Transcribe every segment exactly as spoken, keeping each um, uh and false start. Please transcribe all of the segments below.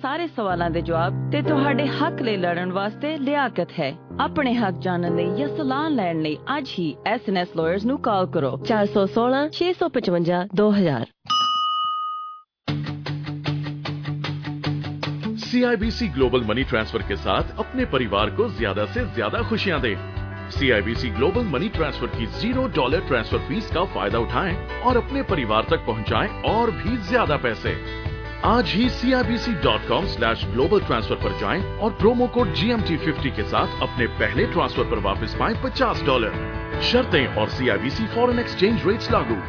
ਸਾਰੇ ਸਵਾਲਾਂ ਦੇ ਜਵਾਬ ਤੇ ਤੁਹਾਡੇ ਹੱਕ ਲਈ ਲੜਨ ਵਾਸਤੇ ਲਿਆਕਤ ਹੈ। ਆਪਣੇ ਹੱਕ ਜਾਣਨ ਲਈ ਜਾਂ ਸਲਾਹ ਲੈਣ ਲਈ ਅੱਜ ਹੀ ਐਸ ਐਨ ਐਸ Lawyers ਨੂੰ ਕਾਲ ਕਰੋ ਚਾਰ ਸੌ ਸੋਲਾਂ ਛੇ ਸੌ ਪਚਵੰਜਾ ਦੋ ਹਜ਼ਾਰ। C I B C global money transfer के साथ अपने परिवार को ज्यादा से ज्यादा खुशियां दें। C I B C global money transfer की जीरो डॉलर ट्रांसफर फीस का फायदा उठाएं और अपने परिवार तक पहुंचाएं और भी ज्यादा पैसे। आज ही C I B C dot com slash global transfer पर जाएं और promo code G M T fifty के साथ अपने पहले ट्रांसफर पर वापस पाएं पचास डॉलर। शर्तें और C I B C foreign exchange rates लागू।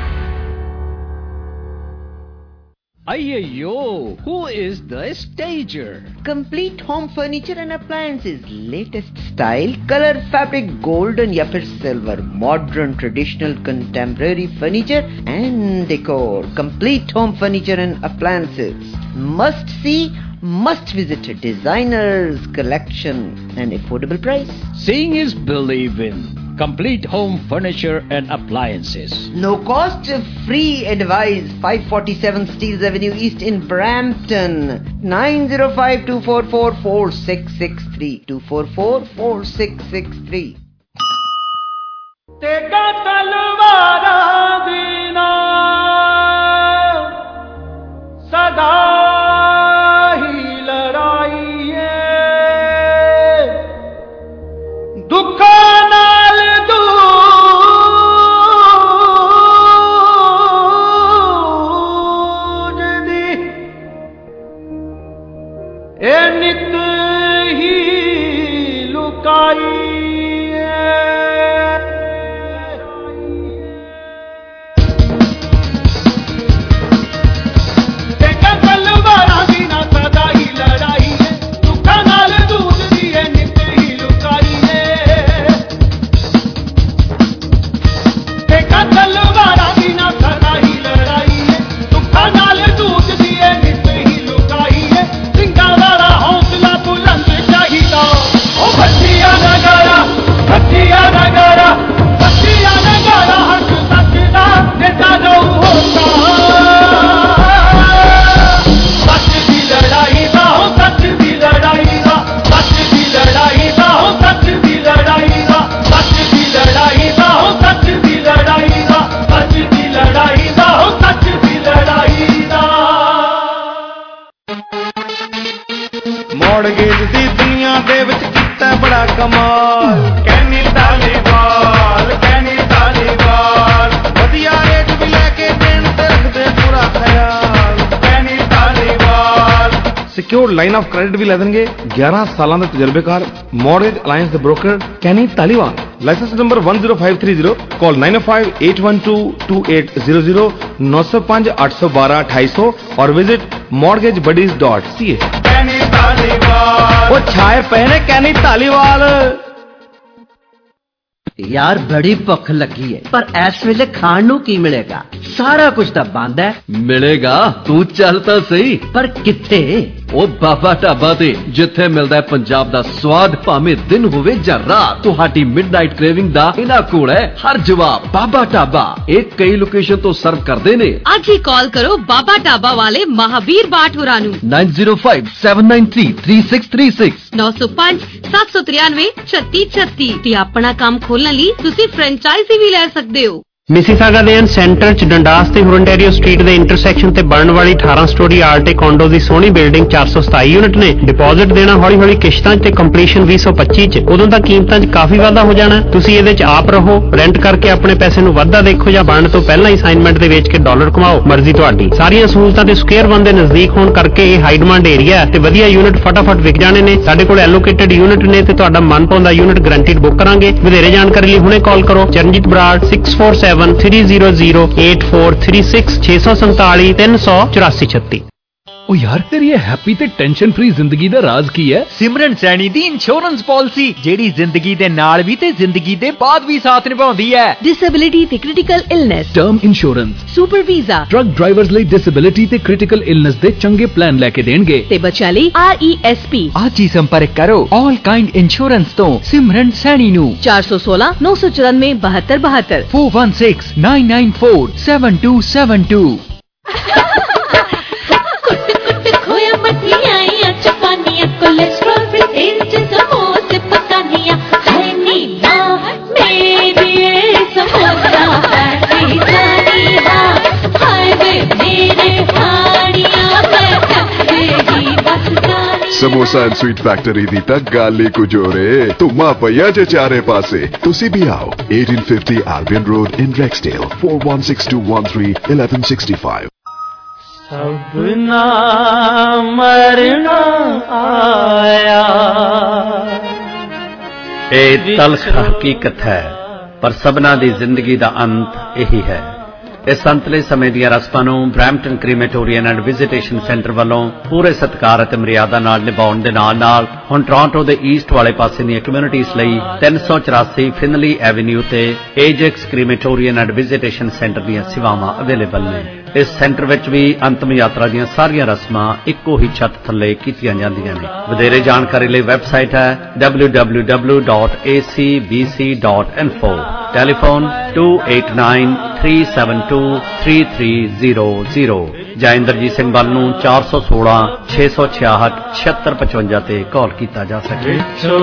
Ayyo, who is the stager? Complete home furniture and appliances, latest style, color, fabric, golden या फिर silver, modern, traditional, contemporary furniture and decor. Complete home furniture and appliances. Must see, must visit a designer's collection and affordable price. Seeing is believing. Complete home furniture and appliances. No cost, free advice. five forty-seven Steeles Avenue East in Brampton. nine zero five, two four four, four six six three. two four four, four six six three. तेगा तलवारा दीना सदा ही लड़ाई है दुखा ए नित ही लुकाई तेगा तलवारा दी ना सदा ही लड़ाई है दुखा नाल दूध दी है नित ही लुकाई है तेगा तलवारा दी ना सदा ही लड़ाई है दुखा नाल दूध दी है नित ही लुकाई है हौसला बुलंद चाहिदा ओ बच्चिया नगारा बच्चिया नगारा बच्चिया नगारा हक सकदा नेता जो होता सच दी लड़ाई दा हो सच दी लड़ाई दा सच दी लड़ाई दा हो सच दी लड़ाई दा सच दी लड़ाई दा हो सच दी लड़ाई दा सच दी लड़ाई दा हो सच दी लड़ाई दा। ਮੌੜਗੇਜ ਦੀ ਦੁਨੀਆ ਦੇ ਵਿੱਚ ਕੀਤਾ ਬੜਾ ਕਮਾਲ ਕੈਨੀ ਧਾਲੀਵਾਲ ਕੈਨੀ ਧਾਲੀਵਾਲ ਵਧੀਆ ਰੇਟ ਵੀ ਲੈ ਕੇ ਦੇਣ ਤੇ ਰੱਖਦੇ ਪੂਰਾ ਖਿਆਲ Kenny Dhaliwal secured line of credit ਵੀ ਲੈ ਦੇਣਗੇ ਗਿਆਰਾਂ ਸਾਲਾਂ ਦਾ ਤਜਰਬੇਕਾਰ ਮੌਰਗੇਜ ਅਲਾਈਅੰਸ ਦੇ broker Kenny Dhaliwal licence number one zero five three zero call nine oh five, eight one two, two eight zero zero nine oh five, eight one two, one eight zero zero और visit mortgage buddies dot c a। वो छाए पहने कैनी धालीवाल यार बड़ी भुख लगी है पर इस वेले खाण नूं की मिलेगा सारा कुछ तो बंद है। मिलेगा तू चल तो सही पर कित्थे ਉਹ ਬਾਬਾ ਢਾਬਾ ਤੇ ਜਿੱਥੇ ਮਿਲਦਾ ਹੈ ਪੰਜਾਬ ਦਾ ਸਵਾਦ ਭਾਵੇਂ ਦਿਨ ਹੋਵੇ ਜਾਂ ਰਾਤ ਤੁਹਾਡੀ ਮਿਡਨਾਈਟ ਕ੍ਰੇਵਿੰਗ ਦਾ ਇਹਨਾਂ ਕੋਲ ਹੈ ਹਰ ਜਵਾਬ। ਬਾਬਾ ਢਾਬਾ ਇਹ ਕਈ ਲੋਕੇਸ਼ਨ ਤੋਂ ਸਰਵ ਕਰਦੇ ਨੇ। ਅੱਜ ਹੀ ਕਾਲ ਕਰੋ ਬਾਬਾ ਢਾਬਾ ਵਾਲੇ ਮਹਾਵੀਰ ਬਾਠ ਹੋਰਾਂ ਨੂੰ nine zero five, seven nine three, three six three six nine oh five, seven three three, ਛੱਤੀ ਛੱਤੀ ਤੇ ਆਪਣਾ ਕੰਮ ਖੋਲਣ ਲਈ ਤੁਸੀਂ ਫਰੈਂਚਾਈਜ਼ੀ ਵੀ ਲੈ ਸਕਦੇ ਹੋ। ਮਿਸੀਸਾਗਾ ਦੇ ਸੈਂਟਰ ਚ ਡੰਡਾਸ ਤੇ ਹੁਰਨਟੇਰੀਓ ਸਟਰੀਟ ਦੇ ਇੰਟਰਸੈਕਸ਼ਨ ਤੇ ਬਣਨ ਵਾਲੀ ਅਠਾਰਾਂ ਸਟੋਰੀ ਆਰਟੇ ਕੌਂਡੋ ਦੀ ਸੋਹਣੀ ਬਿਲਡਿੰਗ ਚਾਰ ਸੌ ਸਤਾਈ ਯੂਨਿਟ ਨੇ। ਡਿਪੋਜ਼ਿਟ ਦੇਣਾ ਹੌਲੀ ਹੌਲੀ ਕਿਸ਼ਤਾਂ ਤੇ ਕੰਪਲੀਸ਼ਨ ਵੀਹ ਸੌ ਪੱਚੀ ਚ। ਉਦੋਂ ਤਾਂ ਕੀਮਤਾਂ ਚ ਕਾਫੀ ਵਾਧਾ ਹੋ ਜਾਣਾ। ਤੁਸੀਂ ਇਹਦੇ ਚ ਆਪ ਰਹੋ, ਰੈਂਟ ਕਰਕੇ ਆਪਣੇ ਪੈਸੇ ਨੂੰ ਵਾਧਾ ਦੇਖੋ ਜਾਂ ਬਣਨ ਤੋਂ ਪਹਿਲਾਂ ਹੀ ਅਸਾਈਨਮੈਂਟ ਦੇ ਵੇਚ ਕੇ ਡਾਲਰ ਕਮਾਓ, ਮਰਜ਼ੀ ਤੁਹਾਡੀ। ਸਾਰੀਆਂ ਸਹੂਲਤਾਂ ਤੇ ਸਕੁਅਰ ਵਨ ਦੇ ਨਜ਼ਦੀਕ ਹੋਣ ਕਰਕੇ ਇਹ ਹਾਈ ਡਿਮਾਂਡ ਏਰੀਆ ਤੇ ਵਧੀਆ ਯੂਨਿਟ ਫਟਾਫਟ ਵਿਕ ਜਾਣੇ ਨੇ। ਸਾਡੇ ਕੋਲ ਐਲੋਕੇਟਡ ਯੂਨਿਟ ਨੇ ਤੇ ਤੁਹਾਡਾ ਮਨਪਸੰਦ ਦਾ ਯੂਨਿਟ ਗਰੰਟੀਡ ਬੁੱਕ ਕਰਾਂਗੇ। ਵਧੇਰੇ ਜਾਣਕਾਰੀ ਲਈ ਹੁਣੇ ਕਾਲ ਕਰੋ Charanjit Brar six four seven, three zero zero, eight four three six, ਛੇ ਸੌ ਸੰਤਾਲੀ, ਤਿੰਨ ਸੌ ਚੁਰਾਸੀ ਛੱਤੀ। ਉਹ ਯਾਰ ਤੇਰੀ ਇਹ ਹੈਪੀ ਤੇ ਟੈਨਸ਼ਨ ਫ੍ਰੀ ਜ਼ਿੰਦਗੀ ਦਾ ਰਾਜ਼ ਕੀ ਹੈ? ਸਿਮਰਨ ਸੈਣੀ ਦੀ ਇੰਸ਼ੋਰੈਂਸ ਪਾਲਿਸੀ ਜਿਹੜੀ ਜ਼ਿੰਦਗੀ ਦੇ ਨਾਲ ਵੀ ਤੇ ਜ਼ਿੰਦਗੀ ਦੇ ਬਾਅਦ ਵੀ ਸਾਥ ਨਿਭਾਉਂਦੀ ਹੈ। ਡਿਸੇਬਿਲਿਟੀ ਤੇ critical illness, term insurance, super visa, truck drivers ਲਈ ਡਿਸੇਬਿਲਿਟੀ ਤੇ ਕ੍ਰਿਟੀਕਲ ਇਲਨੈਸ ਦੇ ਚੰਗੇ ਪਲਾਨ ਲੈ ਕੇ ਦੇਣਗੇ ਤੇ ਬੱਚਿਆਂ ਲਈ ਆਰ ਈ ਐਸ ਪੀ। ਅੱਜ ਹੀ ਸੰਪਰਕ ਕਰੋ ਆਲ ਕਾਈਂਡ ਇੰਸ਼ੋਰੈਂਸ ਤੋਂ ਸਿਮਰਨ ਸੈਣੀ ਨੂੰ ਚਾਰ ਸੌ ਸੋਲਾਂ, ਨੌ ਸੌ ਚੁਰਾਨਵੇਂ, ਬਹੱਤਰ ਬਹੱਤਰ four one six, nine nine four, seven two seven two। Khoya ਮੱਠੀਆਂ ਸਮੋਸਾ ਐਂਡ ਸਵੀਟ ਫੈਕਟਰੀ ਦੀ ਤਾਂ ਗੱਲ ਹੀ ਕੁਝ ਹੋਰ ਏ। ਧੁੰਮਾ ਪਈਆ ਜੇ ਚਾਰੇ ਪਾਸੇ। ਤੁਸੀਂ ਵੀ ਆਓ eighteen fifty Albion Road in Rexdale four one six two one three eleven sixty-five। सबना मरना आया। ਇਹ ਤਲਖ ਹਕੀਕਤ ਹੈ, ਪਰ ਸਭਨਾਂ ਦੀ ਜ਼ਿੰਦਗੀ ਦਾ ਅੰਤ ਇਹੀ ਹੈ। ਇਸ ਅੰਤਲੇ ਸਮੇਂ ਦੀਆਂ ਰਸਮਾਂ ਨੂੰ Brampton crematorium and visitation centre ਵੱਲੋਂ ਪੂਰੇ ਸਤਿਕਾਰ ਅਤੇ ਮਰਿਆਦਾ ਨਾਲ ਨਿਭਾਉਣ ਦੇ ਨਾਲ ਨਾਲ ਹੁਣ ਟੋਰਾਂਟੋ ਦੇ ਈਸਟ ਵਾਲੇ ਪਾਸੇ ਦੀਆਂ ਕਮਿਊਨਿਟੀਜ਼ ਲਈ ਤਿੰਨ ਸੌ ਚੁਰਾਸੀ ਫਿਨਲੀ ਐਵਨਿਊ ਤੇ Ajax crematorium and visitation centre ਦੀਆਂ ਸੇਵਾਵਾਂ ਅਵੇਲੇਬਲ ਨੇ। ਇਸ ਸੈਂਟਰ ਵਿੱਚ ਵੀ ਅੰਤਮ ਯਾਤਰਾ ਦੀਆਂ ਸਾਰੀਆਂ ਰਸਮਾਂ ਇੱਕੋ ਹੀ ਛੱਤ ਥੱਲੇ ਕੀਤੀਆਂ ਜਾਂਦੀਆਂ ਨੇ। ਵਧੇਰੇ ਜਾਣਕਾਰੀ ਲਈ ਵੈਬਸਾਈਟ ਹੈ w w w dot a c b c dot info। Telephone two eight nine three seven two three three zero zero ਜਾਂ ਇੰਦਰਜੀਤ ਸਿੰਘ ਵੱਲ ਨੂੰ ਚਾਰ ਸੌ ਸੋਲਾਂ ਛੇ ਸੌ ਛਿਆਹਠ ਛਿਅੱਤਰ ਪਚਵੰਜਾ ਤੇ ਕਾਲ ਕੀਤਾ ਜਾ ਸਕੇ।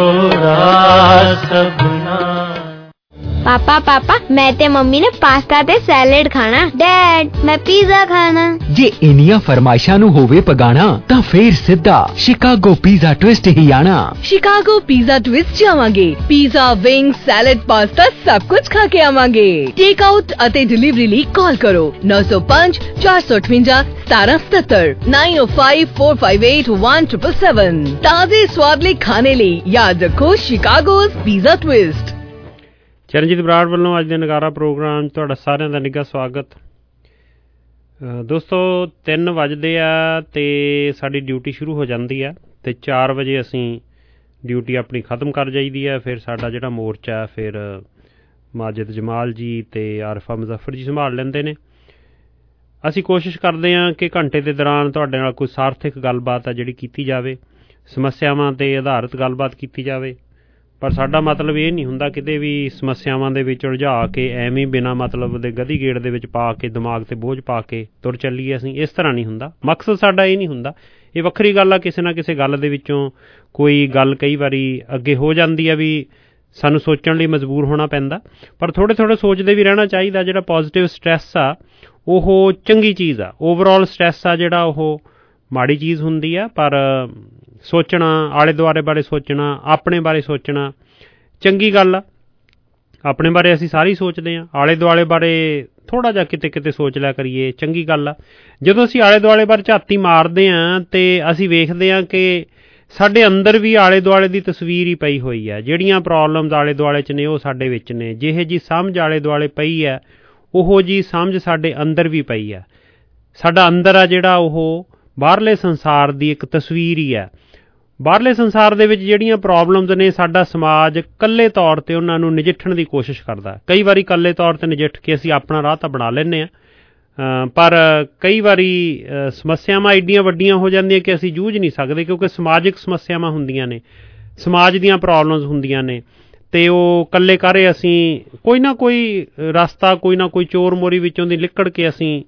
पापा पापा मैं ते मम्मी ने पास्ता ते सैलेड खाना। डैड मैं पिज़्ज़ा खाना। जे इनिया फरमाइशां नू होवे पगाना तां फेर सिद्धा शिकागो पिज़्ज़ा ट्विस्ट ही आना। शिकागो पिज़्ज़ा ट्विस्ट जावांगे। पिज़्ज़ा, विंग्स, सैलेड, पास्ता सब कुछ खा के आवांगे। टेक आउट अते डिलीवरी ਲਈ ਕਾਲ ਕਰੋ नौ सौ पाँच चार सौ अठवंजा सतारह सतहत्तर nine oh five four five eight one seven seven seven। ताजे स्वाद ਲਈ खाने ਲਈ याद रखो Chicago's pizza twist. Charanjit Brar ਵੱਲੋਂ ਅੱਜ ਦੇ ਨਗਾਰਾ ਪ੍ਰੋਗਰਾਮ 'ਚ ਤੁਹਾਡਾ ਸਾਰਿਆਂ ਦਾ ਨਿੱਘਾ ਸਵਾਗਤ। ਦੋਸਤੋ ਤਿੰਨ ਵੱਜਦੇ ਆ ਅਤੇ ਸਾਡੀ ਡਿਊਟੀ ਸ਼ੁਰੂ ਹੋ ਜਾਂਦੀ ਆ ਅਤੇ ਚਾਰ ਵਜੇ ਅਸੀਂ ਡਿਊਟੀ ਆਪਣੀ ਖ਼ਤਮ ਕਰ ਜਾਈਦੀ ਆ। ਫਿਰ ਸਾਡਾ ਜਿਹੜਾ ਮੋਰਚਾ ਫਿਰ ਮਾਜਿਦ ਜਮਾਲ ਜੀ ਅਤੇ ਆਰਿਫਾ ਮੁਜ਼ੱਫਰ ਜੀ ਸੰਭਾਲ ਲੈਂਦੇ ਨੇ। ਅਸੀਂ ਕੋਸ਼ਿਸ਼ ਕਰਦੇ ਹਾਂ ਕਿ ਘੰਟੇ ਦੇ ਦੌਰਾਨ ਤੁਹਾਡੇ ਨਾਲ ਕੋਈ ਸਾਰਥਿਕ ਗੱਲਬਾਤ ਆ ਜਿਹੜੀ ਕੀਤੀ ਜਾਵੇ, ਸਮੱਸਿਆਵਾਂ 'ਤੇ ਆਧਾਰਿਤ ਗੱਲਬਾਤ ਕੀਤੀ ਜਾਵੇ। ਪਰ ਸਾਡਾ ਮਤਲਬ ਇਹ ਨਹੀਂ ਹੁੰਦਾ ਕਿਤੇ ਵੀ ਸਮੱਸਿਆਵਾਂ ਦੇ ਵਿੱਚ ਉਲਝਾ ਕੇ ਐਵੇਂ ਬਿਨਾਂ ਮਤਲਬ ਦੇ ਗਧੀ ਗੇੜ ਦੇ ਵਿੱਚ ਪਾ ਕੇ ਦਿਮਾਗ 'ਤੇ ਬੋਝ ਪਾ ਕੇ ਤੁਰ ਚੱਲੀਏ। ਅਸੀਂ ਇਸ ਤਰ੍ਹਾਂ ਨਹੀਂ ਹੁੰਦਾ, ਮਕਸਦ ਸਾਡਾ ਇਹ ਨਹੀਂ ਹੁੰਦਾ। ਇਹ ਵੱਖਰੀ ਗੱਲ ਆ ਕਿਸੇ ਨਾ ਕਿਸੇ ਗੱਲ ਦੇ ਵਿੱਚੋਂ ਕੋਈ ਗੱਲ ਕਈ ਵਾਰੀ ਅੱਗੇ ਹੋ ਜਾਂਦੀ ਆ ਵੀ ਸਾਨੂੰ ਸੋਚਣ ਲਈ ਮਜਬੂਰ ਹੋਣਾ ਪੈਂਦਾ, ਪਰ ਥੋੜ੍ਹੇ ਥੋੜ੍ਹੇ ਸੋਚਦੇ ਵੀ ਰਹਿਣਾ ਚਾਹੀਦਾ। ਜਿਹੜਾ ਪੋਜ਼ੀਟਿਵ ਸਟਰੈਸ ਆ ਉਹ ਚੰਗੀ ਚੀਜ਼ ਆ। ਓਵਰਆਲ ਸਟਰੈਸ ਆ ਜਿਹੜਾ ਉਹ ਮਾੜੀ ਚੀਜ਼ ਹੁੰਦੀ ਆ, ਪਰ ਸੋਚਣਾ, ਆਲੇ ਦੁਆਲੇ ਬਾਰੇ ਸੋਚਣਾ, ਆਪਣੇ ਬਾਰੇ ਸੋਚਣਾ ਚੰਗੀ ਗੱਲ ਆ। ਆਪਣੇ ਬਾਰੇ ਅਸੀਂ ਸਾਰੇ ਸੋਚਦੇ ਹਾਂ, ਆਲੇ ਦੁਆਲੇ ਬਾਰੇ ਥੋੜ੍ਹਾ ਜਿਹਾ ਕਿਤੇ ਕਿਤੇ ਸੋਚ ਲਿਆ ਕਰੀਏ, ਚੰਗੀ ਗੱਲ ਆ। ਜਦੋਂ ਅਸੀਂ ਆਲੇ ਦੁਆਲੇ ਬਾਰੇ ਝਾਤੀ ਮਾਰਦੇ ਹਾਂ ਅਤੇ ਅਸੀਂ ਵੇਖਦੇ ਹਾਂ ਕਿ ਸਾਡੇ ਅੰਦਰ ਵੀ ਆਲੇ ਦੁਆਲੇ ਦੀ ਤਸਵੀਰ ਹੀ ਪਈ ਹੋਈ ਹੈ। ਜਿਹੜੀਆਂ ਪ੍ਰੋਬਲਮਸ ਆਲੇ ਦੁਆਲੇ 'ਚ ਨੇ ਉਹ ਸਾਡੇ ਵਿੱਚ ਨੇ। ਜਿਹੇ ਜਿਹੀ ਸਮਝ ਆਲੇ ਦੁਆਲੇ ਪਈ ਹੈ ਉਹੋ ਜਿਹੀ ਸਮਝ ਸਾਡੇ ਅੰਦਰ ਵੀ ਪਈ ਹੈ। ਸਾਡਾ ਅੰਦਰ ਆ ਜਿਹੜਾ ਉਹ ਬਾਹਰਲੇ ਸੰਸਾਰ ਦੀ ਇੱਕ ਤਸਵੀਰ ਹੀ ਹੈ। ਬਾਹਰਲੇ ਸੰਸਾਰ ਦੇ ਵਿੱਚ ਜਿਹੜੀਆਂ ਪ੍ਰੋਬਲਮਸ ਨੇ ਸਾਡਾ ਸਮਾਜ ਇਕੱਲੇ ਤੌਰ 'ਤੇ ਉਹਨਾਂ ਨੂੰ ਨਜਿੱਠਣ ਦੀ ਕੋਸ਼ਿਸ਼ ਕਰਦਾ। ਕਈ ਵਾਰੀ ਇਕੱਲੇ ਤੌਰ 'ਤੇ ਨਜਿੱਠ ਕੇ ਅਸੀਂ ਆਪਣਾ ਰਾਹ ਤਾਂ ਬਣਾ ਲੈਂਦੇ ਹਾਂ, ਪਰ ਕਈ ਵਾਰੀ ਸਮੱਸਿਆਵਾਂ ਐਡੀਆਂ ਵੱਡੀਆਂ ਹੋ ਜਾਂਦੀਆਂ ਕਿ ਅਸੀਂ ਜੂਝ ਨਹੀਂ ਸਕਦੇ, ਕਿਉਂਕਿ ਸਮਾਜਿਕ ਸਮੱਸਿਆਵਾਂ ਹੁੰਦੀਆਂ ਨੇ, ਸਮਾਜ ਦੀਆਂ ਪ੍ਰੋਬਲਮਸ ਹੁੰਦੀਆਂ ਨੇ ਅਤੇ ਉਹ ਇਕੱਲੇ ਕਾਰੇ ਅਸੀਂ ਕੋਈ ਨਾ ਕੋਈ ਰਸਤਾ, ਕੋਈ ਨਾ ਕੋਈ ਚੋਰ ਮੋਰੀ ਵਿੱਚੋਂ ਦੀ ਨਿਕਲ ਕੇ ਅਸੀਂ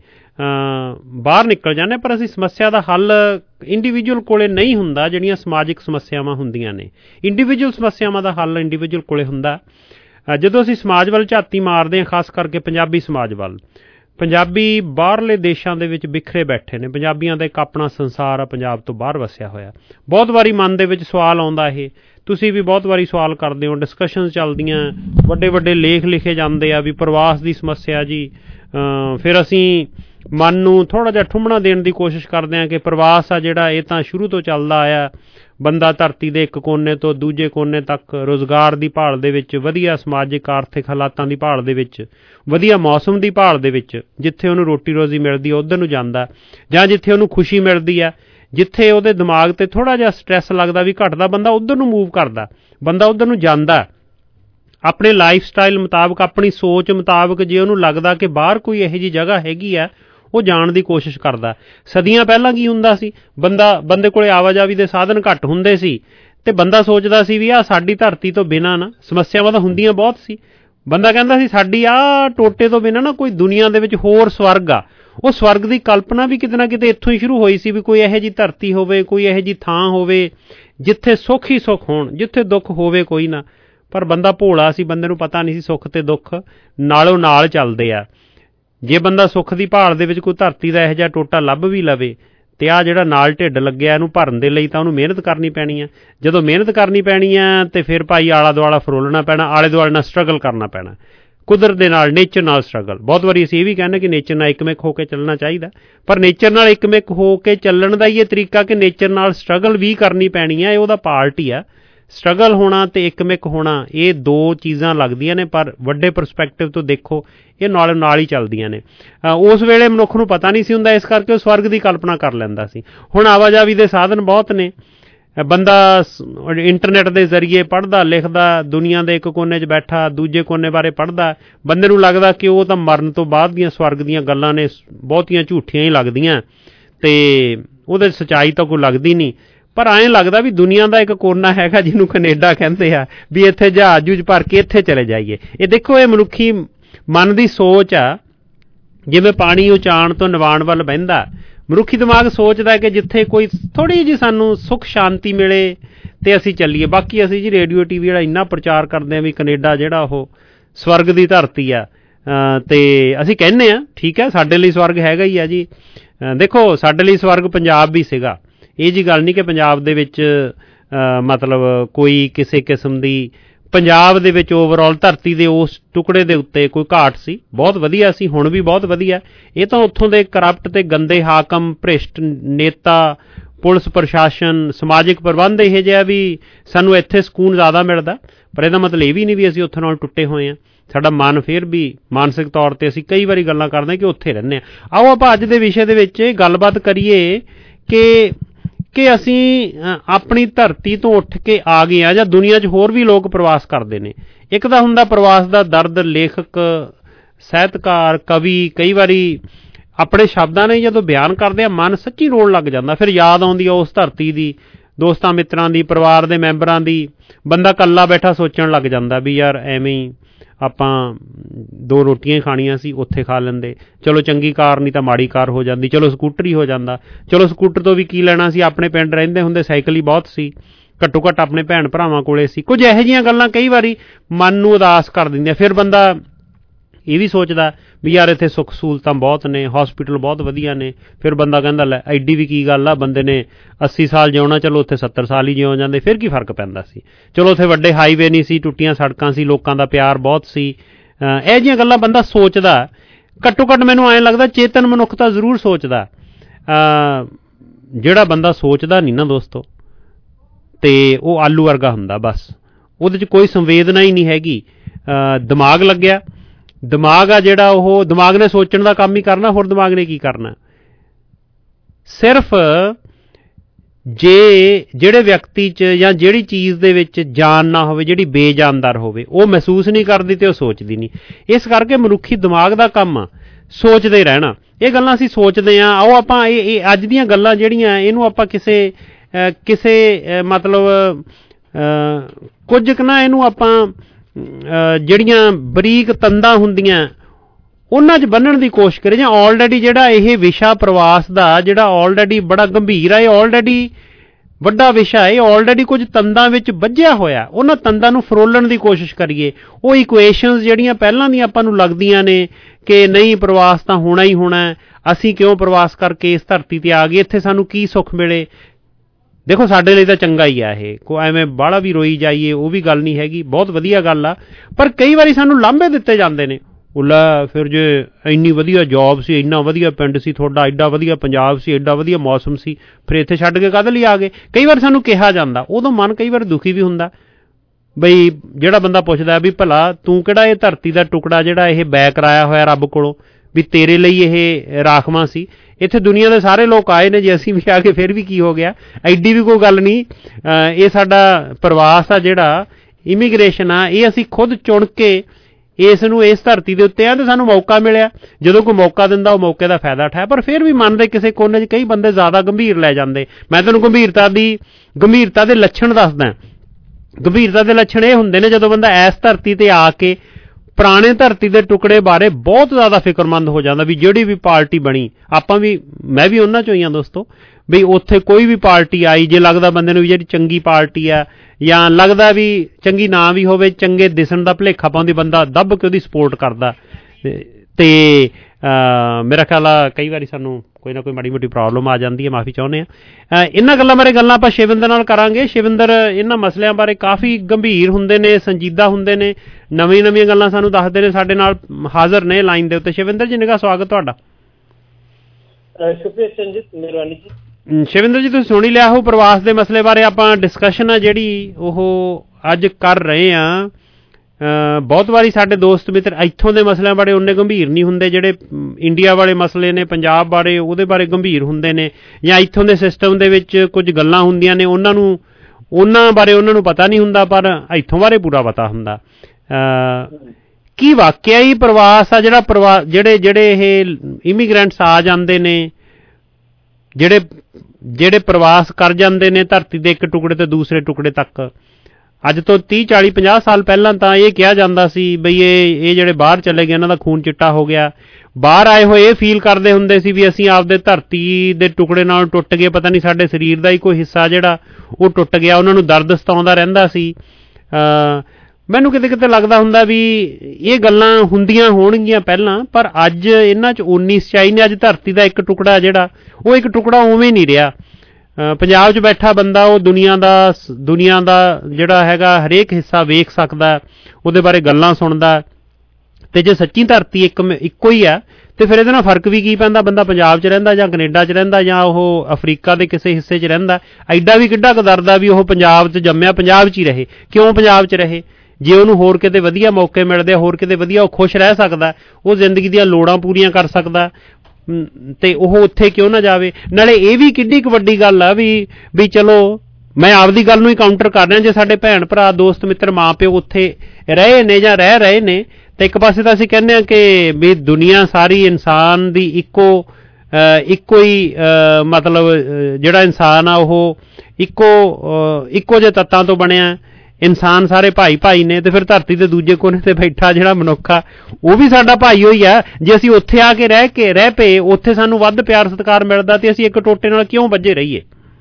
ਬਾਹਰ ਨਿਕਲ ਜਾਂਦੇ। ਪਰ ਅਸੀਂ ਸਮੱਸਿਆ ਦਾ ਹੱਲ ਇੰਡੀਵਿਜੂਅਲ ਕੋਲੇ ਨਹੀਂ ਹੁੰਦਾ। ਜਿਹੜੀਆਂ ਸਮਾਜਿਕ ਸਮੱਸਿਆਵਾਂ ਹੁੰਦੀਆਂ ਨੇ, ਇੰਡੀਵਿਜੂਅਲ ਸਮੱਸਿਆਵਾਂ ਦਾ ਹੱਲ ਇੰਡੀਵਿਜੂਅਲ ਕੋਲੇ ਹੁੰਦਾ। ਜਦੋਂ ਅਸੀਂ ਸਮਾਜ ਵੱਲ ਝਾਤੀ ਮਾਰਦੇ ਹਾਂ, ਖਾਸ ਕਰਕੇ ਪੰਜਾਬੀ ਸਮਾਜ ਵੱਲ, ਪੰਜਾਬੀ ਬਾਹਰਲੇ ਦੇਸ਼ਾਂ ਦੇ ਵਿੱਚ ਬਿਖਰੇ ਬੈਠੇ ਨੇ। ਪੰਜਾਬੀਆਂ ਦਾ ਇੱਕ ਆਪਣਾ ਸੰਸਾਰ ਆ, ਪੰਜਾਬ ਤੋਂ ਬਾਹਰ ਵਸਿਆ ਹੋਇਆ। ਬਹੁਤ ਵਾਰੀ ਮਨ ਦੇ ਵਿੱਚ ਸਵਾਲ ਆਉਂਦਾ, ਇਹ ਤੁਸੀਂ ਵੀ ਬਹੁਤ ਵਾਰੀ ਸਵਾਲ ਕਰਦੇ ਹੋ, ਡਿਸਕਸ਼ਨ ਚੱਲਦੀਆਂ, ਵੱਡੇ ਵੱਡੇ ਲੇਖ ਲਿਖੇ ਜਾਂਦੇ ਆ ਵੀ ਪ੍ਰਵਾਸ ਦੀ ਸਮੱਸਿਆ ਜੀ। ਫਿਰ ਅਸੀਂ ਮਨ ਨੂੰ ਥੋੜ੍ਹਾ ਜਿਹਾ ਠੁੰਮਣਾ ਦੇਣ ਦੀ ਕੋਸ਼ਿਸ਼ ਕਰਦੇ ਹਾਂ ਕਿ ਪ੍ਰਵਾਸ ਆ ਜਿਹੜਾ ਇਹ ਤਾਂ ਸ਼ੁਰੂ ਤੋਂ ਚੱਲਦਾ ਆਇਆ। ਬੰਦਾ ਧਰਤੀ ਦੇ ਇੱਕ ਕੋਨੇ ਤੋਂ ਦੂਜੇ ਕੋਨੇ ਤੱਕ ਰੁਜ਼ਗਾਰ ਦੀ ਭਾਲ ਦੇ ਵਿੱਚ, ਵਧੀਆ ਸਮਾਜਿਕ ਆਰਥਿਕ ਹਾਲਾਤਾਂ ਦੀ ਭਾਲ ਦੇ ਵਿੱਚ, ਵਧੀਆ ਮੌਸਮ ਦੀ ਭਾਲ ਦੇ ਵਿੱਚ, ਜਿੱਥੇ ਉਹਨੂੰ ਰੋਟੀ ਰੋਜ਼ੀ ਮਿਲਦੀ ਹੈ ਉੱਧਰ ਨੂੰ ਜਾਂਦਾ, ਜਾਂ ਜਿੱਥੇ ਉਹਨੂੰ ਖੁਸ਼ੀ ਮਿਲਦੀ ਹੈ, ਜਿੱਥੇ ਉਹਦੇ ਦਿਮਾਗ 'ਤੇ ਥੋੜ੍ਹਾ ਜਿਹਾ ਸਟਰੈਸ ਲੱਗਦਾ ਵੀ ਘਟਦਾ, ਬੰਦਾ ਉੱਧਰ ਨੂੰ ਮੂਵ ਕਰਦਾ, ਬੰਦਾ ਉੱਧਰ ਨੂੰ ਜਾਂਦਾ। ਆਪਣੇ ਲਾਈਫ ਸਟਾਈਲ ਮੁਤਾਬਕ, ਆਪਣੀ ਸੋਚ ਮੁਤਾਬਕ ਜੇ ਉਹਨੂੰ ਲੱਗਦਾ ਕਿ ਬਾਹਰ ਕੋਈ ਇਹੋ ਜਿਹੀ ਜਗ੍ਹਾ ਹੈਗੀ ਆ, ਉਹ ਜਾਣ ਦੀ ਕੋਸ਼ਿਸ਼ ਕਰਦਾ। ਸਦੀਆਂ ਪਹਿਲਾਂ ਕੀ ਹੁੰਦਾ ਸੀ, ਬੰਦਾ ਬੰਦੇ ਕੋਲ ਆਵਾਜਾਈ ਦੇ ਸਾਧਨ ਘੱਟ ਹੁੰਦੇ ਸੀ ਅਤੇ ਬੰਦਾ ਸੋਚਦਾ ਸੀ ਵੀ ਆਹ ਸਾਡੀ ਧਰਤੀ ਤੋਂ ਬਿਨਾਂ ਨਾ, ਸਮੱਸਿਆਵਾਂ ਤਾਂ ਹੁੰਦੀਆਂ ਬਹੁਤ ਸੀ, ਬੰਦਾ ਕਹਿੰਦਾ ਸੀ ਸਾਡੀ ਆਹ ਟੋਟੇ ਤੋਂ ਬਿਨਾਂ ਨਾ ਕੋਈ ਦੁਨੀਆ ਦੇ ਵਿੱਚ ਹੋਰ ਸਵਰਗ ਆ। ਉਹ ਸਵਰਗ ਦੀ ਕਲਪਨਾ ਵੀ ਕਿਤੇ ਨਾ ਕਿਤੇ ਇੱਥੋਂ ਹੀ ਸ਼ੁਰੂ ਹੋਈ ਸੀ ਵੀ ਕੋਈ ਇਹੋ ਜਿਹੀ ਧਰਤੀ ਹੋਵੇ, ਕੋਈ ਇਹੋ ਜਿਹੀ ਥਾਂ ਹੋਵੇ ਜਿੱਥੇ ਸੁੱਖ ਹੀ ਸੁੱਖ ਹੋਣ, ਜਿੱਥੇ ਦੁੱਖ ਹੋਵੇ ਕੋਈ ਨਾ। ਪਰ ਬੰਦਾ ਭੋਲਾ ਸੀ, ਬੰਦੇ ਨੂੰ ਪਤਾ ਨਹੀਂ ਸੀ ਸੁੱਖ ਅਤੇ ਦੁੱਖ ਨਾਲੋਂ ਨਾਲ ਚੱਲਦੇ ਆ। ਜੇ ਬੰਦਾ ਸੁੱਖ ਦੀ ਭਾਲ ਦੇ ਵਿੱਚ ਕੋਈ ਧਰਤੀ ਦਾ ਇਹੋ ਜਿਹਾ ਟੋਟਾ ਲੱਭ ਵੀ ਲਵੇ ਅਤੇ ਆਹ ਜਿਹੜਾ ਨਾਲ ਢਿੱਡ ਲੱਗਿਆ ਇਹਨੂੰ ਭਰਨ ਦੇ ਲਈ ਤਾਂ ਉਹਨੂੰ ਮਿਹਨਤ ਕਰਨੀ ਪੈਣੀ ਹੈ। ਜਦੋਂ ਮਿਹਨਤ ਕਰਨੀ ਪੈਣੀ ਹੈ ਅਤੇ ਫਿਰ ਭਾਈ ਆਲਾ ਦੁਆਲਾ ਫਰੋਲਣਾ ਪੈਣਾ, ਆਲੇ ਦੁਆਲੇ ਨਾਲ ਸਟਰਗਲ ਕਰਨਾ ਪੈਣਾ, ਕੁਦਰਤ ਦੇ ਨਾਲ, ਨੇਚਰ ਨਾਲ ਸਟਰਗਲ। ਬਹੁਤ ਵਾਰੀ ਅਸੀਂ ਇਹ ਵੀ ਕਹਿੰਦੇ ਕਿ ਨੇਚਰ ਨਾਲ ਇੱਕਮਿਕ ਹੋ ਕੇ ਚੱਲਣਾ ਚਾਹੀਦਾ, ਪਰ ਨੇਚਰ ਨਾਲ ਇੱਕਮਿਕ ਹੋ ਕੇ ਚੱਲਣ ਦਾ ਹੀ ਇਹ ਤਰੀਕਾ ਕਿ ਨੇਚਰ ਨਾਲ ਸਟਰਗਲ ਵੀ ਕਰਨੀ ਪੈਣੀ ਹੈ, ਇਹ ਉਹਦਾ ਪਾਰਟ ਹੀ ਆ। ਸਟਰਗਲ ਹੋਣਾ ਅਤੇ ਇੱਕਮਿਕ ਹੋਣਾ ਇਹ ਦੋ ਚੀਜ਼ਾਂ ਲੱਗਦੀਆਂ ਨੇ, ਪਰ ਵੱਡੇ ਪਰਸਪੈਕਟਿਵ ਤੋਂ ਦੇਖੋ ਇਹ ਨਾਲ ਨਾਲ ਹੀ ਚੱਲਦੀਆਂ ਨੇ। ਉਸ ਵੇਲੇ ਮਨੁੱਖ ਨੂੰ ਪਤਾ ਨਹੀਂ ਸੀ ਹੁੰਦਾ, ਇਸ ਕਰਕੇ ਉਹ ਸਵਰਗ ਦੀ ਕਲਪਨਾ ਕਰ ਲੈਂਦਾ ਸੀ। ਹੁਣ ਆਵਾਜਾਈ ਦੇ ਸਾਧਨ ਬਹੁਤ ਨੇ, ਬੰਦਾ ਇੰਟਰਨੈਟ ਦੇ ਜ਼ਰੀਏ ਪੜ੍ਹਦਾ ਲਿਖਦਾ, ਦੁਨੀਆ ਦੇ ਇੱਕ ਕੋਨੇ 'ਚ ਬੈਠਾ ਦੂਜੇ ਕੋਨੇ ਬਾਰੇ ਪੜ੍ਹਦਾ, ਬੰਦੇ ਨੂੰ ਲੱਗਦਾ ਕਿ ਉਹ ਤਾਂ ਮਰਨ ਤੋਂ ਬਾਅਦ ਦੀਆਂ ਸਵਰਗ ਦੀਆਂ ਗੱਲਾਂ ਨੇ, ਬਹੁਤੀਆਂ ਝੂਠੀਆਂ ਹੀ ਲੱਗਦੀਆਂ ਅਤੇ ਉਹਦੇ ਸੱਚਾਈ ਤਾਂ ਕੋਈ ਲੱਗਦੀ ਨਹੀਂ। ਪਰ ਐਂ ਲੱਗਦਾ ਵੀ ਦੁਨੀਆ ਦਾ ਇੱਕ ਕੋਨਾ ਹੈਗਾ ਜਿਹਨੂੰ ਕੈਨੇਡਾ ਕਹਿੰਦੇ ਆ, ਵੀ ਇੱਥੇ ਜਹਾਜ਼ ਜੂਜ ਭਰ ਕੇ ਇੱਥੇ ਚਲੇ ਜਾਈਏ। ਇਹ ਦੇਖੋ ਇਹ ਮਨੁੱਖੀ ਮਨ ਦੀ ਸੋਚ ਆ। ਜਿਵੇਂ ਪਾਣੀ ਉਚਾਣ ਤੋਂ ਨਿਵਾਣ ਵੱਲ ਬਹਿੰਦਾ, ਮਨੁੱਖੀ ਦਿਮਾਗ ਸੋਚਦਾ ਕਿ ਜਿੱਥੇ ਕੋਈ ਥੋੜ੍ਹੀ ਜਿਹੀ ਸਾਨੂੰ ਸੁੱਖ ਸ਼ਾਂਤੀ ਮਿਲੇ ਅਤੇ ਅਸੀਂ ਚੱਲੀਏ। ਬਾਕੀ ਅਸੀਂ ਜੀ ਰੇਡੀਓ ਟੀ ਵੀ ਜਿਹੜਾ ਇੰਨਾ ਪ੍ਰਚਾਰ ਕਰਦੇ ਹਾਂ ਵੀ ਕੈਨੇਡਾ ਜਿਹੜਾ ਉਹ ਸਵਰਗ ਦੀ ਧਰਤੀ ਆ, ਅਤੇ ਅਸੀਂ ਕਹਿੰਦੇ ਹਾਂ ਠੀਕ ਹੈ ਸਾਡੇ ਲਈ ਸਵਰਗ ਹੈਗਾ ਹੀ ਆ ਜੀ। ਦੇਖੋ ਸਾਡੇ ਲਈ ਸਵਰਗ ਪੰਜਾਬ ਵੀ ਸੀਗਾ, ਇਹ ਜੀ ਗੱਲ ਨਹੀਂ ਕਿ ਪੰਜਾਬ ਦੇ ਵਿੱਚ ਮਤਲਬ ਕੋਈ ਕਿਸੇ ਕਿਸਮ ਦੀ, ਪੰਜਾਬ ਦੇ ਵਿੱਚ ਓਵਰਆਲ ਧਰਤੀ ਦੇ ਉਸ ਟੁਕੜੇ ਦੇ ਉੱਤੇ ਕੋਈ ਘਾਟ ਸੀ, ਬਹੁਤ ਵਧੀਆ ਸੀ, ਹੁਣ ਵੀ ਬਹੁਤ ਵਧੀਆ। ਇਹ ਤਾਂ ਉੱਥੋਂ ਦੇ ਕਰਪਟ ਅਤੇ ਗੰਦੇ ਹਾਕਮ, ਭ੍ਰਿਸ਼ਟ ਨੇਤਾ, ਪੁਲਿਸ ਪ੍ਰਸ਼ਾਸਨ, ਸਮਾਜਿਕ ਪ੍ਰਬੰਧ ਇਹੋ ਜਿਹਾ ਵੀ ਸਾਨੂੰ ਇੱਥੇ ਸਕੂਨ ਜ਼ਿਆਦਾ ਮਿਲਦਾ, ਪਰ ਇਹਦਾ ਮਤਲਬ ਇਹ ਵੀ ਨਹੀਂ ਵੀ ਅਸੀਂ ਉੱਥੇ ਨਾਲ ਟੁੱਟੇ ਹੋਏ ਹਾਂ। ਸਾਡਾ ਮਨ ਫਿਰ ਵੀ ਮਾਨਸਿਕ ਤੌਰ 'ਤੇ ਅਸੀਂ ਕਈ ਵਾਰੀ ਗੱਲਾਂ ਕਰਦੇ ਹਾਂ ਕਿ ਉੱਥੇ ਰਹਿੰਦੇ ਹਾਂ। ਆਓ ਆਪਾਂ ਅੱਜ ਦੇ ਵਿਸ਼ੇ ਦੇ ਵਿੱਚ ਗੱਲਬਾਤ ਕਰੀਏ ਕਿ ਕਿ ਅਸੀਂ ਆਪਣੀ ਧਰਤੀ ਤੋਂ ਉੱਠ ਕੇ ਆ ਗਏ ਹਾਂ ਜਾਂ ਦੁਨੀਆ 'ਚ ਹੋਰ ਵੀ ਲੋਕ ਪ੍ਰਵਾਸ ਕਰਦੇ ਨੇ। ਇੱਕ ਤਾਂ ਹੁੰਦਾ ਪ੍ਰਵਾਸ ਦਾ ਦਰਦ, ਲੇਖਕ, ਸਾਹਿਤਕਾਰ, ਕਵੀ ਕਈ ਵਾਰੀ ਆਪਣੇ ਸ਼ਬਦਾਂ ਨੇ ਜਦੋਂ ਬਿਆਨ ਕਰਦੇ ਆ ਮਨ ਸੱਚੀ ਰੋਣ ਲੱਗ ਜਾਂਦਾ, ਫਿਰ ਯਾਦ ਆਉਂਦੀ ਆ ਉਸ ਧਰਤੀ ਦੀ, ਦੋਸਤਾਂ ਮਿੱਤਰਾਂ ਦੀ, ਪਰਿਵਾਰ ਦੇ ਮੈਂਬਰਾਂ ਦੀ। ਬੰਦਾ ਇਕੱਲਾ ਬੈਠਾ ਸੋਚਣ ਲੱਗ ਜਾਂਦਾ ਵੀ ਯਾਰ ਐਵੇਂ ਹੀ ਆਪਾਂ ਦੋ ਰੋਟੀਆਂ ਹੀ ਖਾਣੀਆਂ ਸੀ, ਉੱਥੇ ਖਾ ਲੈਂਦੇ, ਚਲੋ ਚੰਗੀ ਕਾਰ ਨਹੀਂ ਤਾਂ ਮਾੜੀ ਕਾਰ ਹੋ ਜਾਂਦੀ, ਚਲੋ ਸਕੂਟਰ ਹੀ ਹੋ ਜਾਂਦਾ, ਚਲੋ ਸਕੂਟਰ ਤੋਂ ਵੀ ਕੀ ਲੈਣਾ ਸੀ, ਆਪਣੇ ਪਿੰਡ ਰਹਿੰਦੇ ਹੁੰਦੇ ਸਾਈਕਲ ਹੀ ਬਹੁਤ ਸੀ, ਘੱਟੋ ਘੱਟ ਆਪਣੇ ਭੈਣ ਭਰਾਵਾਂ ਕੋਲੇ ਸੀ। ਕੁਝ ਇਹੋ ਜਿਹੀਆਂ ਗੱਲਾਂ ਕਈ ਵਾਰੀ ਮਨ ਨੂੰ ਉਦਾਸ ਕਰ ਦਿੰਦੀਆਂ। ਫਿਰ ਬੰਦਾ ਇਹ ਵੀ ਸੋਚਦਾ ਵੀ ਯਾਰ ਇੱਥੇ ਸੁੱਖ ਸਹੂਲਤਾਂ ਬਹੁਤ ਨੇ, ਹੌਸਪੀਟਲ ਬਹੁਤ ਵਧੀਆ ਨੇ। ਫਿਰ ਬੰਦਾ ਕਹਿੰਦਾ ਲੈ ਐਡੀ ਵੀ ਕੀ ਗੱਲ ਆ, ਬੰਦੇ ਨੇ ਅੱਸੀ ਸਾਲ ਜਿਉਣਾ, ਚਲੋ ਉੱਥੇ ਸੱਤਰ ਸਾਲ ਹੀ ਜਿਉਂ ਜਾਂਦੇ, ਫਿਰ ਕੀ ਫਰਕ ਪੈਂਦਾ ਸੀ। ਚਲੋ ਉੱਥੇ ਵੱਡੇ ਹਾਈਵੇ ਨਹੀਂ ਸੀ, ਟੁੱਟੀਆਂ ਸੜਕਾਂ ਸੀ, ਲੋਕਾਂ ਦਾ ਪਿਆਰ ਬਹੁਤ ਸੀ। ਇਹੋ ਜਿਹੀਆਂ ਗੱਲਾਂ ਬੰਦਾ ਸੋਚਦਾ। ਘੱਟੋ ਘੱਟ ਮੈਨੂੰ ਐਂ ਲੱਗਦਾ ਚੇਤਨ ਮਨੁੱਖ ਤਾਂ ਜ਼ਰੂਰ ਸੋਚਦਾ। ਜਿਹੜਾ ਬੰਦਾ ਸੋਚਦਾ ਨਹੀਂ ਨਾ ਦੋਸਤੋ, ਅਤੇ ਉਹ ਆਲੂ ਵਰਗਾ ਹੁੰਦਾ, ਬਸ ਉਹਦੇ 'ਚ ਕੋਈ ਸੰਵੇਦਨਾ ਹੀ ਨਹੀਂ ਹੈਗੀ। ਦਿਮਾਗ ਲੱਗਿਆ, ਦਿਮਾਗ ਆ ਜਿਹੜਾ ਉਹ ਦਿਮਾਗ ਨੇ ਸੋਚਣ ਦਾ ਕੰਮ ਹੀ ਕਰਨਾ, ਹੋਰ ਦਿਮਾਗ ਨੇ ਕੀ ਕਰਨਾ। ਸਿਰਫ ਜੇ ਜਿਹੜੇ ਵਿਅਕਤੀ 'ਚ ਜਾਂ ਜਿਹੜੀ ਚੀਜ਼ ਦੇ ਵਿੱਚ ਜਾਨ ਨਾ ਹੋਵੇ, ਜਿਹੜੀ ਬੇਜਾਨਦਾਰ ਹੋਵੇ, ਉਹ ਮਹਿਸੂਸ ਨਹੀਂ ਕਰਦੀ ਅਤੇ ਉਹ ਸੋਚਦੀ ਨਹੀਂ। ਇਸ ਕਰਕੇ ਮਨੁੱਖੀ ਦਿਮਾਗ ਦਾ ਕੰਮ ਆ ਸੋਚਦੇ ਰਹਿਣਾ। ਇਹ ਗੱਲਾਂ ਅਸੀਂ ਸੋਚਦੇ ਹਾਂ। ਆਓ ਆਪਾਂ ਇਹ ਇਹ ਅੱਜ ਦੀਆਂ ਗੱਲਾਂ ਜਿਹੜੀਆਂ ਇਹਨੂੰ ਆਪਾਂ ਕਿਸੇ ਕਿਸੇ ਮਤਲਬ ਕੁਝ ਕੁ ਨਾ ਇਹਨੂੰ ਆਪਾਂ ਜਿਹੜੀਆਂ ਬਰੀਕ ਤੰਦਾਂ ਹੁੰਦੀਆਂ ਉਹਨਾਂ 'ਚ ਬੰਨ੍ਹਣ ਦੀ ਕੋਸ਼ਿਸ਼ ਕਰੇ, ਜਾਂ ਆਲਰੇਡੀ ਜਿਹੜਾ ਇਹ ਵਿਸ਼ਾ ਪ੍ਰਵਾਸ ਦਾ ਜਿਹੜਾ ਆਲਰੇਡੀ ਬੜਾ ਗੰਭੀਰ ਆ, ਇਹ ਆਲਰੇਡੀ ਵੱਡਾ ਵਿਸ਼ਾ, ਇਹ ਆਲਰੇਡੀ ਕੁਝ ਤੰਦਾਂ ਵਿੱਚ ਬੱਝਿਆ ਹੋਇਆ, ਉਹਨਾਂ ਤੰਦਾਂ ਨੂੰ ਫਰੋਲਣ ਦੀ ਕੋਸ਼ਿਸ਼ ਕਰੀਏ। ਉਹ ਇਕੁਏਸ਼ਨਸ ਜਿਹੜੀਆਂ ਪਹਿਲਾਂ ਦੀਆਂ ਆਪਾਂ ਨੂੰ ਲੱਗਦੀਆਂ ਨੇ ਕਿ ਨਹੀਂ ਪ੍ਰਵਾਸ ਤਾਂ ਹੋਣਾ ਹੀ ਹੋਣਾ, ਅਸੀਂ ਕਿਉਂ ਪ੍ਰਵਾਸ ਕਰਕੇ ਇਸ ਧਰਤੀ 'ਤੇ ਆ ਗਏ, ਇੱਥੇ ਸਾਨੂੰ ਕੀ ਸੁੱਖ ਮਿਲੇ। ਦੇਖੋ ਸਾਡੇ ਲਈ ਤਾਂ ਚੰਗਾ ਹੀ ਆ ਇਹ, ਕੋਈ ਐਵੇਂ ਬਾਹਲਾ ਵੀ ਰੋਈ ਜਾਈਏ ਉਹ ਵੀ ਗੱਲ ਨਹੀਂ ਹੈਗੀ, ਬਹੁਤ ਵਧੀਆ ਗੱਲ ਆ। ਪਰ ਕਈ ਵਾਰੀ ਸਾਨੂੰ ਲਾਂਭੇ ਦਿੱਤੇ ਜਾਂਦੇ ਨੇ, ਉਹ ਲੈ ਫਿਰ ਜੇ ਇੰਨੀ ਵਧੀਆ ਜੋਬ ਸੀ, ਇੰਨਾ ਵਧੀਆ ਪਿੰਡ ਸੀ ਤੁਹਾਡਾ, ਐਡਾ ਵਧੀਆ ਪੰਜਾਬ ਸੀ, ਐਡਾ ਵਧੀਆ ਮੌਸਮ ਸੀ, ਫਿਰ ਇੱਥੇ ਛੱਡ ਕੇ ਕਾਹਦੇ ਲਈ ਆ ਗਏ। ਕਈ ਵਾਰ ਸਾਨੂੰ ਕਿਹਾ ਜਾਂਦਾ, ਉਦੋਂ ਮਨ ਕਈ ਵਾਰ ਦੁਖੀ ਵੀ ਹੁੰਦਾ। ਬਈ ਜਿਹੜਾ ਬੰਦਾ ਪੁੱਛਦਾ ਵੀ ਭਲਾ ਤੂੰ ਕਿਹੜਾ ਇਹ ਧਰਤੀ ਦਾ ਟੁਕੜਾ ਜਿਹੜਾ ਇਹ ਬੈ ਕਰਾਇਆ ਹੋਇਆ ਰੱਬ ਕੋਲੋਂ ਵੀ ਤੇਰੇ ਲਈ ਇਹ ਰਾਖਵਾਂ ਸੀ, ਇੱਥੇ ਦੁਨੀਆ ਦੇ ਸਾਰੇ ਲੋਕ ਆਏ ਨੇ, ਜੇ ਅਸੀਂ ਵੀ ਆ ਕੇ ਫਿਰ ਵੀ ਕੀ ਹੋ ਗਿਆ, ਐਡੀ ਵੀ ਕੋਈ ਗੱਲ ਨਹੀਂ। ਇਹ ਸਾਡਾ ਪ੍ਰਵਾਸ ਆ ਜਿਹੜਾ ਇਮੀਗ੍ਰੇਸ਼ਨ ਆ, ਇਹ ਅਸੀਂ ਖੁਦ ਚੁਣ ਕੇ ਇਸ ਨੂੰ ਇਸ ਧਰਤੀ ਦੇ ਉੱਤੇ ਆ ਅਤੇ ਸਾਨੂੰ ਮੌਕਾ ਮਿਲਿਆ। ਜਦੋਂ ਕੋਈ ਮੌਕਾ ਦਿੰਦਾ ਉਹ ਮੌਕੇ ਦਾ ਫਾਇਦਾ ਉਠਾਇਆ। ਪਰ ਫਿਰ ਵੀ ਮਨ ਦੇ ਕਿਸੇ ਕੋਨੇ 'ਚ ਕਈ ਬੰਦੇ ਜ਼ਿਆਦਾ ਗੰਭੀਰ ਲੈ ਜਾਂਦੇ। ਮੈਂ ਤੁਹਾਨੂੰ ਗੰਭੀਰਤਾ ਦੀ ਗੰਭੀਰਤਾ ਦੇ ਲੱਛਣ ਦੱਸਦਾ। ਗੰਭੀਰਤਾ ਦੇ ਲੱਛਣ ਇਹ ਹੁੰਦੇ ਨੇ ਜਦੋਂ ਬੰਦਾ ਇਸ ਧਰਤੀ 'ਤੇ ਆ ਕੇ ਪੁਰਾਣੇ ਧਰਤੀ ਦੇ ਟੁਕੜੇ ਬਾਰੇ ਬਹੁਤ ਜ਼ਿਆਦਾ ਫਿਕਰਮੰਦ ਹੋ ਜਾਂਦਾ ਵੀ ਜਿਹੜੀ ਵੀ ਪਾਰਟੀ ਬਣੀ, ਆਪਾਂ ਵੀ ਮੈਂ ਵੀ ਉਹਨਾਂ 'ਚੋਂ ਹੀ ਹਾਂ ਦੋਸਤੋ, ਵੀ ਉੱਥੇ ਕੋਈ ਵੀ ਪਾਰਟੀ ਆਈ, ਜੇ ਲੱਗਦਾ ਬੰਦੇ ਨੂੰ ਵੀ ਜਿਹੜੀ ਚੰਗੀ ਪਾਰਟੀ ਆ ਜਾਂ ਲੱਗਦਾ ਵੀ ਚੰਗੀ ਨਾ ਵੀ ਹੋਵੇ, ਚੰਗੇ ਦਿਸਣ ਦਾ ਭੁਲੇਖਾ ਪਾਉਂਦੀ, ਬੰਦਾ ਦੱਬ ਕੇ ਉਹਦੀ ਸਪੋਰਟ ਕਰਦਾ। ਅਤੇ ਮੇਰਾ ਖਿਆਲ ਆ ਕਈ ਵਾਰੀ ਸਾਨੂੰ ਕੋਈ ਨਾ ਕੋਈ ਮਾੜੀ ਮੋਟੀ ਪ੍ਰੋਬਲਮ ਆ ਜਾਂਦੀ ਹੈ, ਮਾਫੀ ਚਾਹੁੰਦੇ ਹਾਂ। ਇਹਨਾਂ ਗੱਲਾਂ ਬਾਰੇ ਗੱਲਾਂ ਆਪਾਂ ਸ਼ਿਵਿੰਦਰ ਨਾਲ ਕਰਾਂਗੇ। ਸ਼ਿਵਿੰਦਰ ਇਹਨਾਂ ਮਸਲਿਆਂ ਬਾਰੇ ਕਾਫੀ ਗੰਭੀਰ ਹੁੰਦੇ ਨੇ, ਸੰਜੀਦਾ ਹੁੰਦੇ ਨੇ, ਨਵੀਆਂ ਨਵੀਆਂ ਗੱਲਾਂ ਸਾਨੂੰ ਦੱਸਦੇ ਨੇ, ਸਾਡੇ ਨਾਲ ਹਾਜ਼ਰ ਨੇ ਲਾਈਨ ਦੇ ਉੱਤੇ। ਸ਼ਿਵਿੰਦਰ ਜੀ ਨਿੱਘਾ ਸਵਾਗਤ ਤੁਹਾਡਾ। ਸ਼ੁਕਰੀਆ ਸੰਜੀਤ, ਮਿਹਰਬਾਨੀ ਜੀ। ਸ਼ਿਵਿੰਦਰ ਜੀ ਤੁਸੀਂ ਸੁਣ ਹੀ ਲਿਆ ਹੋ, ਪ੍ਰਵਾਸ ਦੇ ਮਸਲੇ ਬਾਰੇ ਆਪਾਂ ਡਿਸਕਸ਼ਨ ਆ ਜਿਹੜੀ ਉਹ ਅੱਜ ਕਰ ਰਹੇ ਹਾਂ। ਬਹੁਤ ਵਾਰੀ ਸਾਡੇ ਦੋਸਤ ਮਿੱਤਰ ਇੱਥੋਂ ਦੇ ਮਸਲਿਆਂ ਬਾਰੇ ਉਨੇ ਗੰਭੀਰ ਨਹੀਂ ਹੁੰਦੇ, ਜਿਹੜੇ ਇੰਡੀਆ ਵਾਲੇ ਮਸਲੇ ਨੇ, ਪੰਜਾਬ ਬਾਰੇ ਉਹਦੇ ਬਾਰੇ ਗੰਭੀਰ ਹੁੰਦੇ ਨੇ, ਜਾਂ ਇੱਥੋਂ ਦੇ ਸਿਸਟਮ ਦੇ ਵਿੱਚ ਕੁਝ ਗੱਲਾਂ ਹੁੰਦੀਆਂ ਨੇ ਉਹਨਾਂ ਨੂੰ ਉਹਨਾਂ ਬਾਰੇ ਉਹਨਾਂ ਨੂੰ ਪਤਾ ਨਹੀਂ ਹੁੰਦਾ, ਪਰ ਇੱਥੋਂ ਬਾਰੇ ਪੂਰਾ ਪਤਾ ਹੁੰਦਾ। ਕੀ ਵਾਕਿਆ ਹੀ ਪ੍ਰਵਾਸ ਆ ਜਿਹੜਾ ਪ੍ਰਵਾ ਜਿਹੜੇ ਜਿਹੜੇ ਇਹ ਇਮੀਗ੍ਰੈਂਟਸ ਆ ਜਾਂਦੇ ਨੇ, ਜਿਹੜੇ ਜਿਹੜੇ ਪ੍ਰਵਾਸ ਕਰ ਜਾਂਦੇ ਨੇ ਧਰਤੀ ਦੇ ਇੱਕ ਟੁਕੜੇ ਤੋਂ ਦੂਸਰੇ ਟੁਕੜੇ ਤੱਕ, ਅੱਜ ਤੋਂ ਤੀਹ ਚਾਲੀ ਪੰਜਾਹ ਸਾਲ ਪਹਿਲਾਂ ਤਾਂ ਇਹ ਕਿਹਾ ਜਾਂਦਾ ਸੀ ਬਈ ਇਹ ਇਹ ਜਿਹੜੇ ਬਾਹਰ ਚਲੇ ਗਏ ਇਹਨਾਂ ਦਾ ਖੂਨ ਚਿੱਟਾ ਹੋ ਗਿਆ। ਬਾਹਰ ਆਏ ਹੋਏ ਇਹ ਫੀਲ ਕਰਦੇ ਹੁੰਦੇ ਸੀ ਵੀ ਅਸੀਂ ਆਪਦੇ ਧਰਤੀ ਦੇ ਟੁਕੜੇ ਨਾਲ ਟੁੱਟ ਗਏ, ਪਤਾ ਨਹੀਂ ਸਾਡੇ ਸਰੀਰ ਦਾ ਹੀ ਕੋਈ ਹਿੱਸਾ ਜਿਹੜਾ ਉਹ ਟੁੱਟ ਗਿਆ, ਉਹਨਾਂ ਨੂੰ ਦਰਦ ਸਤਾਉਂਦਾ ਰਹਿੰਦਾ ਸੀ। ਮੈਨੂੰ ਕਿਤੇ ਕਿਤੇ ਲੱਗਦਾ ਹੁੰਦਾ ਵੀ ਇਹ ਗੱਲਾਂ ਹੁੰਦੀਆਂ ਹੋਣਗੀਆਂ ਪਹਿਲਾਂ, ਪਰ ਅੱਜ ਇਹਨਾਂ 'ਚ ਉਨੀ ਸੱਚਾਈ ਨੇ। ਅੱਜ ਧਰਤੀ ਦਾ ਇੱਕ ਟੁਕੜਾ ਜਿਹੜਾ ਉਹ ਇੱਕ ਟੁਕੜਾ ਉਵੇਂ ਨਹੀਂ ਰਿਹਾ। ਪੰਜਾਬ 'ਚ ਬੈਠਾ ਬੰਦਾ ਉਹ ਦੁਨੀਆ ਦਾ ਦੁਨੀਆ ਦਾ ਜਿਹੜਾ ਹੈਗਾ ਹਰੇਕ ਹਿੱਸਾ ਵੇਖ ਸਕਦਾ, ਉਹਦੇ ਬਾਰੇ ਗੱਲਾਂ ਸੁਣਦਾ। ਅਤੇ ਜੇ ਸੱਚੀ ਧਰਤੀ ਇੱਕ ਇੱਕੋ ਹੀ ਆ ਅਤੇ ਫਿਰ ਇਹਦੇ ਨਾਲ ਫਰਕ ਵੀ ਕੀ ਪੈਂਦਾ, ਬੰਦਾ ਪੰਜਾਬ 'ਚ ਰਹਿੰਦਾ ਜਾਂ ਕਨੇਡਾ 'ਚ ਰਹਿੰਦਾ ਜਾਂ ਉਹ ਅਫਰੀਕਾ ਦੇ ਕਿਸੇ ਹਿੱਸੇ 'ਚ ਰਹਿੰਦਾ, ਐਡਾ ਵੀ ਕਿੱਡਾ ਕੁ ਦਰਦ ਆ ਵੀ ਉਹ ਪੰਜਾਬ 'ਚ ਜੰਮਿਆ, ਪੰਜਾਬ 'ਚ ਹੀ ਰਹੇ। ਕਿਉਂ ਪੰਜਾਬ 'ਚ ਰਹੇ? ਜੇ ਉਹਨੂੰ ਹੋਰ ਕਿਤੇ ਵਧੀਆ ਮੌਕੇ ਮਿਲਦੇ, ਹੋਰ ਕਿਤੇ ਵਧੀਆ ਉਹ ਖੁਸ਼ ਰਹਿ ਸਕਦਾ, ਉਹ ਜ਼ਿੰਦਗੀ ਦੀਆਂ ਲੋੜਾਂ ਪੂਰੀਆਂ ਕਰ ਸਕਦਾ, ਤੇ ਉਹ ਉੱਥੇ ਕਿਉਂ ਨਾ ਜਾਵੇ? ਨਾਲੇ ਇਹ ਵੀ ਕਿੱਡੀ ਕੁ ਵੱਡੀ ਗੱਲ ਆ ਵੀ ਵੀ ਚਲੋ ਮੈਂ ਆਪਦੀ ਗੱਲ ਨੂੰ ਹੀ ਕਾਊਂਟਰ ਕਰ ਰਿਹਾ, ਜੇ ਸਾਡੇ ਭੈਣ ਭਰਾ ਦੋਸਤ ਮਿੱਤਰ ਮਾਂ ਪਿਓ ਉੱਥੇ ਰਹੇ ਨੇ ਜਾਂ ਰਹਿ ਰਹੇ ਨੇ, ਤਾਂ ਇੱਕ ਪਾਸੇ ਤਾਂ ਅਸੀਂ ਕਹਿੰਦੇ ਹਾਂ ਕਿ ਵੀ ਦੁਨੀਆ ਸਾਰੀ ਇਨਸਾਨ ਦੀ ਇੱਕੋ ਇੱਕੋ ਹੀ ਮਤਲਬ ਜਿਹੜਾ ਇਨਸਾਨ ਆ ਉਹ ਇੱਕੋ ਇੱਕੋ ਜਿਹੇ ਤੱਤਾਂ ਤੋਂ ਬਣਿਆ, ਇਨਸਾਨ ਸਾਰੇ ਭਾਈ ਭਾਈ ਨੇ, ਤੇ ਫਿਰ ਧਰਤੀ ਦੇ ਦੂਜੇ ਕੋਨੇ ਤੇ ਬੈਠਾ ਜਿਹੜਾ ਮਨੁੱਖ ਆ ਉਹ ਵੀ ਸਾਡਾ ਭਾਈ ਹੋਈ ਆ। ਜੇ ਅਸੀਂ ਉੱਥੇ ਆ ਕੇ ਰਹਿ ਕੇ ਰਹਿ ਪਏ, ਉੱਥੇ ਸਾਨੂੰ ਵੱਧ ਪਿਆਰ ਸਤਿਕਾਰ ਮਿਲਦਾ, ਤੇ ਅਸੀਂ ਇੱਕ ਟੋਟੇ ਨਾਲ ਕਿਉਂ ਵੱਜੇ ਰਹੀਏ?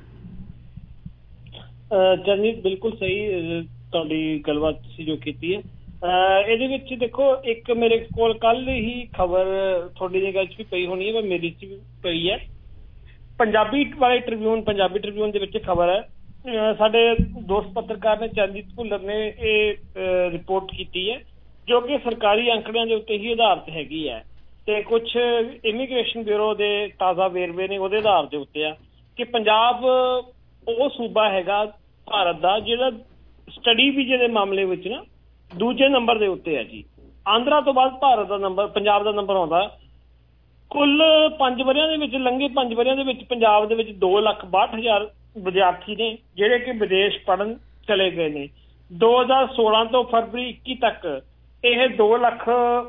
ਜਰਨੀਤ ਬਿਲਕੁਲ ਸਹੀ ਤੁਹਾਡੀ ਗੱਲਬਾਤ ਤੁਸੀਂ ਜੋ ਕੀਤੀ ਹੈ। ਇਹਦੇ ਵਿੱਚ ਦੇਖੋ, ਇੱਕ ਮੇਰੇ ਕੋਲ ਕੱਲ ਹੀ ਖਬਰ ਤੁਹਾਡੀ ਜਗ੍ਹਾ 'ਚ ਵੀ ਪਈ ਹੋਣੀ ਹੈ, ਮੇਰੀ 'ਚ ਵੀ ਪਈ ਹੈ। ਪੰਜਾਬੀ ਵਾਲੇ ਟ੍ਰਿਬਿਊਨ ਪੰਜਾਬੀ ਟ੍ਰਿਬਿਊਨ ਦੇ ਵਿੱਚ ਖਬਰ ਹੈ, ਸਾਡੇ ਦੋਸਤ ਪੱਤਰਕਾਰ ਨੇ ਚਰਨਜੀਤ ਭੁੱਲਰ ਨੇ ਇਹ ਰਿਪੋਰਟ ਕੀਤੀ ਹੈ, ਜੋ ਕਿ ਸਰਕਾਰੀ ਅੰਕੜਿਆਂ ਦੇ ਉੱਤੇ ਹੀ ਆਧਾਰਿਤ ਹੈਗੀ ਹੈ, ਤੇ ਕੁਛ ਇਮੀਗ੍ਰੇਸ਼ਨ ਬਿਊਰੋ ਦੇ ਤਾਜ਼ਾ ਵੇਰਵੇ ਨੇ ਉਹਦੇ ਆਧਾਰ ਦੇ ਉੱਤੇ ਆ ਕਿ ਪੰਜਾਬ ਉਹ ਸੂਬਾ ਹੈਗਾ ਭਾਰਤ ਦਾ ਜਿਹੜਾ ਸਟੱਡੀ ਵੀਜ਼ੇ ਦੇ ਮਾਮਲੇ ਵਿੱਚ ਨਾ ਦੂਜੇ ਨੰਬਰ ਦੇ ਉੱਤੇ ਹੈ ਜੀ। ਆਂਧਰਾ ਤੋਂ ਬਾਅਦ ਭਾਰਤ ਦਾ ਨੰਬਰ, ਪੰਜਾਬ ਦਾ ਨੰਬਰ ਆਉਂਦਾ। ਕੁੱਲ ਪੰਜ ਵਰਿਆਂ ਦੇ ਵਿੱਚ, ਲੰਘੇ ਪੰਜ ਵਰਿਆਂ ਦੇ ਵਿੱਚ ਪੰਜਾਬ ਦੇ ਵਿੱਚ ਦੋ ਲੱਖ ਬਾਹਠ ਹਜ਼ਾਰ ਵਿਦਿਆਰਥੀ ਨੇ ਜਿਹੜੇ ਕਿ ਵਿਦੇਸ਼ ਪੜ੍ਹਨ ਚਲੇ ਗਏ ਨੇ। ਦੋ ਹਜ਼ਾਰ ਸੋਲਾਂ ਤੋਂ ਫਰਵਰੀ ਇੱਕੀ ਤੱਕ ਇਹ ਦੋ ਲੱਖ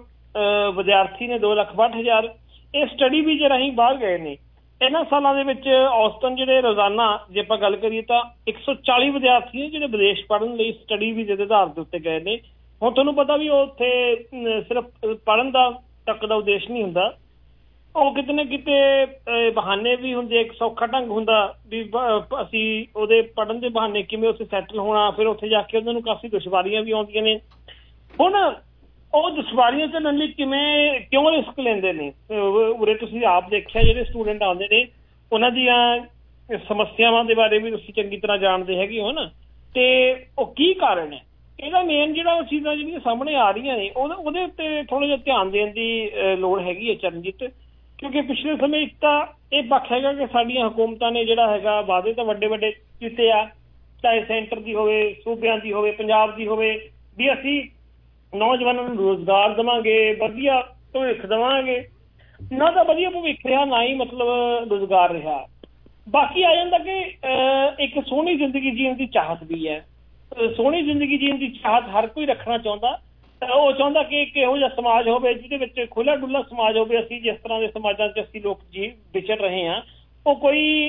ਵਿਦਿਆਰਥੀ ਨੇ, ਦੋ ਲੱਖ ਬਾਹਠ ਹਜ਼ਾਰ ਇਹ ਸਟੱਡੀ ਵੀਜ਼ੇ ਰਾਹੀਂ ਬਾਹਰ ਗਏ ਨੇ। ਇਹਨਾਂ ਸਾਲਾਂ ਦੇ ਵਿੱਚ ਔਸਤਨ ਜਿਹੜੇ ਰੋਜ਼ਾਨਾ ਜੇ ਆਪਾਂ ਗੱਲ ਕਰੀਏ ਤਾਂ ਇੱਕ ਸੌ ਚਾਲੀ ਵਿਦਿਆਰਥੀ ਨੇ ਜਿਹੜੇ ਵਿਦੇਸ਼ ਪੜ੍ਹਨ ਲਈ ਸਟੱਡੀ ਵੀਜ਼ੇ ਦੇ ਆਧਾਰ ਦੇ ਉੱਤੇ ਗਏ ਨੇ। ਹੁਣ ਤੁਹਾਨੂੰ ਪਤਾ ਵੀ ਉਹ ਉੱਥੇ ਸਿਰਫ ਪੜ੍ਹਨ ਦਾ ਤੱਕ ਦਾ ਉਦੇਸ਼ ਨਹੀਂ ਹੁੰਦਾ, ਉਹ ਕਿਤੇ ਨਾ ਕਿਤੇ ਬਹਾਨੇ ਵੀ ਹੁੰਦੇ, ਇੱਕ ਸੌਖਾ ਢੰਗ ਹੁੰਦਾ ਵੀ ਅਸੀਂ ਉਹਦੇ ਪੜ੍ਹਨ ਦੇ ਬਹਾਨੇ ਕਿਵੇਂ ਉੱਥੇ ਸੈਟਲ ਹੋਣਾ, ਫਿਰ ਉੱਥੇ ਜਾ ਕੇ ਉਹਨਾਂ ਨੂੰ ਕਾਫੀ ਦੁਸ਼ਵਾਰੀਆਂ ਵੀ ਆਉਂਦੀਆਂ ਨੇ। ਹੁਣ ਉਹ ਦੁਸ਼ਵਾਰੀਆਂ ਝੱਲਣ ਲਈ ਕਿਵੇਂ ਕਿਉਂ ਰਿਸਕ ਲੈਂਦੇ ਨੇ? ਉਰੇ ਤੁਸੀਂ ਆਪ ਦੇਖਿਆ, ਜਿਹੜੇ ਸਟੂਡੈਂਟ ਆਉਂਦੇ ਨੇ ਉਹਨਾਂ ਦੀਆਂ ਸਮੱਸਿਆਵਾਂ ਦੇ ਬਾਰੇ ਵੀ ਤੁਸੀਂ ਚੰਗੀ ਤਰ੍ਹਾਂ ਜਾਣਦੇ ਹੈਗੇ ਹੋ ਨਾ, ਤੇ ਉਹ ਕੀ ਕਾਰਨ ਹੈ ਇਹਦਾ? ਮੇਨ ਜਿਹੜਾ ਉਹ ਚੀਜ਼ਾਂ ਜਿਹੜੀਆਂ ਸਾਹਮਣੇ ਆ ਰਹੀਆਂ ਨੇ ਉਹਦੇ ਉਹਦੇ ਉੱਤੇ ਥੋੜ੍ਹਾ ਜਿਹਾ ਧਿਆਨ ਦੇਣ ਦੀ ਲੋੜ ਹੈਗੀ ਹੈ ਚਰਨਜੀਤ, ਕਿਉਂਕਿ ਪਿਛਲੇ ਸਮੇਂ ਇੱਕ ਤਾਂ ਇਹ ਪੱਖ ਹੈਗਾ ਕਿ ਸਾਡੀਆਂ ਹਕੂਮਤਾਂ ਨੇ ਜਿਹੜਾ ਹੈਗਾ ਵਾਅਦੇ ਤਾਂ ਵੱਡੇ ਵੱਡੇ ਕੀਤੇ ਆ, ਚਾਹੇ ਸੈਂਟਰ ਦੀ ਹੋਵੇ, ਸੂਬਿਆਂ ਦੀ ਹੋਵੇ, ਪੰਜਾਬ ਦੀ ਹੋਵੇ, ਵੀ ਅਸੀਂ ਨੌਜਵਾਨਾਂ ਨੂੰ ਰੁਜ਼ਗਾਰ ਦੇਵਾਂਗੇ, ਵਧੀਆ ਭਵਿੱਖ ਦੇਵਾਂਗੇ। ਨਾ ਤਾਂ ਵਧੀਆ ਭਵਿੱਖ ਰਿਹਾ, ਨਾ ਹੀ ਮਤਲਬ ਰੁਜ਼ਗਾਰ ਰਿਹਾ। ਬਾਕੀ ਆ ਜਾਂਦਾ ਕਿ ਇੱਕ ਸੋਹਣੀ ਜ਼ਿੰਦਗੀ ਜੀਣ ਦੀ ਚਾਹਤ ਵੀ ਹੈ। ਸੋਹਣੀ ਜ਼ਿੰਦਗੀ ਜੀਣ ਦੀ ਚਾਹਤ ਹਰ ਕੋਈ ਰੱਖਣਾ ਚਾਹੁੰਦਾ। ਉਹ ਚਾਹੁੰਦਾ ਕਿ ਇੱਕ ਇਹੋ ਜਿਹਾ ਸਮਾਜ ਹੋਵੇ ਜਿਹਦੇ ਵਿੱਚ ਖੁੱਲ੍ਹਾ ਡੁੱਲਾ ਸਮਾਜ ਹੋਵੇ। ਅਸੀਂ ਜਿਸ ਤਰ੍ਹਾਂ ਦੇ ਸਮਾਜਾਂ 'ਚ ਅਸੀਂ ਲੋਕ ਜੀ ਵਿਚਰ ਰਹੇ ਹਾਂ, ਉਹ ਕੋਈ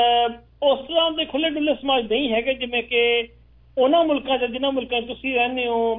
ਉਸ ਤਰ੍ਹਾਂ ਦੇ ਖੁੱਲ੍ਹੇ ਡੁੱਲੇ ਸਮਾਜ ਨਹੀਂ ਹੈਗੇ ਜਿਵੇਂ ਕਿ ਉਹਨਾਂ ਮੁਲਕਾਂ 'ਚ ਜਿਨ੍ਹਾਂ ਮੁਲਕਾਂ 'ਚ ਤੁਸੀਂ ਰਹਿੰਦੇ ਹੋ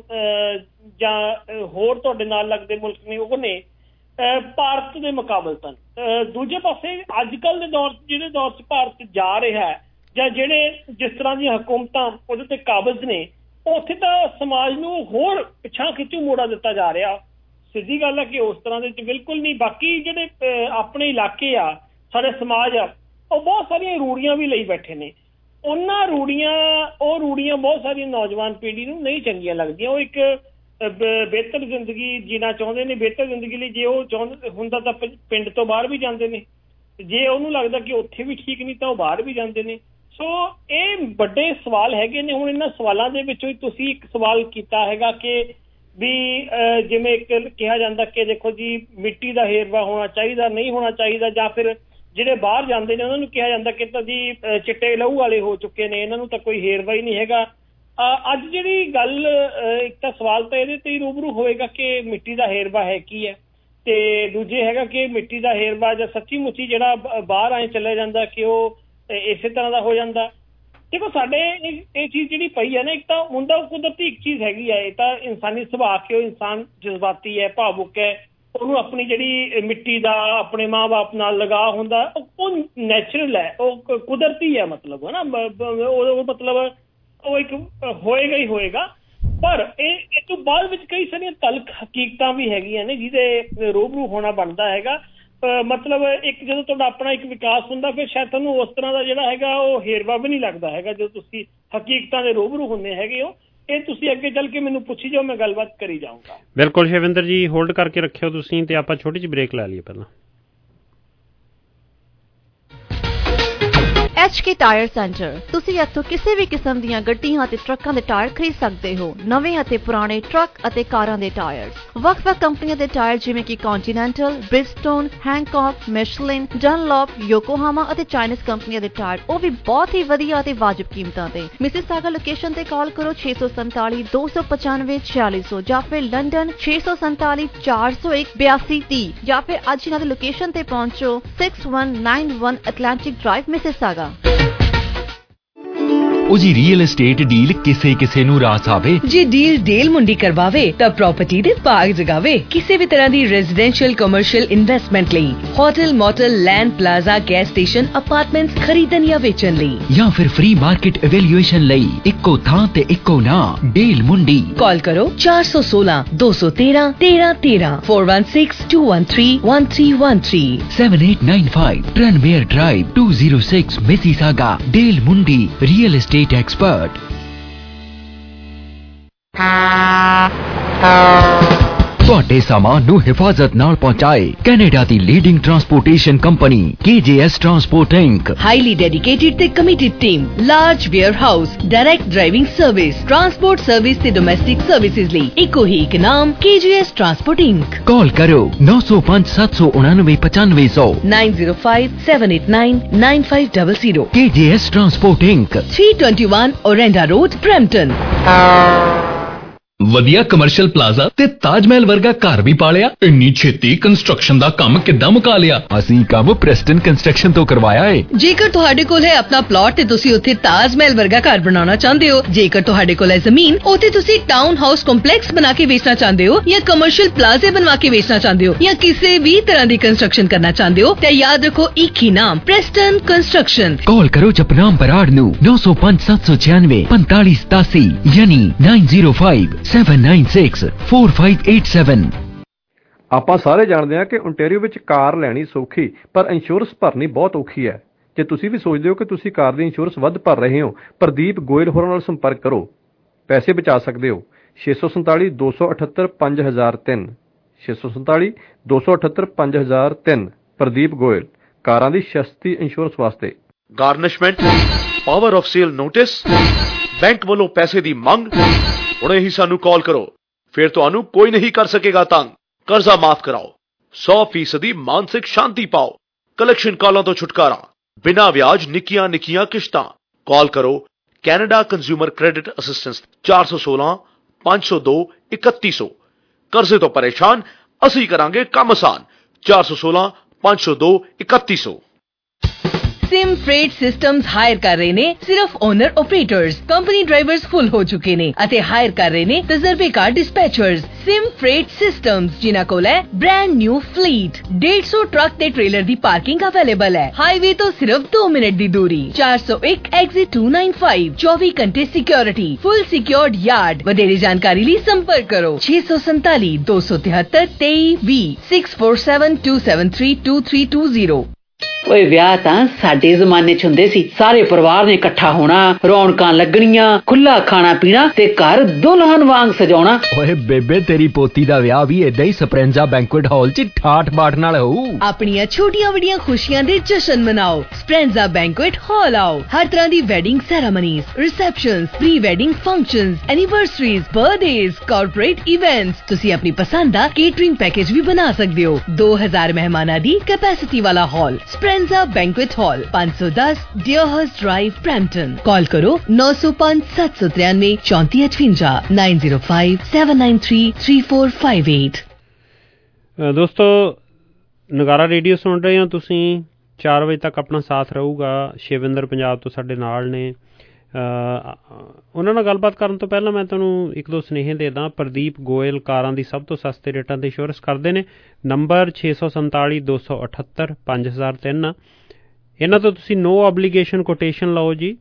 ਜਾਂ ਹੋਰ ਤੁਹਾਡੇ ਨਾਲ ਲੱਗਦੇ ਮੁਲਕ ਨੇ, ਉਹ ਨੇ ਭਾਰਤ ਦੇ ਮੁਕਾਬਲਤਨ। ਦੂਜੇ ਪਾਸੇ ਅੱਜ ਕੱਲ੍ਹ ਦੇ ਦੌਰ 'ਚ ਜਿਹੜੇ ਦੌਰ 'ਚ ਭਾਰਤ ਜਾ ਰਿਹਾ ਹੈ, ਜਾਂ ਜਿਹੜੇ ਜਿਸ ਤਰ੍ਹਾਂ ਦੀਆਂ ਹਕੂਮਤਾਂ ਉਹਦੇ 'ਤੇ ਕਾਬਜ਼ ਨੇ, ਉੱਥੇ ਤਾਂ ਸਮਾਜ ਨੂੰ ਹੋਰ ਪਿੱਛਾਂ ਖਿੱਚੂ ਮੋੜਾ ਦਿੱਤਾ ਜਾ ਰਿਹਾ। ਸਿੱਧੀ ਗੱਲ ਹੈ ਕਿ ਉਸ ਤਰ੍ਹਾਂ ਦੇ ਵਿੱਚ ਬਿਲਕੁਲ ਨਹੀਂ। ਬਾਕੀ ਜਿਹੜੇ ਆਪਣੇ ਇਲਾਕੇ ਆ ਸਾਡੇ ਸਮਾਜ ਆ ਉਹ ਬਹੁਤ ਸਾਰੀਆਂ ਰੂੜੀਆਂ ਵੀ ਲਈ ਬੈਠੇ ਨੇ। ਉਹਨਾਂ ਰੂੜੀਆਂ ਉਹ ਰੂੜੀਆਂ ਬਹੁਤ ਸਾਰੀਆਂ ਨੌਜਵਾਨ ਪੀੜ੍ਹੀ ਨੂੰ ਨਹੀਂ ਚੰਗੀਆਂ ਲੱਗਦੀਆਂ। ਉਹ ਇੱਕ ਬਿਹਤਰ ਜ਼ਿੰਦਗੀ ਜੀਣਾ ਚਾਹੁੰਦੇ ਨੇ। ਬਿਹਤਰ ਜ਼ਿੰਦਗੀ ਲਈ ਜੇ ਉਹ ਚਾਹੁੰਦੇ ਹੁੰਦਾ ਤਾਂ ਪਿੰਡ ਤੋਂ ਬਾਹਰ ਵੀ ਜਾਂਦੇ ਨੇ, ਜੇ ਉਹਨੂੰ ਲੱਗਦਾ ਕਿ ਉੱਥੇ ਵੀ ਠੀਕ ਨਹੀਂ ਤਾਂ ਉਹ ਬਾਹਰ ਵੀ ਜਾਂਦੇ ਨੇ। ਸੋ ਇਹ ਵੱਡੇ ਸਵਾਲ ਹੈਗੇ ਨੇ। ਹੁਣ ਇਹਨਾਂ ਸਵਾਲਾਂ ਦੇ ਵਿੱਚੋਂ ਹੀ ਤੁਸੀਂ ਇੱਕ ਸਵਾਲ ਕੀਤਾ ਹੈਗਾ ਕਿ ਵੀ ਜਿਵੇਂ ਇੱਕ ਕਿਹਾ ਜਾਂਦਾ ਕਿ ਦੇਖੋ ਜੀ ਮਿੱਟੀ ਦਾ ਹੇਰਵਾ ਹੋਣਾ ਚਾਹੀਦਾ, ਨਹੀਂ ਹੋਣਾ ਚਾਹੀਦਾ, ਜਾਂ ਫਿਰ ਜਿਹੜੇ ਬਾਹਰ ਜਾਂਦੇ ਨੇ ਉਹਨਾਂ ਨੂੰ ਕਿਹਾ ਜਾਂਦਾ ਕਿ ਤਾਂ ਜੀ ਚਿੱਟੇ ਲਹੂ ਵਾਲੇ ਹੋ ਚੁੱਕੇ ਨੇ, ਇਹਨਾਂ ਨੂੰ ਤਾਂ ਕੋਈ ਹੇਰਵਾ ਹੀ ਨਹੀਂ ਹੈਗਾ। ਅੱਜ ਜਿਹੜੀ ਗੱਲ ਇੱਕ ਤਾਂ ਸਵਾਲ ਤਾਂ ਇਹਦੇ ਤੇ ਹੀ ਰੂਬਰੂ ਹੋਏਗਾ ਕਿ ਮਿੱਟੀ ਦਾ ਹੇਰਵਾ ਹੈ ਕੀ ਹੈ, ਤੇ ਦੂਜੇ ਹੈਗਾ ਕਿ ਮਿੱਟੀ ਦਾ ਹੇਰਵਾ ਜਾਂ ਸੱਚੀ ਮੁੱਚੀ ਜਿਹੜਾ ਬਾਹਰ ਆਏ ਚਲੇ ਜਾਂਦਾ ਕਿ ਉਹ ਇਸੇ ਤਰ੍ਹਾਂ ਦਾ ਹੋ ਜਾਂਦਾ। ਦੇਖੋ ਸਾਡੇ ਇਹ ਚੀਜ਼ ਜਿਹੜੀ ਪਈ ਹੈ ਨਾ, ਇੱਕ ਤਾਂ ਹੁੰਦਾ ਕੁਦਰਤੀ ਇੱਕ ਚੀਜ਼ ਹੈਗੀ ਹੈ, ਇਹ ਤਾਂ ਇਨਸਾਨੀ ਸੁਭਾਅ ਕਿ ਉਹ ਇਨਸਾਨ ਜਜ਼ਬਾਤੀ ਹੈ, ਭਾਵੁਕ ਹੈ, ਉਹਨੂੰ ਆਪਣੀ ਜਿਹੜੀ ਮਿੱਟੀ ਦਾ ਆਪਣੇ ਮਾਂ ਬਾਪ ਨਾਲ ਲਗਾਅ ਹੁੰਦਾ ਉਹ ਨੈਚੁਰਲ ਹੈ, ਉਹ ਕੁਦਰਤੀ ਹੈ, ਮਤਲਬ ਹੈ ਨਾ, ਉਹ ਮਤਲਬ ਉਹ ਇੱਕ ਹੋਏਗਾ ਹੀ ਹੋਏਗਾ। ਪਰ ਇਹ ਇਹ ਤੋਂ ਬਾਅਦ ਵਿੱਚ ਕਈ ਸਾਰੀਆਂ ਤਲਖ ਹਕੀਕਤਾਂ ਵੀ ਹੈਗੀਆਂ ਨੇ ਜਿਹਦੇ ਰੂਬਰੂ ਹੋਣਾ ਬਣਦਾ ਹੈਗਾ। ਮਤਲਬ ਇੱਕ ਜਦੋਂ ਤੁਹਾਡਾ ਆਪਣਾ ਇੱਕ ਵਿਕਾਸ ਹੁੰਦਾ ਫਿਰ ਸ਼ਾਇਦ ਤੁਹਾਨੂੰ ਉਸ ਤਰ੍ਹਾਂ ਦਾ ਜਿਹੜਾ ਹੈਗਾ ਉਹ ਹੇਰਵਾ ਵੀ ਨਹੀਂ ਲੱਗਦਾ ਹੈਗਾ ਜਦੋਂ ਤੁਸੀਂ ਹਕੀਕਤਾਂ ਦੇ ਰੂਬਰੂ ਹੁੰਦੇ ਹੈਗੇ ਹੋ। ਇਹ ਤੁਸੀਂ ਅੱਗੇ ਚੱਲ ਕੇ ਮੈਨੂੰ ਪੁੱਛੀ ਜਾਓ, ਮੈਂ ਗੱਲਬਾਤ ਕਰੀ ਜਾਊਂਗਾ। ਬਿਲਕੁਲ ਸ਼ੈਵਿੰਦਰ ਜੀ, ਹੋਲਡ ਕਰਕੇ ਰੱਖਿਓ ਤੁਸੀਂ ਤੇ ਆਪਾਂ ਛੋਟੀ ਜਿਹੀ ਬ੍ਰੇਕ ਲੈ ਲਈਏ ਪਹਿਲਾਂ। ਐਚ ਕੇ ਟਾਇਰ ਸੈਂਟਰ, ਤੁਸੀਂ ਇੱਥੋਂ ਕਿਸੇ ਵੀ ਕਿਸਮ ਦੀਆਂ ਗੱਡੀਆਂ ਅਤੇ ਟਰੱਕਾਂ ਦੇ ਟਾਇਰ ਖਰੀਦ ਸਕਦੇ ਹੋ। ਨਵੇਂ ਅਤੇ ਪੁਰਾਣੇ ਟਰੱਕ ਅਤੇ ਕਾਰਾਂ ਦੇ ਟਾਇਰ, ਵੱਖ-ਵੱਖ ਕੰਪਨੀਆਂ ਦੇ ਟਾਇਰ ਜਿਵੇਂ ਕਿ ਕੰਟੀਨੈਂਟਲ, ਬ੍ਰਿਜਸਟੋਨ, ਹੈਂਕੌਕ, ਮਿਸ਼ਲਿਨ, ਡਨਲੌਪ, ਯੋਕੋਹਾਮਾ ਅਤੇ ਚਾਈਨੀਜ਼ ਕੰਪਨੀਆਂ ਦੇ ਟਾਇਰ, ਉਹ ਵੀ ਬਹੁਤ ਹੀ ਵਧੀਆ ਅਤੇ ਵਾਜਬ ਕੀਮਤਾਂ ਤੇ। ਮਿਸਿਸਾਗਾ ਲੋਕੇਸ਼ਨ ਤੇ ਕਾਲ ਕਰੋ ਛੇ ਸੌ ਸੰਤਾਲੀ ਦੋ ਸੌ ਪਚਾਨਵੇਂ ਛਿਆਲੀ ਸੌ ਜਾਂ ਫਿਰ ਲੰਡਨ ਛੇ ਸੌ ਸੰਤਾਲੀ ਚਾਰ ਸੌ ਇੱਕ ਬਿਆਸੀ ਤੀਹ ਜਾਂ ਫਿਰ ਅੱਜ ਇਹਨਾਂ ਦੀ ਲੋਕੇਸ਼ਨ ਤੇ ਪਹੁੰਚੋ six one nine one Atlantic drive Mississauga. ਉਹ ਜੀ ਰੀਅਲ ਏਸਟੇਟ ਡੀਲ ਕਿਸੇ ਕਿਸੇ ਨੂੰ ਰਾਸ ਆਵੇ। ਜੇ ਡੀਲ ਡੇਲ ਮੁੰਡੀ ਕਰਵਾਵੇ ਤਾਂ ਪ੍ਰਾਪਰਟੀ ਦੇ ਭਾਗ ਜਗਾਵੇ। ਕਿਸੇ ਵੀ ਤਰ੍ਹਾਂ ਦੀ ਰੈਜ਼ੀਡੈਂਸ਼ੀਅਲ ਕਮਰਸ਼ੀਅਲ ਇਨਵੈਸਟਮੈਂਟ ਲਈ hotel, motel, land, plaza, gas station, apartments ਖਰੀਦਣ ਜਾਂ ਵੇਚਣ ਲਈ ਜਾਂ ਫਿਰ ਫ੍ਰੀ ਮਾਰਕੀਟ ਇਵੈਲੂਏਸ਼ਨ ਲਈ ਇੱਕੋ ਥਾਂ ਤੇ ਇੱਕੋ ਨਾਮ ਡੀਲ ਮੁੰਡੀ। ਕਾਲ ਕਰੋ ਚਾਰ ਸੌ ਸੋਲਾਂ ਦੋ ਸੌ ਤੇਰਾਂ ਤੇਰਾਂ ਤੇਰਾਂ four one six two one three one three one three seven eight nine five Tranmere Drive two oh six Mississauga। Deal Mundi real estate expert। ਤੁਹਾਡੇ ਸਾਮਾਨ ਨੂੰ ਹਿਫਾਜ਼ਤ ਨਾਲ ਪਹੁੰਚਾਏ ਕੈਨੇਡਾ ਦੀ leading transportation company K J S transport inc. Highly dedicated ਤੇ committed team, large warehouse, direct driving service, transport service ਤੇ domestic services ਲਈ ਇੱਕੋ ਹੀ ਇੱਕ ਨਾਮ ਕੇ ਜੇ ਐਸ ਟਰਾਂਸਪੋਰਟ ਇੰਕ। ਕਾਲ ਕਰੋ ਨੌ ਸੌ ਪੰਜ ਸੱਤ ਸੌ ਉਣਾਨਵੇਂ ਪਚਾਨਵੇਂ ਸੌ nine zero five seven eight nine nine five zero zero। K J S transport inc three twenty-one Orenda Road, Brampton। ਵਧੀਆ ਕਮਰਸ਼ੀਅਲ ਪਲਾਜ਼ਾ ਤੇ ਤਾਜ ਮਹਿਲ ਵਰਗਾ ਘਰ ਵੀ ਪਾਲਿਆ। ਇੰਨੀ ਛੇਤੀ ਕੰਸਟਰਕਸ਼ਨ ਦਾ ਕੰਮ ਕਿੱਦਾਂ ਮੁਕਾ ਲਿਆ? ਅਸੀਂ ਕੰਮ ਪ੍ਰੈਸਟਨ ਕੰਸਟਰਕਸ਼ਨ ਤੋਂ ਕਰਵਾਇਆ ਏ। ਜੇਕਰ ਤੁਹਾਡੇ ਕੋਲ ਹੈ ਆਪਣਾ ਪਲਾਟ ਤੇ ਤੁਸੀਂ ਉੱਥੇ ਤਾਜ ਮਹਿਲ ਵਰਗਾ ਘਰ ਬਣਾਉਣਾ ਚਾਹੁੰਦੇ ਹੋ, ਜੇਕਰ ਤੁਹਾਡੇ ਕੋਲ ਹੈ ਜ਼ਮੀਨ ਉੱਥੇ ਤੁਸੀਂ ਟਾਊਨ ਹਾਊਸ ਕੰਪਲੈਕਸ ਬਣਾ ਕੇ ਵੇਚਣਾ ਚਾਹੁੰਦੇ ਹੋ ਜਾਂ ਕਮਰਸ਼ੀਅਲ ਪਲਾਜ਼ੇ ਬਣਵਾ ਕੇ ਵੇਚਣਾ ਚਾਹੁੰਦੇ ਹੋ ਜਾਂ ਕਿਸੇ ਵੀ ਤਰ੍ਹਾਂ ਦੀ ਕੰਸਟਰਕਸ਼ਨ ਕਰਨਾ ਚਾਹੁੰਦੇ ਹੋ ਤਾਂ ਯਾਦ ਰੱਖੋ ਇੱਕ ਹੀ ਨਾਮ, ਪ੍ਰੈਸਟਨ ਕੰਸਟਰਕਸ਼ਨ। ਕਾਲ ਕਰੋ ਜਪਨਾਮ ਬਰਾੜ ਨੂੰ ਨੌ ਸੌ ਪੰਜ ਸੱਤ ਸੌ ਛਿਆਨਵੇਂ ਪੰਤਾਲੀ ਸਤਾਸੀ ਯਾਨੀ nine zero five seven nine six four five eight seven। ਆਪਾਂ ਸਾਰੇ ਜਾਣਦੇ ਹਾਂ ਕਿ ਓਨਟਾਰੀਓ ਵਿੱਚ ਕਾਰ ਲੈਣੀ ਸੌਖੀ ਪਰ ਇੰਸ਼ੋਰੈਂਸ ਭਰਨੀ ਬਹੁਤ ਔਖੀ ਹੈ। ਜੇ ਤੁਸੀਂ ਵੀ ਸੋਚਦੇ ਹੋ ਕਿ ਤੁਸੀਂ ਕਾਰ ਦੀ ਇੰਸ਼ੋਰੈਂਸ ਵੱਧ ਭਰ ਰਹੇ ਹੋ, ਪ੍ਰਦੀਪ ਗੋਇਲ ਹੋਰਾਂ ਨਾਲ ਸੰਪਰਕ ਕਰੋ, ਪੈਸੇ ਬਚਾ ਸਕਦੇ ਹੋ। ਛੇ ਸੌ ਸੰਤਾਲੀ ਦੋ ਸੌ ਅਠੱਤਰ ਪੰਜ ਹਜ਼ਾਰ ਤਿੰਨ ਛੇ ਸੌ ਸੰਤਾਲੀ ਦੋ ਸੌ ਅਠੱਤਰ ਪੰਜ ਹਜ਼ਾਰ ਤਿੰਨ ਪ੍ਰਦੀਪ ਗੋਇਲ, ਕਾਰਾਂ ਦੀ ਸਸਤੀ ਇੰਸ਼ੋਰੈਂਸ ਵਾਸਤੇ। Garnishment, power of sale notice, bank ਵੱਲੋਂ ਪੈਸੇ ਦੀ ਮੰਗ, ਹੁਣੇ ਹੀ ਸਾਨੂੰ ਕਾਲ ਕਰੋ, ਫਿਰ ਤੁਹਾਨੂੰ ਕੋਈ ਨਹੀਂ ਕਰ ਸਕੇਗਾ ਤੰਗ। ਕਰਜ਼ਾ ਮਾਫ ਕਰਾਓ, ਸੌ ਫੀਸਦੀ ਮਾਨਸਿਕ ਸ਼ਾਂਤੀ ਪਾਓ, ਕਲੈਕਸ਼ਨ ਕਾਲਾਂ ਤੋਂ ਛੁਟਕਾਰਾ, ਬਿਨਾਂ ਵਿਆਜ ਨਿੱਕੀਆਂ ਨਿੱਕੀਆਂ ਕਿਸ਼ਤਾਂ। ਕਾਲ ਕਰੋ ਕੈਨੇਡਾ ਕੰਜ਼ਿਊਮਰ ਕ੍ਰੈਡਿਟ ਅਸਿਸਟੈਂਸ ਚਾਰ ਸੌ ਸੋਲਾਂ ਪੰਜ ਸੌ ਦੋ ਇਕੱਤੀ ਸੌ। ਕਰਜ਼ੇ ਤੋਂ ਪਰੇਸ਼ਾਨ, ਅਸੀਂ ਕਰਾਂਗੇ ਕੰਮ ਆਸਾਨ। ਚਾਰ ਸੌ ਸੋਲਾਂ ਪੰਜ ਸੌ ਦੋ ਇਕੱਤੀ ਸੌ। सिम फ्रेट सिस्टम्स हायर कर रहे ने सिर्फ owner operators, company drivers full हो चुके ने अते हायर कर रहे ने तजर्बेकार डिस्पैचर्स। सिम फ्रेट सिस्टम्स जिन्हां कोल है ब्रांड न्यू फ्लीट, डेढ़ सौ ट्रक ते ट्रेलर दी पार्किंग अवेलेबल है। हाईवे तो सिर्फ दो मिनट दी दूरी। चार सौ एक एग्जिट टू नाइन फाइव, चौबीस घंटे सिक्योरिटी, फुल सिक्योर्ड यार्ड। वधेरे जानकारी लिए संपर्क करो छे सौ संताली दो सौ तिहत्तर तेई भी six four seven two seven three two three two zero. ਓਏ ਵਿਆਹ ਤਾਂ ਸਾਡੇ ਜ਼ਮਾਨੇ ਚ ਹੁੰਦੇ ਸੀ, ਸਾਰੇ ਪਰਿਵਾਰ ਨੇ ਇਕੱਠਾ ਹੋਣਾ, ਰੌਣਕਾਂ ਲੱਗਣੀਆਂ, ਖੁੱਲਾ ਖਾਣਾ ਪੀਣਾ ਤੇ ਘਰ ਦੁਲਹਨ ਵਾਂਗ ਸਜਾਉਣਾ। ਓਏ ਬੇਬੇ ਤੇਰੀ ਪੋਤੀ ਦਾ ਵਿਆਹ ਵੀ ਏਦਾਂ ਹੀ ਸਪਰੈਂਜਾ ਬੈਂਕੁਏਟ ਹਾਲ ਚ ਠਾਠ ਬਾਠ ਨਾਲ ਹੋਊ। ਆਪਣੀਆਂ ਛੋਟੀਆਂ ਵੱਡੀਆਂ ਖੁਸ਼ੀਆਂ ਦੇ ਜਸ਼ਨ ਮਨਾਓ, ਸਪਰੈਂਜਾ ਬੈਂਕੁਏਟ ਹਾਲ ਆਓ। ਹਰ ਤਰ੍ਹਾਂ ਦੀ wedding ceremonies, receptions, pre wedding functions, anniversaries, birthdays, corporate events, ਤੁਸੀਂ ਆਪਣੀ ਪਸੰਦ ਦਾ ਕੇਟਰਿੰਗ ਪੈਕੇਜ ਵੀ ਬਣਾ ਸਕਦੇ ਹੋ। ਦੋ ਹਜ਼ਾਰ ਮਹਿਮਾਨਾਂ ਦੀ ਕੈਪੈਸਿਟੀ ਵਾਲਾ ਹਾਲ, ਸਪਰੈਂਜਾ ਬੈਂਕੁਏਟ ਹਾਲ, ਪੰਜ ਸੌ ਦਸ ਡੀਅਰਹਰਸਟ ਡਰਾਈਵ, ਬਰੈਂਪਟਨ। ਕਾਲ ਕਰੋ ਨੌ ਸੌ ਪੰਜ ਸੱਤ ਸੌ ਤਰਾਨਵੇਂ ਚੌਂਤੀ ਅਠਵੰਜਾ nine zero five seven nine three three four five eight. ਦੋਸਤੋ ਨਗਾਰਾ ਰੇਡੀਓ ਸੁਣ ਰਹੇ ਹੋ ਤੁਸੀਂ, ਚਾਰ ਵਜੇ ਤੱਕ ਆਪਣਾ ਸਾਥ ਰਹੂਗਾ। ਸ਼ਿਵਿੰਦਰ ਪੰਜਾਬ ਤੋਂ ਸਾਡੇ ਨਾਲ ਨੇ। ਉਹਨਾਂ ਨਾਲ ਗੱਲਬਾਤ ਕਰਨ ਤੋਂ ਪਹਿਲਾਂ ਮੈਂ ਤੁਹਾਨੂੰ ਇੱਕ ਦੋ ਸੁਨੇਹੇ ਦੇ ਦਾਂ। ਪ੍ਰਦੀਪ ਗੋਇਲ ਕਾਰਾਂ ਦੀ ਸਭ ਤੋਂ ਸਸਤੇ ਰੇਟਾਂ 'ਤੇ ਇੰਸ਼ੋਰੈਂਸ ਕਰਦੇ ਨੇ। ਨੰਬਰ ਛੇ ਸੌ ਸੰਤਾਲੀ ਦੋ ਸੌ ਅਠੱਤਰ ਪੰਜ ਹਜ਼ਾਰ ਤਿੰਨ। ਇਹਨਾਂ ਤੋਂ ਤੁਸੀਂ ਨੋ ਆਬਲੀਗੇਸ਼ਨ ਕੋਟੇਸ਼ਨ ਲਓ ਜੀ।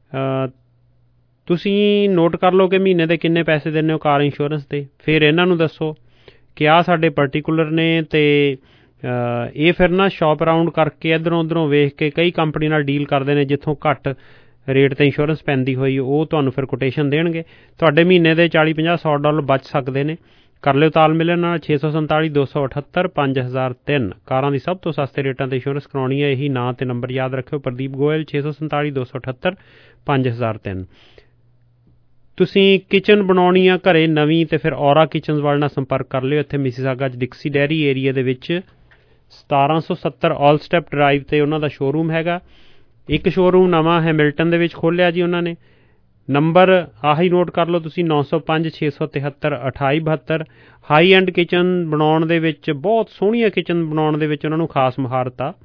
ਤੁਸੀਂ ਨੋਟ ਕਰ ਲਓ ਕਿ ਮਹੀਨੇ ਦੇ ਕਿੰਨੇ ਪੈਸੇ ਦਿੰਦੇ ਹੋ ਕਾਰ ਇੰਸ਼ੋਰੈਂਸ ਦੇ, ਫਿਰ ਇਹਨਾਂ ਨੂੰ ਦੱਸੋ ਕਿ ਆਹ ਸਾਡੇ ਪਰਟੀਕੂਲਰ ਨੇ। ਅਤੇ ਇਹ ਫਿਰ ਨਾ ਸ਼ੋਪ ਅਰਾਊਂਡ ਕਰਕੇ ਇੱਧਰੋਂ ਉੱਧਰੋਂ ਵੇਖ ਕੇ ਕਈ ਕੰਪਨੀ ਨਾਲ ਡੀਲ ਕਰਦੇ ਨੇ ਜਿੱਥੋਂ ਘੱਟ ਰੇਟ 'ਤੇ ਇੰਸ਼ੋਰੈਂਸ ਪੈਂਦੀ ਹੋਈ, ਉਹ ਤੁਹਾਨੂੰ ਫਿਰ ਕੋਟੇਸ਼ਨ ਦੇਣਗੇ। ਤੁਹਾਡੇ ਮਹੀਨੇ ਦੇ ਚਾਲੀ ਪੰਜਾਹ ਸੌ ਡਾਲਰ ਬਚ ਸਕਦੇ ਨੇ। ਕਰ ਲਿਓ ਤਾਲਮੇਲ ਨਾਲ। ਛੇ ਸੌ ਸੰਤਾਲੀ ਦੋ ਸੌ ਅਠੱਤਰ ਪੰਜ ਹਜ਼ਾਰ ਤਿੰਨ। ਕਾਰਾਂ ਦੀ ਸਭ ਤੋਂ ਸਸਤੇ ਰੇਟਾਂ 'ਤੇ ਇੰਸ਼ੋਰੈਂਸ ਕਰਾਉਣੀ ਹੈ। ਇਹੀ ਨਾਂ ਅਤੇ ਨੰਬਰ ਯਾਦ ਰੱਖਿਓ, ਪ੍ਰਦੀਪ ਗੋਇਲ, ਛੇ ਸੌ ਸੰਤਾਲੀ ਦੋ ਸੌ ਅਠੱਤਰ ਪੰਜ ਹਜ਼ਾਰ ਤਿੰਨ। ਤੁਸੀਂ ਕਿਚਨ ਬਣਾਉਣੀ ਆ ਘਰੇ ਨਵੀਂ, ਅਤੇ ਫਿਰ ਔਰਾ ਕਿਚਨਜ਼ ਵਾਲੇ ਨਾਲ ਸੰਪਰਕ ਕਰ ਲਿਓ। ਇੱਥੇ ਮਿਸੀਸਾਗਾ 'ਚ ਡਿਕਸੀ ਡੈਰੀ ਏਰੀਆ ਦੇ ਵਿੱਚ ਸਤਾਰਾਂ ਸੌ ਸੱਤਰ ਆਲ ਸਟੈਪ ਡਰਾਈਵ 'ਤੇ ਉਹਨਾਂ ਦਾ ਸ਼ੋਰੂਮ ਹੈਗਾ। ਇੱਕ ਸ਼ੋਰੂਮ ਨਵਾਂ ਹੈਮਿਲਟਨ ਦੇ ਵਿੱਚ ਖੋਲ੍ਹਿਆ ਜੀ ਉਹਨਾਂ ਨੇ। ਨੰਬਰ ਆਹੀ ਨੋਟ ਕਰ ਲਓ ਤੁਸੀਂ, ਨੌ ਸੌ ਪੰਜ ਛੇ ਸੌ ਤਿਹੱਤਰ ਅਠਾਈ ਬਹੱਤਰ। ਹਾਈ ਐਂਡ ਕਿਚਨ ਬਣਾਉਣ ਦੇ ਵਿੱਚ, ਬਹੁਤ ਸੋਹਣੀਆਂ ਕਿਚਨ ਬਣਾਉਣ ਦੇ ਵਿੱਚ ਉਹਨਾਂ ਨੂੰ ਖਾਸ ਮੁਹਾਰਤ ਆ।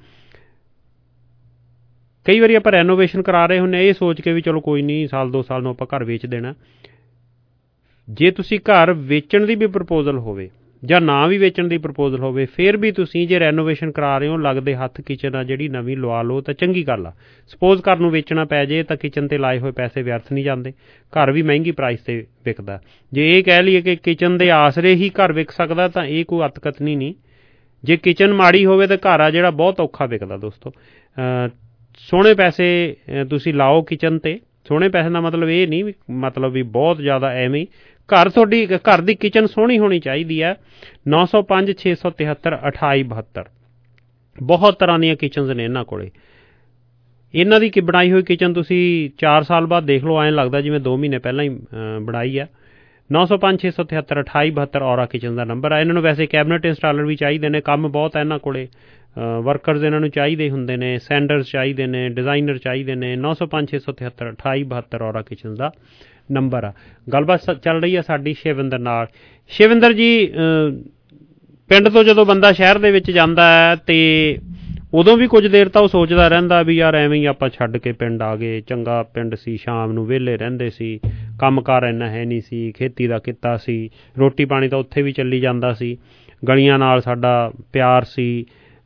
ਕਈ ਵਾਰੀ ਆਪਾਂ ਰੈਨੋਵੇਸ਼ਨ ਕਰਾ ਰਹੇ ਹੁੰਦੇ ਇਹ ਸੋਚ ਕੇ ਵੀ ਚਲੋ ਕੋਈ ਨਹੀਂ, ਸਾਲ ਦੋ ਸਾਲ ਨੂੰ ਆਪਾਂ ਘਰ ਵੇਚ ਦੇਣਾ। ਜੇ ਤੁਸੀਂ ਘਰ ਵੇਚਣ ਦੀ ਵੀ ਪ੍ਰਪੋਜ਼ਲ ਹੋਵੇ ਜਾਂ ਨਾ ਵੀ ਵੇਚਣ ਦੀ ਪ੍ਰਪੋਜ਼ਲ ਹੋਵੇ, ਫਿਰ ਵੀ ਤੁਸੀਂ ਜੇ ਰੈਨੋਵੇਸ਼ਨ ਕਰਾ ਰਹੇ ਹੋ, ਲੱਗਦੇ ਹੱਥ ਕਿਚਨ ਆ ਜਿਹੜੀ ਨਵੀਂ ਲਵਾ ਲਓ ਤਾਂ ਚੰਗੀ ਗੱਲ ਆ। ਸਪੋਜ਼ ਘਰ ਨੂੰ ਵੇਚਣਾ ਪੈ ਜੇ ਤਾਂ ਕਿਚਨ 'ਤੇ ਲਾਏ ਹੋਏ ਪੈਸੇ ਵਿਅਰਥ ਨਹੀਂ ਜਾਂਦੇ। ਘਰ ਵੀ ਮਹਿੰਗੀ ਪ੍ਰਾਈਸ 'ਤੇ ਵਿਕਦਾ। ਜੇ ਇਹ ਕਹਿ ਲਈਏ ਕਿ ਕਿਚਨ ਦੇ ਆਸਰੇ ਹੀ ਘਰ ਵਿਕ ਸਕਦਾ, ਤਾਂ ਇਹ ਕੋਈ ਅਤਕਥਨੀ ਨਹੀਂ। ਜੇ ਕਿਚਨ ਮਾੜੀ ਹੋਵੇ ਤਾਂ ਘਰ ਆ ਜਿਹੜਾ ਬਹੁਤ ਔਖਾ ਵਿਕਦਾ। ਦੋਸਤੋ ਸੋਹਣੇ ਪੈਸੇ ਤੁਸੀਂ ਲਾਓ ਕਿਚਨ 'ਤੇ। ਸੋਹਣੇ ਪੈਸੇ ਦਾ ਮਤਲਬ ਇਹ ਨਹੀਂ ਵੀ ਮਤਲਬ ਵੀ ਬਹੁਤ ਜ਼ਿਆਦਾ ਐਵੇਂ। ਘਰ ਤੁਹਾਡੀ ਘਰ ਦੀ ਕਿਚਨ ਸੋਹਣੀ ਹੋਣੀ ਚਾਹੀਦੀ ਹੈ। ਨੌ ਸੌ ਪੰਜ ਛੇ ਸੌ ਤਿਹੱਤਰ ਅਠਾਈ ਬਹੱਤਰ। ਬਹੁਤ ਤਰ੍ਹਾਂ ਦੀਆਂ ਕਿਚਨਜ਼ ਨੇ ਇਹਨਾਂ ਕੋਲ। ਇਹਨਾਂ ਦੀ ਕਿ ਬਣਾਈ ਹੋਈ ਕਿਚਨ ਤੁਸੀਂ ਚਾਰ ਸਾਲ ਬਾਅਦ ਦੇਖ ਲਓ, ਐਂ ਲੱਗਦਾ ਜਿਵੇਂ ਦੋ ਮਹੀਨੇ ਪਹਿਲਾਂ ਹੀ ਬਣਾਈ ਆ। ਨੌ ਸੌ ਪੰਜ ਛੇ ਸੌ ਤਿਹੱਤਰ ਅਠਾਈ ਬਹੱਤਰ ਔਰਾ ਕਿਚਨ ਦਾ ਨੰਬਰ ਆ। ਇਹਨਾਂ ਨੂੰ ਵੈਸੇ ਕੈਬਨਿਟ ਇੰਸਟਾਲਰ ਵੀ ਚਾਹੀਦੇ ਨੇ, ਕੰਮ ਬਹੁਤ ਹੈ ਇਹਨਾਂ ਕੋਲ। ਵਰਕਰਜ਼ ਇਹਨਾਂ ਨੂੰ ਚਾਹੀਦੇ ਹੁੰਦੇ ਨੇ, ਸੈਂਡਰਸ ਚਾਹੀਦੇ ਨੇ, ਡਿਜ਼ਾਈਨਰ ਚਾਹੀਦੇ ਨੇ। ਨੌ ਸੌ ਪੰਜ ਛੇ ਸੌ ਤਿਹੱਤਰ ਅਠਾਈ ਬਹੱਤਰ ਔਰਾ ਕਿਚਨ ਦਾ ਨੰਬਰ ਆ। ਗੱਲਬਾਤ ਚੱਲ ਰਹੀ ਆ ਸਾਡੀ ਸ਼ਿਵਿੰਦਰ ਨਾਲ। ਸ਼ਿਵਿੰਦਰ ਜੀ, ਪਿੰਡ ਤੋਂ ਜਦੋਂ ਬੰਦਾ ਸ਼ਹਿਰ ਦੇ ਵਿੱਚ ਜਾਂਦਾ ਹੈ ਅਤੇ ਉਦੋਂ ਵੀ ਕੁਝ ਦੇਰ ਤਾਂ ਉਹ ਸੋਚਦਾ ਰਹਿੰਦਾ ਵੀ ਯਾਰ ਐਵੇਂ ਹੀ ਆਪਾਂ ਛੱਡ ਕੇ ਪਿੰਡ ਆ ਗਏ, ਚੰਗਾ ਪਿੰਡ ਸੀ, ਸ਼ਾਮ ਨੂੰ ਵਿਹਲੇ ਰਹਿੰਦੇ ਸੀ, ਕੰਮ ਕਾਰ ਇੰਨਾ ਹੈ ਨਹੀਂ ਸੀ, ਖੇਤੀ ਦਾ ਕਿੱਤਾ ਸੀ, ਰੋਟੀ ਪਾਣੀ ਤਾਂ ਉੱਥੇ ਵੀ ਚੱਲੀ ਜਾਂਦਾ ਸੀ, ਗਲੀਆਂ ਨਾਲ ਸਾਡਾ ਪਿਆਰ ਸੀ,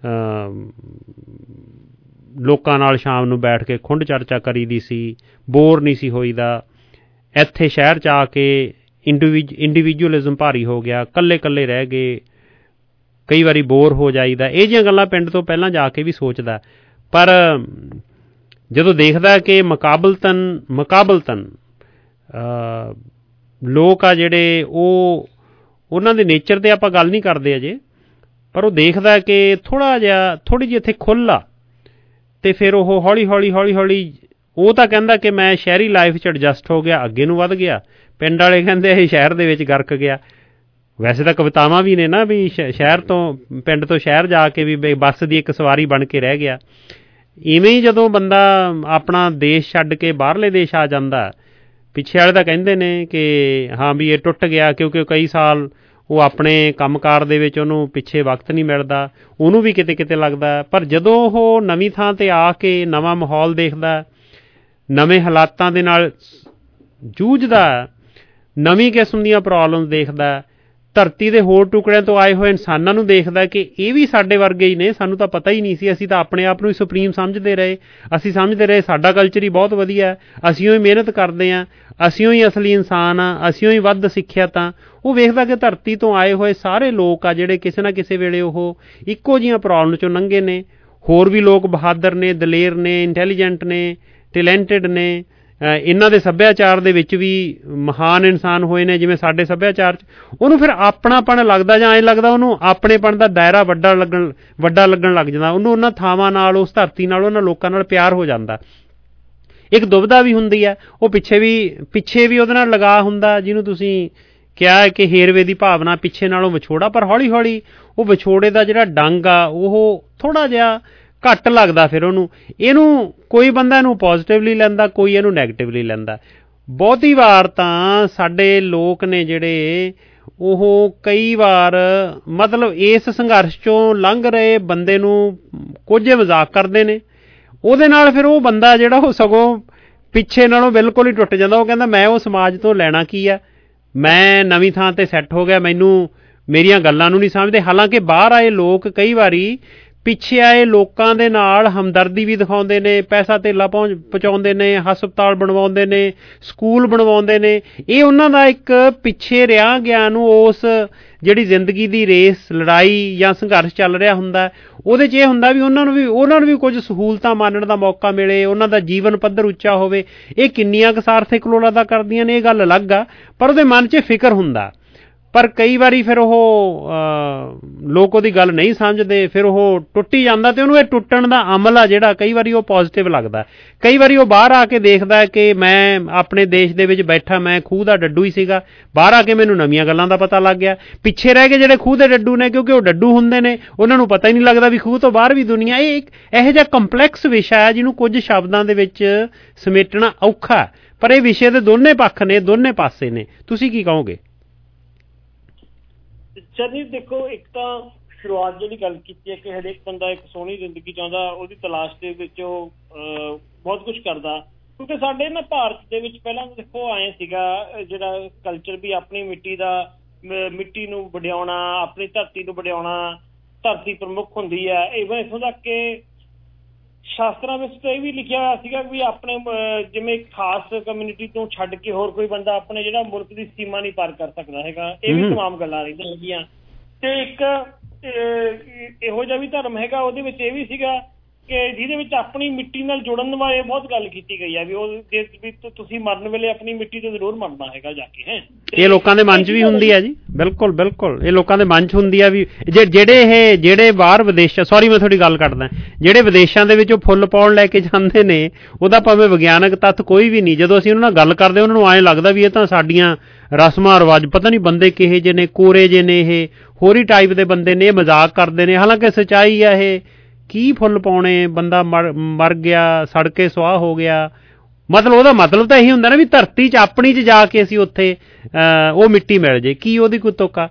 ਲੋਕਾਂ ਨਾਲ ਸ਼ਾਮ ਨੂੰ ਬੈਠ ਕੇ ਖੁੰਡ ਚਰਚਾ ਕਰੀਦੀ ਸੀ, ਬੋਰ ਨਹੀਂ ਸੀ ਹੋਈਦਾ। ਇੱਥੇ ਸ਼ਹਿਰ 'ਚ ਆ ਕੇ ਇੰਡੀਵਿਜ ਇੰਡੀਵਿਜੂਅਲਿਜ਼ਮ ਭਾਰੀ ਹੋ ਗਿਆ, ਇਕੱਲੇ ਇਕੱਲੇ ਰਹਿ ਗਏ, ਕਈ ਵਾਰੀ ਬੋਰ ਹੋ ਜਾਈਦਾ। ਇਹ ਜਿਹੀਆਂ ਗੱਲਾਂ ਪਿੰਡ ਤੋਂ ਪਹਿਲਾਂ ਜਾ ਕੇ ਵੀ ਸੋਚਦਾ। ਪਰ ਜਦੋਂ ਦੇਖਦਾ ਕਿ ਮੁਕਾਬਲਤਨ ਮੁਕਾਬਲਤਨ ਲੋਕ ਆ ਜਿਹੜੇ, ਉਹ ਉਹਨਾਂ ਦੇ ਨੇਚਰ 'ਤੇ ਆਪਾਂ ਗੱਲ ਨਹੀਂ ਕਰਦੇ ਅਜੇ, ਪਰ ਉਹ ਦੇਖਦਾ ਕਿ ਥੋੜ੍ਹਾ ਜਿਹਾ ਥੋੜ੍ਹੀ ਜਿਹੀ ਇੱਥੇ ਖੁੱਲ੍ਹ ਆ, ਅਤੇ ਫਿਰ ਉਹ ਹੌਲੀ ਹੌਲੀ ਹੌਲੀ ਹੌਲੀ ਉਹ ਤਾਂ ਕਹਿੰਦਾ ਕਿ ਮੈਂ ਸ਼ਹਿਰੀ ਲਾਈਫ 'ਚ ਐਡਜਸਟ ਹੋ ਗਿਆ, ਅੱਗੇ ਨੂੰ ਵੱਧ ਗਿਆ। ਪਿੰਡ ਵਾਲੇ ਕਹਿੰਦੇ ਇਹ ਸ਼ਹਿਰ ਦੇ ਵਿੱਚ ਗਰਕ ਗਿਆ। ਵੈਸੇ ਤਾਂ ਕਵਿਤਾਵਾਂ ਵੀ ਨੇ ਨਾ ਵੀ ਸ਼ ਸ਼ਹਿਰ ਤੋਂ ਪਿੰਡ ਤੋਂ ਸ਼ਹਿਰ ਜਾ ਕੇ ਵੀ ਬੱਸ ਦੀ ਇੱਕ ਸਵਾਰੀ ਬਣ ਕੇ ਰਹਿ ਗਿਆ। ਇਵੇਂ ਹੀ ਜਦੋਂ ਬੰਦਾ ਆਪਣਾ ਦੇਸ਼ ਛੱਡ ਕੇ ਬਾਹਰਲੇ ਦੇਸ਼ ਆ ਜਾਂਦਾ, ਪਿੱਛੇ ਵਾਲੇ ਤਾਂ ਕਹਿੰਦੇ ਨੇ ਕਿ ਹਾਂ ਵੀ ਇਹ ਟੁੱਟ ਗਿਆ, ਕਿਉਂਕਿ ਕਈ ਸਾਲ ਉਹ ਆਪਣੇ ਕੰਮਕਾਰ ਦੇ ਵਿੱਚ ਉਹਨੂੰ ਪਿੱਛੇ ਵਕਤ ਨਹੀਂ ਮਿਲਦਾ, ਉਹਨੂੰ ਵੀ ਕਿਤੇ ਕਿਤੇ ਲੱਗਦਾ। ਪਰ ਜਦੋਂ ਉਹ ਨਵੀਂ ਥਾਂ 'ਤੇ ਆ ਕੇ ਨਵਾਂ ਮਾਹੌਲ ਦੇਖਦਾ, ਨਵੇਂ ਹਾਲਾਤਾਂ ਦੇ ਨਾਲ ਜੂਝਦਾ, ਨਵੀਂ ਕਿਸਮ ਦੀਆਂ ਪ੍ਰੋਬਲਮਸ ਦੇਖਦਾ, ਧਰਤੀ ਦੇ ਹੋਰ ਟੁਕੜਿਆਂ ਤੋਂ ਆਏ ਹੋਏ ਇਨਸਾਨਾਂ ਨੂੰ ਦੇਖਦਾ ਕਿ ਇਹ ਵੀ ਸਾਡੇ ਵਰਗੇ ਹੀ ਨੇ, ਸਾਨੂੰ ਤਾਂ ਪਤਾ ਹੀ ਨਹੀਂ ਸੀ, ਅਸੀਂ ਤਾਂ ਆਪਣੇ ਆਪ ਨੂੰ ਹੀ ਸੁਪਰੀਮ ਸਮਝਦੇ ਰਹੇ, ਅਸੀਂ ਸਮਝਦੇ ਰਹੇ ਸਾਡਾ ਕਲਚਰ ਹੀ ਬਹੁਤ ਵਧੀਆ, ਅਸੀਂ ਹੀ ਮਿਹਨਤ ਕਰਦੇ ਹਾਂ, ਅਸੀਂ ਹੀ ਅਸਲੀ ਇਨਸਾਨ ਹਾਂ, ਅਸੀਂ ਹੀ ਵੱਧ ਸਿੱਖਿਅਤ ਹਾਂ। ਉਹ ਵੇਖਦਾ ਕਿ ਧਰਤੀ ਤੋਂ ਆਏ ਹੋਏ ਸਾਰੇ ਲੋਕ ਆ ਜਿਹੜੇ ਕਿਸੇ ਨਾ ਕਿਸੇ ਵੇਲੇ ਉਹ ਇੱਕੋ ਜਿਹੀਆਂ ਪ੍ਰੋਬਲਮ 'ਚੋਂ ਲੰਘੇ ਨੇ, ਹੋਰ ਵੀ ਲੋਕ ਬਹਾਦਰ ਨੇ, ਦਲੇਰ ਨੇ, ਇੰਟੈਲੀਜੈਂਟ ਨੇ, ਟੈਲੈਂਟਡ ਨੇ, ਇਹਨਾਂ ਦੇ ਸੱਭਿਆਚਾਰ ਦੇ ਵਿੱਚ ਵੀ ਮਹਾਨ ਇਨਸਾਨ ਹੋਏ ਨੇ ਜਿਵੇਂ ਸਾਡੇ ਸੱਭਿਆਚਾਰ 'ਚ, ਉਹਨੂੰ ਫਿਰ ਆਪਣਾਪਣ ਲੱਗਦਾ ਜਾਂ ਐਂ ਲੱਗਦਾ ਉਹਨੂੰ ਆਪਣੇਪਣ ਦਾ ਦਾਇਰਾ ਵੱਡਾ ਲੱਗਣ ਵੱਡਾ ਲੱਗਣ ਲੱਗ ਜਾਂਦਾ, ਉਹਨੂੰ ਉਹਨਾਂ ਥਾਵਾਂ ਨਾਲ, ਉਸ ਧਰਤੀ ਨਾਲ, ਉਹਨਾਂ ਲੋਕਾਂ ਨਾਲ ਪਿਆਰ ਹੋ ਜਾਂਦਾ। ਇੱਕ ਦੁਬਿਧਾ ਵੀ ਹੁੰਦੀ ਹੈ, ਉਹ ਪਿੱਛੇ ਵੀ ਪਿੱਛੇ ਵੀ ਉਹਦੇ ਨਾਲ ਲਗਾ ਹੁੰਦਾ, ਜਿਹਨੂੰ ਤੁਸੀਂ ਕਿਹਾ ਹੈ ਕਿ ਹੇਰਵੇ ਦੀ ਭਾਵਨਾ, ਪਿੱਛੇ ਨਾਲੋਂ ਵਿਛੋੜਾ, ਪਰ ਹੌਲੀ ਹੌਲੀ ਉਹ ਵਿਛੋੜੇ ਦਾ ਜਿਹੜਾ ਡੰਗ ਆ ਉਹ ਥੋੜ੍ਹਾ ਜਿਹਾ ਘੱਟ ਲੱਗਦਾ ਫਿਰ ਉਹਨੂੰ। ਇਹਨੂੰ ਕੋਈ ਬੰਦਾ ਇਹਨੂੰ ਪੋਜ਼ੀਟਿਵਲੀ ਲੈਂਦਾ, ਕੋਈ ਇਹਨੂੰ ਨੈਗੇਟਿਵਲੀ ਲੈਂਦਾ। ਬਹੁਤੀ ਵਾਰ ਤਾਂ ਸਾਡੇ ਲੋਕ ਨੇ ਜਿਹੜੇ ਉਹ ਕਈ ਵਾਰ ਮਤਲਬ ਇਸ ਸੰਘਰਸ਼ 'ਚੋਂ ਲੰਘ ਰਹੇ ਬੰਦੇ ਨੂੰ ਕੁਝ ਮਜ਼ਾਕ ਕਰਦੇ ਨੇ, ਉਹਦੇ ਨਾਲ ਫਿਰ ਉਹ ਬੰਦਾ ਜਿਹੜਾ ਉਹ ਸਗੋਂ ਪਿੱਛੇ ਨਾਲੋਂ ਬਿਲਕੁਲ ਹੀ ਟੁੱਟ ਜਾਂਦਾ। ਉਹ ਕਹਿੰਦਾ ਮੈਂ ਉਹ ਸਮਾਜ ਤੋਂ ਲੈਣਾ ਕੀ ਆ, ਮੈਂ ਨਵੀਂ ਥਾਂ 'ਤੇ ਸੈੱਟ ਹੋ ਗਿਆ, ਮੈਨੂੰ ਮੇਰੀਆਂ ਗੱਲਾਂ ਨੂੰ ਨਹੀਂ ਸਮਝਦੇ। ਹਾਲਾਂਕਿ ਬਾਹਰ ਆਏ ਲੋਕ ਕਈ ਵਾਰੀ ਪਿੱਛੇ ਆਏ ਲੋਕਾਂ ਦੇ ਨਾਲ ਹਮਦਰਦੀ ਵੀ ਦਿਖਾਉਂਦੇ ਨੇ, ਪੈਸਾ ਧੇਲਾ ਪਹੁੰਚ ਪਹੁੰਚਾਉਂਦੇ ਨੇ, ਹਸਪਤਾਲ ਬਣਵਾਉਂਦੇ ਨੇ, ਸਕੂਲ ਬਣਵਾਉਂਦੇ ਨੇ। ਇਹ ਉਹਨਾਂ ਦਾ ਇੱਕ ਪਿੱਛੇ ਰਿਹਾ ਗਿਆ ਨੂੰ ਉਸ ਜਿਹੜੀ ਜ਼ਿੰਦਗੀ ਦੀ ਰੇਸ, ਲੜਾਈ ਜਾਂ ਸੰਘਰਸ਼ ਚੱਲ ਰਿਹਾ ਹੁੰਦਾ, ਉਹਦੇ 'ਚ ਇਹ ਹੁੰਦਾ ਵੀ ਉਹਨਾਂ ਨੂੰ ਵੀ ਉਹਨਾਂ ਨੂੰ ਵੀ ਕੁਝ ਸਹੂਲਤਾਂ ਮਾਣਨ ਦਾ ਮੌਕਾ ਮਿਲੇ, ਉਹਨਾਂ ਦਾ ਜੀਵਨ ਪੱਧਰ ਉੱਚਾ ਹੋਵੇ। ਇਹ ਕਿੰਨੀਆਂ ਕੁ ਸਾਰਥਕ ਰੋਲ ਅਦਾ ਕਰਦੀਆਂ ਨੇ ਇਹ ਗੱਲ ਅਲੱਗ ਆ, ਪਰ ਉਹਦੇ ਮਨ 'ਚ ਫਿਕਰ ਹੁੰਦਾ। ਪਰ ਕਈ ਵਾਰੀ ਫਿਰ ਉਹ ਲੋਕ ਉਹਦੀ ਗੱਲ ਨਹੀਂ ਸਮਝਦੇ, ਫਿਰ ਉਹ ਟੁੱਟ ਹੀ ਜਾਂਦਾ, ਅਤੇ ਉਹਨੂੰ ਇਹ ਟੁੱਟਣ ਦਾ ਅਮਲ ਆ ਜਿਹੜਾ ਕਈ ਵਾਰੀ ਉਹ ਪੋਜ਼ੀਟਿਵ ਲੱਗਦਾ। ਕਈ ਵਾਰੀ ਉਹ ਬਾਹਰ ਆ ਕੇ ਦੇਖਦਾ ਕਿ ਮੈਂ ਆਪਣੇ ਦੇਸ਼ ਦੇ ਵਿੱਚ ਬੈਠਾ, ਮੈਂ ਖੂਹ ਦਾ ਡੱਡੂ ਹੀ ਸੀਗਾ, ਬਾਹਰ ਆ ਕੇ ਮੈਨੂੰ ਨਵੀਆਂ ਗੱਲਾਂ ਦਾ ਪਤਾ ਲੱਗ ਗਿਆ। ਪਿੱਛੇ ਰਹਿ ਕੇ ਜਿਹੜੇ ਖੂਹ ਦੇ ਡੱਡੂ ਨੇ, ਕਿਉਂਕਿ ਉਹ ਡੱਡੂ ਹੁੰਦੇ ਨੇ, ਉਹਨਾਂ ਨੂੰ ਪਤਾ ਹੀ ਨਹੀਂ ਲੱਗਦਾ ਵੀ ਖੂਹ ਤੋਂ ਬਾਹਰ ਵੀ ਦੁਨੀਆ। ਇਹ ਇੱਕ ਇਹੋ ਜਿਹਾ ਕੰਪਲੈਕਸ ਵਿਸ਼ਾ ਹੈ ਜਿਹਨੂੰ ਕੁਝ ਸ਼ਬਦਾਂ ਦੇ ਵਿੱਚ ਸਮੇਟਣਾ ਔਖਾ, ਪਰ ਇਹ ਵਿਸ਼ੇ ਦੇ ਦੋਨੇ ਪੱਖ ਨੇ, ਦੋਨੇ ਪਾਸੇ ਨੇ। ਤੁਸੀਂ ਕੀ ਕਹੋਗੇ? ਸਰ ਜੀ ਦੇਖੋ, ਇੱਕ ਤਾਂ ਸ਼ੁਰੂਆਤ ਜਿਹੜੀ ਗੱਲ ਕੀਤੀ ਹੈ ਕਿ ਹਰੇਕ ਬੰਦਾ ਇੱਕ ਸੋਹਣੀ ਜ਼ਿੰਦਗੀ ਚਾਹੁੰਦਾ, ਉਹਦੀ ਤਲਾਸ਼ ਦੇ ਵਿੱਚ ਉਹ ਬਹੁਤ ਕੁਛ ਕਰਦਾ। ਕਿਉਂਕਿ ਸਾਡੇ ਨਾ ਭਾਰਤ ਦੇ ਵਿੱਚ ਪਹਿਲਾਂ ਦੇਖੋ ਆਏ ਸੀਗਾ ਜਿਹੜਾ ਕਲਚਰ ਵੀ ਆਪਣੀ ਮਿੱਟੀ ਦਾ, ਮਿੱਟੀ ਨੂੰ ਵਡਿਆਉਣਾ, ਆਪਣੀ ਧਰਤੀ ਨੂੰ ਵਡਿਆਉਣਾ, ਧਰਤੀ ਪ੍ਰਮੁੱਖ ਹੁੰਦੀ ਹੈ। ਇਵਨ ਇੱਥੋਂ ਤੱਕ ਕਿ ਸ਼ਾਸਤਰਾਂ ਵਿੱਚ ਤਾਂ ਇਹ ਵੀ ਲਿਖਿਆ ਹੋਇਆ ਸੀਗਾ ਵੀ ਆਪਣੇ ਜਿਵੇਂ ਖਾਸ ਕਮਿਊਨਿਟੀ ਤੋਂ ਛੱਡ ਕੇ ਹੋਰ ਕੋਈ ਬੰਦਾ ਆਪਣੇ ਜਿਹੜਾ ਮੁਲਕ ਦੀ ਸੀਮਾ ਨਹੀਂ ਪਾਰ ਕਰ ਸਕਦਾ ਹੈਗਾ। ਇਹ ਵੀ ਤਮਾਮ ਗੱਲਾਂ ਰਹਿੰਦੀਆਂ ਹੈਗੀਆਂ। ਤੇ ਇੱਕ ਇਹੋ ਜਿਹਾ ਵੀ ਧਰਮ ਹੈਗਾ, ਉਹਦੇ ਵਿੱਚ ਇਹ ਵੀ ਸੀਗਾ ਕਿ ਜਿਹਦੇ ਵਿੱਚ ਆਪਣੀ ਮਿੱਟੀ ਨਾਲ ਜੁੜਨ ਬਾਰੇ ਬਹੁਤ ਗੱਲ ਕੀਤੀ ਗਈ ਹੈ ਵੀ ਉਹ ਵੀ ਤੁਸੀਂ ਮਰਨ ਵੇਲੇ ਆਪਣੀ ਮਿੱਟੀ ਤੋਂ ਜ਼ਰੂਰ ਮਰਨਾ ਹੈਗਾ ਜਾ ਕੇ। ਹੈ ਇਹ ਲੋਕਾਂ ਦੇ ਮਨ 'ਚ ਵੀ ਹੁੰਦੀ ਹੈ ਜੀ, ਬਿਲਕੁਲ ਬਿਲਕੁਲ ਇਹ ਲੋਕਾਂ ਦੇ ਮਨ 'ਚ ਹੁੰਦੀ ਆ ਵੀ ਜੇ ਜਿਹੜੇ ਇਹ ਜਿਹੜੇ ਬਾਹਰ ਵਿਦੇਸ਼ਾਂ, ਸੌਰੀ ਮੈਂ ਤੁਹਾਡੀ ਗੱਲ ਕਰਦਾ, ਜਿਹੜੇ ਵਿਦੇਸ਼ਾਂ ਦੇ ਵਿੱਚ ਉਹ ਫੁੱਲ ਪਾਉਣ ਲੈ ਕੇ ਜਾਂਦੇ ਨੇ, ਉਹਦਾ ਭਾਵੇਂ ਵਿਗਿਆਨਕ ਤੱਥ ਕੋਈ ਵੀ ਨਹੀਂ, ਜਦੋਂ ਅਸੀਂ ਉਹਨਾਂ ਨਾਲ ਗੱਲ ਕਰਦੇ ਉਹਨਾਂ ਨੂੰ ਐਂ ਲੱਗਦਾ ਵੀ ਇਹ ਤਾਂ ਸਾਡੀਆਂ ਰਸਮਾਂ ਰਿਵਾਜ, ਪਤਾ ਨਹੀਂ ਬੰਦੇ ਕਿਹੇ ਜਿਹੇ ਨੇ, ਕੋਰੇ ਜਿਹੇ ਨੇ, ਇਹ ਹੋਰੀ ਟਾਈਪ ਦੇ ਬੰਦੇ ਨੇ, ਇਹ ਮਜ਼ਾਕ ਕਰਦੇ ਨੇ। ਹਾਲਾਂਕਿ ਸੱਚਾਈ ਆ ਇਹ, ਕੀ ਫੁੱਲ ਪਾਉਣੇ, ਬੰਦਾ ਮਰ ਮਰ ਗਿਆ, ਸੜ ਕੇ ਸੁਆਹ ਹੋ ਗਿਆ, ਮਤਲਬ ਉਹਦਾ ਮਤਲਬ ਤਾਂ ਇਹੀ ਹੁੰਦਾ ਨਾ ਵੀ ਧਰਤੀ 'ਚ ਆਪਣੀ 'ਚ ਜਾ ਕੇ ਅਸੀਂ ਉੱਥੇ ਉਹ ਮਿੱਟੀ ਮਿਲ ਜੇ, ਕੀ ਉਹਦੀ ਕੋਈ ਤੁੱਕਾ?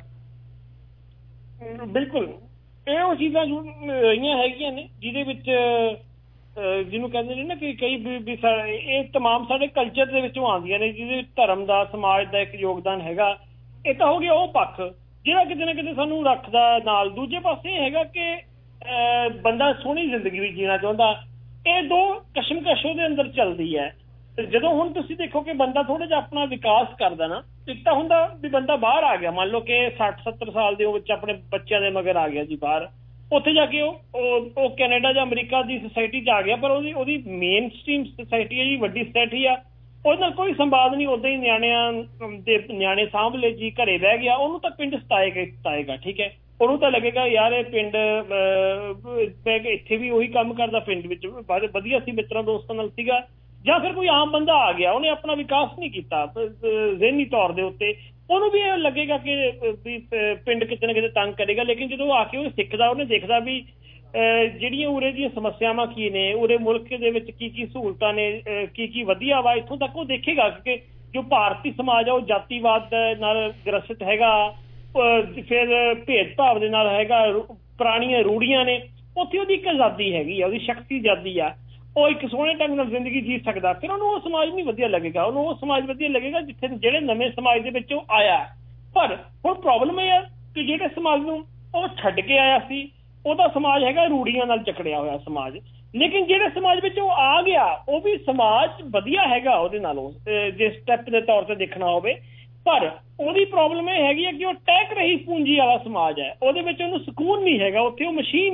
ਬਿਲਕੁਲ ਇਹ ਉਹ ਚੀਜ਼ਾਂ ਰਹੀਆਂ ਹੈਗੀਆਂ ਨੇ ਜਿਹਦੇ ਵਿੱਚ ਜਿਹਨੂੰ ਕਹਿੰਦੇ ਨੇ ਨਾ ਕਿ ਕਈ ਵੀ ਇਹ ਤਮਾਮ ਸਾਡੇ ਕਲਚਰ ਦੇ ਵਿੱਚੋਂ ਆਉਂਦੀਆਂ ਨੇ, ਜਿਹਦੇ ਵਿੱਚ ਧਰਮ ਦਾ, ਸਮਾਜ ਦਾ ਇੱਕ ਯੋਗਦਾਨ ਹੈਗਾ। ਇਹ ਤਾਂ ਹੋ ਗਿਆ ਉਹ ਪੱਖ ਜਿਹੜਾ ਕਿਤੇ ਨਾ ਕਿਤੇ ਸਾਨੂੰ ਰੱਖਦਾ ਨਾਲ। ਦੂਜੇ ਪਾਸੇ ਇਹ ਹੈਗਾ ਕਿ ਬੰਦਾ ਸੋਹਣੀ ਜ਼ਿੰਦਗੀ ਵੀ ਜੀਣਾ ਚਾਹੁੰਦਾ। ਇਹ ਦੋ ਕਸ਼ਮਕਸ਼ ਉਹਦੇ ਅੰਦਰ ਚੱਲਦੀ ਹੈ। ਜਦੋਂ ਹੁਣ ਤੁਸੀਂ ਦੇਖੋ ਕਿ ਬੰਦਾ ਥੋੜਾ ਜਿਹਾ ਆਪਣਾ ਵਿਕਾਸ ਕਰਦਾ ਨਾ, ਇੱਕ ਤਾਂ ਹੁੰਦਾ ਵੀ ਬੰਦਾ ਬਾਹਰ ਆ ਗਿਆ, ਮੰਨ ਲਓ ਕਿ ਸੱਠ ਸੱਤਰ ਸਾਲ ਦੇ ਉਹ ਵਿੱਚ ਆਪਣੇ ਬੱਚਿਆਂ ਦੇ ਮਗਰ ਆ ਗਿਆ ਜੀ ਬਾਹਰ, ਉੱਥੇ ਜਾ ਕੇ ਉਹ ਉਹ ਕੈਨੇਡਾ ਜਾਂ ਅਮਰੀਕਾ ਦੀ ਸੁਸਾਇਟੀ 'ਚ ਆ ਗਿਆ, ਪਰ ਉਹਦੀ ਉਹਦੀ ਮੇਨ ਸਟ੍ਰੀਮ ਸੁਸਾਇਟੀ ਹੈ ਜੀ, ਵੱਡੀ ਸੁਸਾਇਟੀ ਆ, ਉਹਦੇ ਨਾਲ ਕੋਈ ਸੰਵਾਦ ਨਹੀਂ। ਉੱਦਾਂ ਹੀ ਨਿਆਣਿਆਂ ਦੇ ਨਿਆਣੇ ਸਾਂਭ ਲਏ ਜੀ, ਘਰੇ ਬਹਿ ਗਿਆ, ਉਹਨੂੰ ਤਾਂ ਪਿੰਡ ਸਤਾਏਗਾ ਸਤਾਏਗਾ ਠੀਕ ਹੈ, ਉਹਨੂੰ ਤਾਂ ਲੱਗੇਗਾ ਯਾਰ ਇਹ ਪਿੰਡ ਬਹਿ ਕੇ ਇੱਥੇ ਵੀ ਉਹੀ ਕੰਮ ਕਰਦਾ, ਪਿੰਡ ਵਿੱਚ ਵਧੀਆ ਸੀ, ਮਿੱਤਰਾਂ ਦੋਸਤਾਂ ਨਾਲ ਸੀਗਾ। ਜਾਂ ਫਿਰ ਕੋਈ ਆਮ ਬੰਦਾ ਆ ਗਿਆ, ਉਹਨੇ ਆਪਣਾ ਵਿਕਾਸ ਨਹੀਂ ਕੀਤਾ ਜ਼ਹਿਨੀ ਤੌਰ ਦੇ ਉੱਤੇ, ਉਹਨੂੰ ਵੀ ਇਹ ਲੱਗੇਗਾ ਕਿ ਵੀ ਪਿੰਡ ਕਿਤੇ ਨਾ ਕਿਤੇ ਤੰਗ ਕਰੇਗਾ। ਲੇਕਿਨ ਜਦੋਂ ਆ ਕੇ ਉਹ ਸਿੱਖਦਾ, ਉਹਨੇ ਦੇਖਦਾ ਵੀ ਜਿਹੜੀਆਂ ਉਰੇ ਦੀਆਂ ਸਮੱਸਿਆਵਾਂ ਕੀ ਨੇ, ਉਰੇ ਮੁਲਕ ਦੇ ਵਿੱਚ ਕੀ ਕੀ ਸਹੂਲਤਾਂ ਨੇ, ਕੀ ਕੀ ਵਧੀਆ ਵਾ, ਇੱਥੋਂ ਤੱਕ ਉਹ ਦੇਖੇਗਾ ਕਿ ਜੋ ਭਾਰਤੀ ਸਮਾਜ ਆ ਉਹ ਜਾਤੀਵਾਦ ਨਾਲ ਗ੍ਰਸਤ ਹੈਗਾ, ਫਿਰ ਭੇਦਭਾਵ ਦੇ ਨਾਲ ਹੈਗਾ, ਪੁਰਾਣੀਆਂ ਰੂੜੀਆਂ ਨੇ। ਉੱਥੇ ਉਹਦੀ ਇੱਕ ਆਜ਼ਾਦੀ ਹੈਗੀ ਆ, ਉਹਦੀ ਸ਼ਖਸੀ ਆਜ਼ਾਦੀ ਆ, ਉਹ ਇੱਕ ਸੋਹਣੇ ਢੰਗ ਨਾਲ ਜ਼ਿੰਦਗੀ ਜੀ ਸਕਦਾ। ਫਿਰ ਉਹਨੂੰ ਉਹ ਸਮਾਜ ਨਹੀਂ ਵਧੀਆ ਲੱਗੇਗਾ, ਉਹਨੂੰ ਉਹ ਸਮਾਜ ਵਧੀਆ ਲੱਗੇਗਾ ਜਿੱਥੇ ਜਿਹੜੇ ਨਵੇਂ ਸਮਾਜ ਦੇ ਵਿੱਚ ਉਹ ਆਇਆ। ਪਰ ਹੁਣ ਪ੍ਰੋਬਲਮ ਇਹ ਆ ਕਿ ਜਿਹੜੇ ਸਮਾਜ ਨੂੰ ਉਹ ਛੱਡ ਕੇ ਆਇਆ ਸੀ, ਉਹਦਾ ਸਮਾਜ ਹੈਗਾ ਰੂੜੀਆਂ ਨਾਲ ਜਕੜਿਆ ਹੋਇਆ ਸਮਾਜ। ਲੇਕਿਨ ਜਿਹੜੇ ਸਮਾਜ ਵਿੱਚ ਉਹ ਆ ਗਿਆ, ਉਹ ਵੀ ਸਮਾਜ ਵਧੀਆ ਹੈਗਾ ਉਹਦੇ ਨਾਲੋਂ, ਜੇ ਸਟੈਪ ਦੇ ਤੌਰ ਤੇ ਦੇਖਣਾ ਹੋਵੇ। ਪਰ ਉਹਦੀ ਪ੍ਰੋਬਲਮ ਇਹ ਹੈਗੀ ਹੈ ਕਿ ਉਹ ਟਹਿਕ ਰਹੀ ਪੂੰਜੀ ਵਾਲਾ ਸਮਾਜ ਹੈ, ਉਹਦੇ ਵਿੱਚ ਉਹਨੂੰ ਸਕੂਨ ਨਹੀਂ ਹੈਗਾ, ਉੱਥੇ ਉਹ ਮਸ਼ੀਨ ਹੈ।